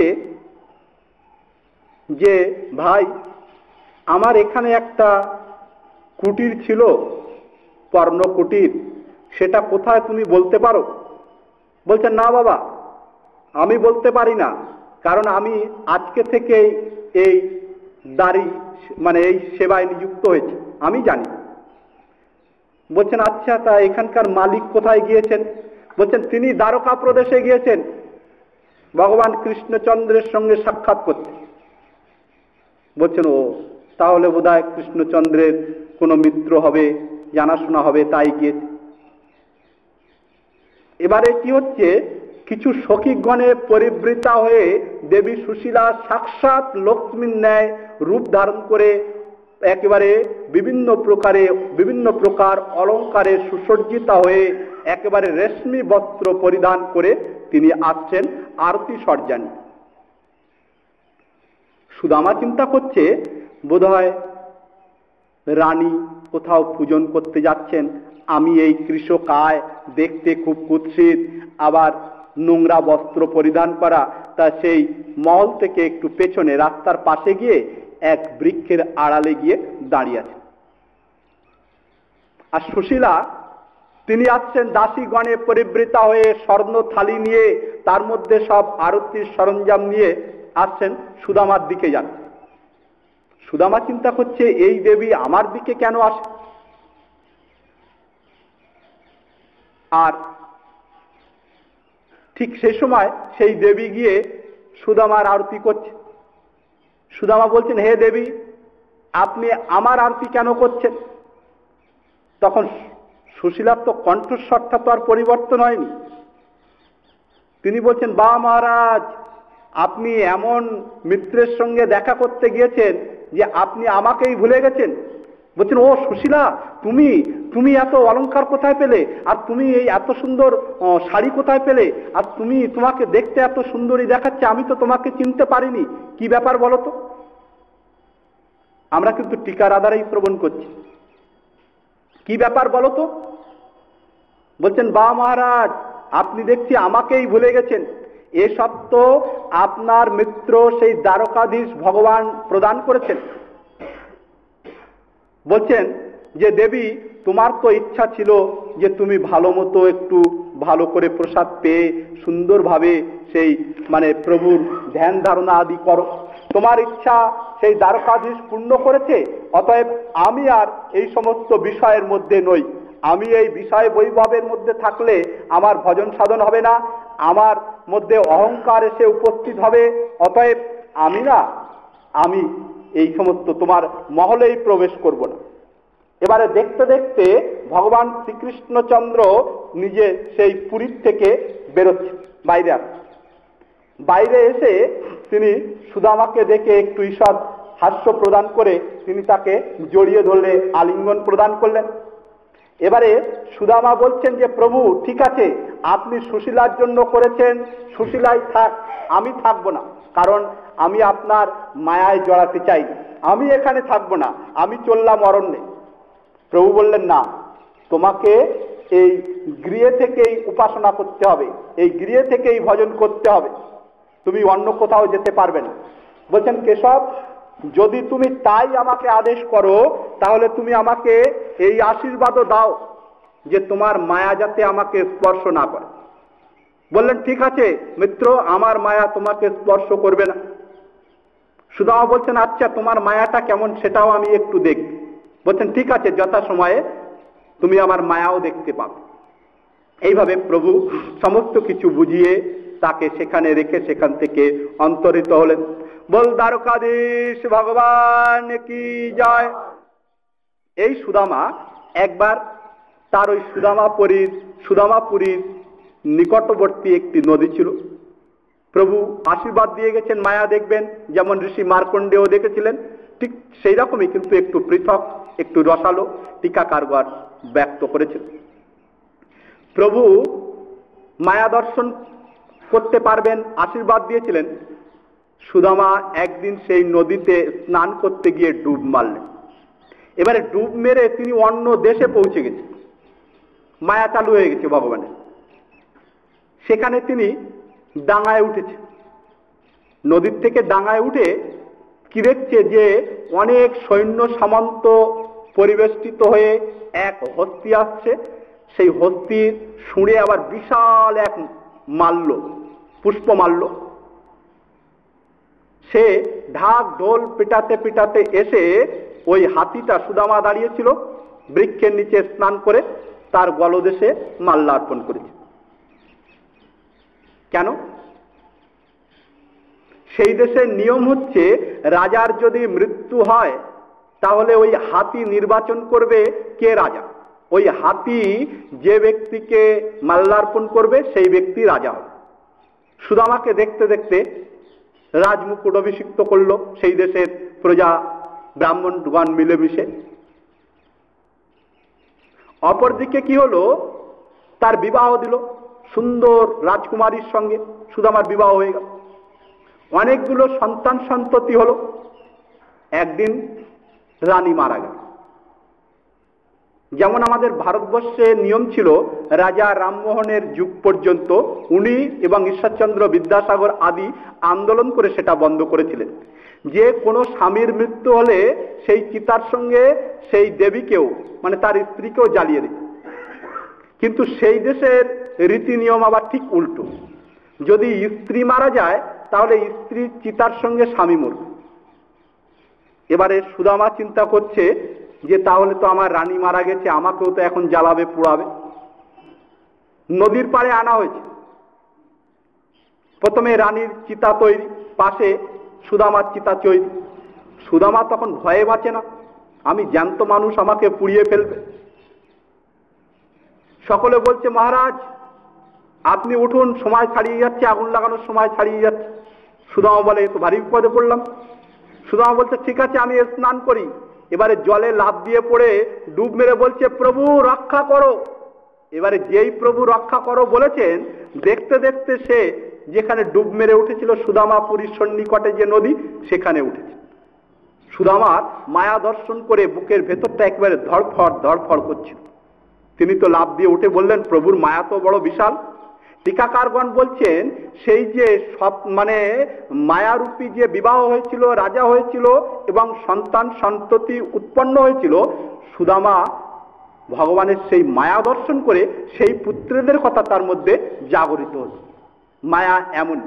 যে ভাই আমার এখানে একটা কুটির ছিল, পর্ণ কুটির, সেটা কোথায় তুমি বলতে পারো? বলছেন না বাবা আমি বলতে পারি না, কারণ আমি আজকে থেকে এই দাড়ি মানে এই সেবায় নিযুক্ত হয়েছি, আমি জানি। বলছেন আচ্ছা তা এখানকার মালিক কোথায় গিয়েছেন? বলছেন তিনি দ্বারকা প্রদেশে গিয়েছেন ভগবান কৃষ্ণচন্দ্রের সঙ্গে সাক্ষাৎ করতে। বলছেন ও তাহলে বোধহয় কৃষ্ণচন্দ্রের কোনো মিত্র হবে, জানাশোনা হবে, তাই গিয়েছে। এবারে কি হচ্ছে, কিছু সখীগণে পরিবৃতা হয়ে দেবী সুশীলা সাক্ষাৎ লক্ষ্মীর ন্যায় রূপ ধারণ করে একেবারে বিভিন্ন প্রকারে বিভিন্ন প্রকার অলঙ্কারে সুসজ্জিতা হয়ে একেবারে রেশমি বস্ত্র পরিধান করে তিনি আসছেন আরতি সজ্জানি। সুদামা চিন্তা করছে বোধহয় রানী কোথাও পূজন করতে যাচ্ছেন, আমি এই কৃষকায় দেখতে খুব কুৎসিত, আবার নোংরা বস্ত্র পরিধান করা, তা সেই মহল থেকে একটু পেছনে রাস্তার পাশে গিয়ে এক বৃক্ষের আড়ালে গিয়ে দাঁড়িয়ে আছেন। আর সুশীলা তিনি আসছেন দাসীগণে পরিবৃতা হয়ে স্বর্ণ থালি নিয়ে, তার মধ্যে সব আরতির সরঞ্জাম নিয়ে আসছেন, সুদামার দিকে যাচ্ছে। সুদামা চিন্তা করছে এই দেবী আমার দিকে কেন আসে? আর ঠিক সেই সময় সেই দেবী গিয়ে সুদামার আরতি করছে। সুদামা বলছেন, হে দেবী, আপনি আমার আরতি কেন করছেন? তখন সুশীলার তো কণ্ঠস্বরটা তো আর পরিবর্তন হয়নি। তিনি বলছেন, বা মহারাজ, আপনি এমন মিত্রের সঙ্গে দেখা করতে গিয়েছেন যে আপনি আমাকেই ভুলে গেছেন। বলছেন, ও সুশীলা, তুমি তুমি এত অলংকার কোথায় পেলে? আর তুমি এই এত সুন্দর শাড়ি কোথায় পেলে? আর তুমি তোমাকে দেখতে এত সুন্দরী দেখাচ্ছে, আমি তো তোমাকে চিনতে পারিনি, কি ব্যাপার বলো তো? আমরা কিন্তু টিকার আধারেই শ্রবণ করছি। কি ব্যাপার বলো তো? বলছেন, বা মহারাজ, আপনি দেখছি আমাকেই ভুলে গেছেন। এসব তো আপনার মিত্র সেই দ্বারকাধীশ ভগবান প্রদান করেছেন। বলছেন যে দেবী, তোমার তো ইচ্ছা ছিল যে তুমি ভালো মতো একটু ভালো করে প্রসাদ পেয়ে সুন্দরভাবে সেই মানে প্রভুর ধ্যান ধারণা আদি করো। তোমার ইচ্ছা সেই দ্বারকাধীশ পূর্ণ করেছে, অতএব আমি আর এই সমস্ত বিষয়ের মধ্যে নই। আমি এই বিষয় বৈভবের মধ্যে থাকলে আমার ভজন সাধন হবে না, আমার মধ্যে অহংকার এসে উপস্থিত হবে। অতএব আমি না আমি এই সমস্ত তোমার মহলেই প্রবেশ করব না। এবারে দেখতে দেখতে ভগবান শ্রীকৃষ্ণচন্দ্র নিজে সেই পুরীর থেকে বেরোচ্ছে, বাইরে আসছে। বাইরে এসে তিনি সুদামাকে দেখে একটু ঈষৎ হাস্য প্রদান করে তিনি তাকে জড়িয়ে ধরলে আলিঙ্গন প্রদান করলেন। এবারে সুদামা বলছেন যে প্রভু, ঠিক আছে, আপনি সুশীলার জন্য করেছেন, সুশীলাই থাক, আমি থাকবো না, কারণ আমি আপনার মায়ায় জড়াতে চাই, আমি এখানে থাকবো না, আমি চললাম অরণ্যে। প্রভু বললেন, না, তোমাকে এই গৃহে থেকেই উপাসনা করতে হবে, এই গৃহে থেকেই ভজন করতে হবে, তুমি অন্য কোথাও যেতে পারবে না। বলছেন, কেশব, যদি তুমি তাই আমাকে আদেশ করো, তাহলে তুমি আমাকে এই আশীর্বাদও দাও যে তোমার মায়া যাতে আমাকে স্পর্শ না করে। বললেন, ঠিক আছে মিত্র, আমার মায়া তোমাকে স্পর্শ করবে না। সুদামা বলছেন, আচ্ছা, তোমার মায়াটা কেমন সেটাও আমি একটু দেখব। বলছেন, ঠিক আছে, যথা সময়ে তুমি আমার মায়াও দেখতে পাবে। এইভাবে প্রভু সমস্ত কিছু বুঝিয়ে তাকে সেখানে রেখে সেখান থেকে অন্তরিত হলেন। বল দ্বারকাধীশ ভগবান কি জয়। এই সুদামা একবার তার ওই সুদামাপুরীর সুদামাপুরীর নিকটবর্তী একটি নদী ছিল। প্রভু আশীর্বাদ দিয়ে গেছেন মায়া দেখবেন, যেমন ঋষি মার্কণ্ডেয় দেখেছিলেন, ঠিক সেই রকমই, কিন্তু একটু পৃথক, একটু রসালো টিকাকারগণ ব্যক্ত করেছেন। প্রভু মায়া দর্শন করতে পারবেন আশীর্বাদ দিয়েছিলেন। সুদামা একদিন সেই নদীতে স্নান করতে গিয়ে ডুব মারলেন। এবারে ডুব মেরে তিনি অন্য দেশে পৌঁছে গেছেন, মায়া চালু হয়ে গেছে ভগবানের। সেখানে তিনি ডাঙায় উঠেছে, নদীর থেকে ডাঙায় উঠে কি দেখছে যে অনেক সৈন্য সামন্ত পরিবেষ্টিত হয়ে এক হস্তি আসছে। সেই হস্তির শুঁড়ে আবার বিশাল এক মাল্য, পুষ্পমাল্য। সে ঢাক ঢোল পিটাতে পিটাতে এসে ওই হাতিটা, সুদামা দাঁড়িয়েছিল বৃক্ষের নিচে স্নান করে, তার গলদেশে মাল্যার্পণ করেছে। কেন? সেই দেশের নিয়ম হচ্ছে, রাজার যদি মৃত্যু হয় তাহলে ওই হাতি নির্বাচন করবে কে রাজা। ওই হাতি যে ব্যক্তিকে মাল্যার্পণ করবে সেই ব্যক্তি রাজা হবে। সুদামাকে দেখতে দেখতে রাজমুকুট অভিষিক্ত করলো সেই দেশের প্রজা ব্রাহ্মণগণ মিলেমিশে। অপরদিকে কি হলো, তার বিবাহ দিল সুন্দর রাজকুমারীর সঙ্গে, সুদামার বিবাহ হয়ে গেল, অনেকগুলো সন্তান সন্ততি হলো। একদিন রানী মারা গেল। যেমন আমাদের ভারতবর্ষে নিয়ম ছিল, রাজা রামমোহনের যুগ পর্যন্ত উনি এবং ঈশ্বরচন্দ্র বিদ্যাসাগর আদি আন্দোলন করে সেটা বন্ধ করেছিলেন, যে কোনো স্বামীর মৃত্যু হলে সেই চিতার সঙ্গে সেই দেবীকেও মানে তার স্ত্রীকেও জ্বালিয়ে দিত। কিন্তু সেই দেশের রীতি নিয়ম আবার ঠিক উল্টো, যদি স্ত্রী মারা যায় তাহলে স্ত্রীর চিতার সঙ্গে স্বামী মরবে। এবারে সুদামা চিন্তা করছে যে তাহলে তো আমার রানী মারা গেছে, আমাকেও তো এখন জ্বালাবে পোড়াবে। নদীর পাড়ে আনা হয়েছে। প্রথমে রানীর চিতা তৈরি, পাশে সুদামার চিতা তৈরি। সুদামা তখন ভয়ে বাঁচে না, আমি জ্যান্ত মানুষ, আমাকে পুড়িয়ে ফেলবে। সকলে বলছে মহারাজ আপনি উঠুন, সময় ছাড়িয়ে যাচ্ছে, আগুন লাগানোর সময় ছাড়িয়ে যাচ্ছে। সুদামা বলে তো ভারী বিপদে পড়লাম। সুদামা বলছে ঠিক আছে আমি স্নান করি। এবারে জলে লাফ দিয়ে পড়ে ডুব মেরে বলছে প্রভু রক্ষা করো। এবারে যেই প্রভু রক্ষা করো বলেছেন, দেখতে দেখতে সে যেখানে ডুব মেরে উঠেছিল সুদামাপুরীর সন্নিকটে যে নদী, সেখানে উঠেছে। সুদামার মায়া দর্শন করে বুকের ভেতরটা একেবারে ধড়ফড় ধড়ফড় করছিল। তিনি তো লাফ দিয়ে উঠে বললেন প্রভুর মায়া তো বড় বিশাল। টিকাকারগণ বলছেন সেই যে সব মানে মায়ারূপী যে বিবাহ হয়েছিল, রাজা হয়েছিল এবং সন্তান সন্ততি উৎপন্ন হয়েছিল, সুদামা ভগবানের সেই মায়া দর্শন করে সেই পুত্রদের কথা তার মধ্যে জাগরিত হল। মায়া এমন।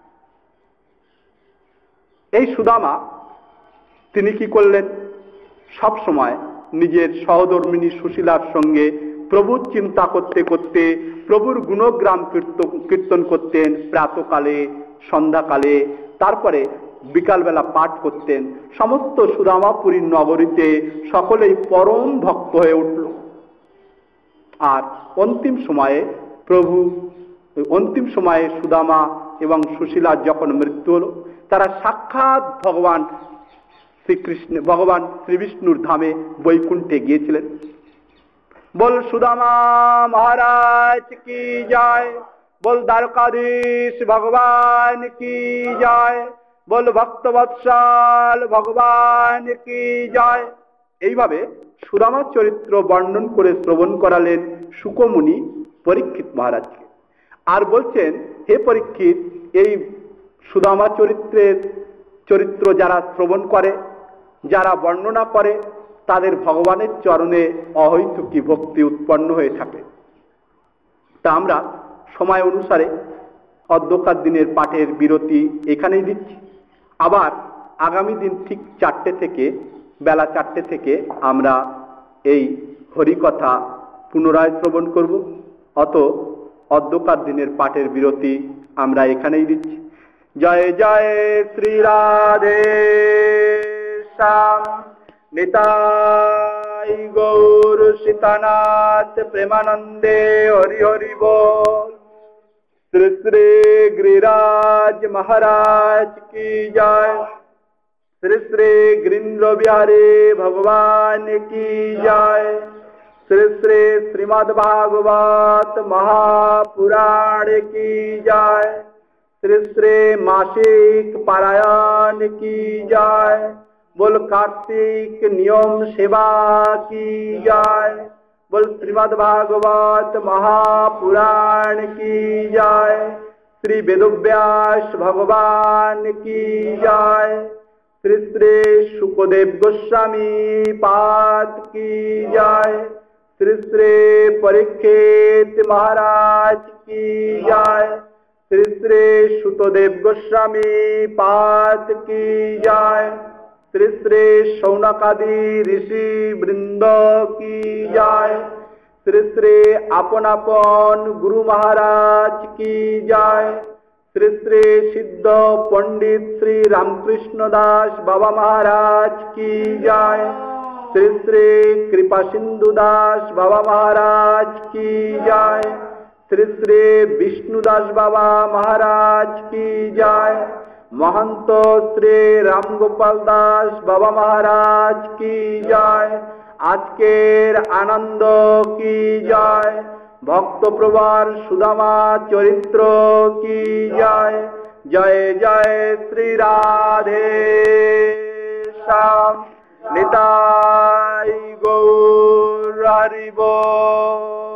এই সুদামা তিনি কি করলেন, সব সময় নিজের সহধর্মিণী সুশীলার সঙ্গে প্রভুর চিন্তা করতে করতে প্রভুর গুণগ্রাম কীর্তন করতেন প্রাতকালে, সন্ধ্যাকালে, তারপরে বিকালবেলা পাঠ করতেন। সমস্ত সুদামাপুরীর নগরীতে সকলেই পরম ভক্ত হয়ে উঠল। আর অন্তিম সময়ে প্রভু অন্তিম সময়ে সুদামা এবং সুশীলার যখন মৃত্যু হল, তারা সাক্ষাৎ ভগবান শ্রীকৃষ্ণ ভগবান শ্রীবিষ্ণুর ধামে বৈকুণ্ঠে গিয়েছিলেন। बोल सुदामा महाराज की जय, बोल द्वारकाधीश भगवान की जय, बोल ভক্তবৎসল ভগবান কি জয়। এইভাবে সুদামার চরিত্র বর্ণন করে শ্রবণ করালেন শুকমুনি পরীক্ষিত মহারাজকে। আর বলছেন হে পরীক্ষিত, এই সুদামা চরিত্রের চরিত্র যারা শ্রবণ করে, যারা বর্ণনা করে, তাদের ভগবানের চরণে অহৈতুকী ভক্তি উৎপন্ন হয়ে থাকে। তা আমরা সময় অনুসারে অধ্যকার দিনের পাঠের বিরতি এখানেই দিচ্ছি। আবার আগামী দিন ঠিক চারটে থেকে বেলা চারটে থেকে আমরা এই হরিকথা পুনরায় শ্রবণ করব। অত অধ্যকার দিনের পাঠের বিরতি আমরা এখানেই দিচ্ছি। জয় জয় শ্রী রাধে শ্যাম নিতাই গৌর সীতানাথ প্রেমানন্দে হরি হরি বল। শ্রী শ্রী गिरिराज महाराज की जय, श्री श्री गिरीन्द्र बिहारी भगवान की जय, श्री श्री श्रीमद् भागवत महापुराण की जय, श्री श्री मासिक पारायण की जय, बोल कार्तिक नियम सेवा की जय, बोल श्रीमद् भागवत महापुराण की जय, श्री वेदव्यास भगवान की जय, श्री श्री शुकदेव गोस्वामी पाद की जय, श्री श्री परीक्षित महाराज की जय, श्री श्री सुतदेव गोस्वामी पाद की जय, श्री श्री शौनकादि ऋषि वृंद की जय, श्री श्री आपन आपन गुरु महाराज की जय, श्री श्री सिद्ध पंडित श्री रामकृष्ण दास बाबा महाराज की जय, श्री श्री कृपा सिंधु दास बाबा महाराज की जय, श्री श्री विष्णुदास बाबा महाराज की जय, महंत श्री रामगोपाल दास बाबा महाराज की जय। आजकेर आनंद की जय। भक्त प्रभार सुदामा चरित्र की जय। जय जय श्री राधे श्याम। निताई गौर हरि बोल।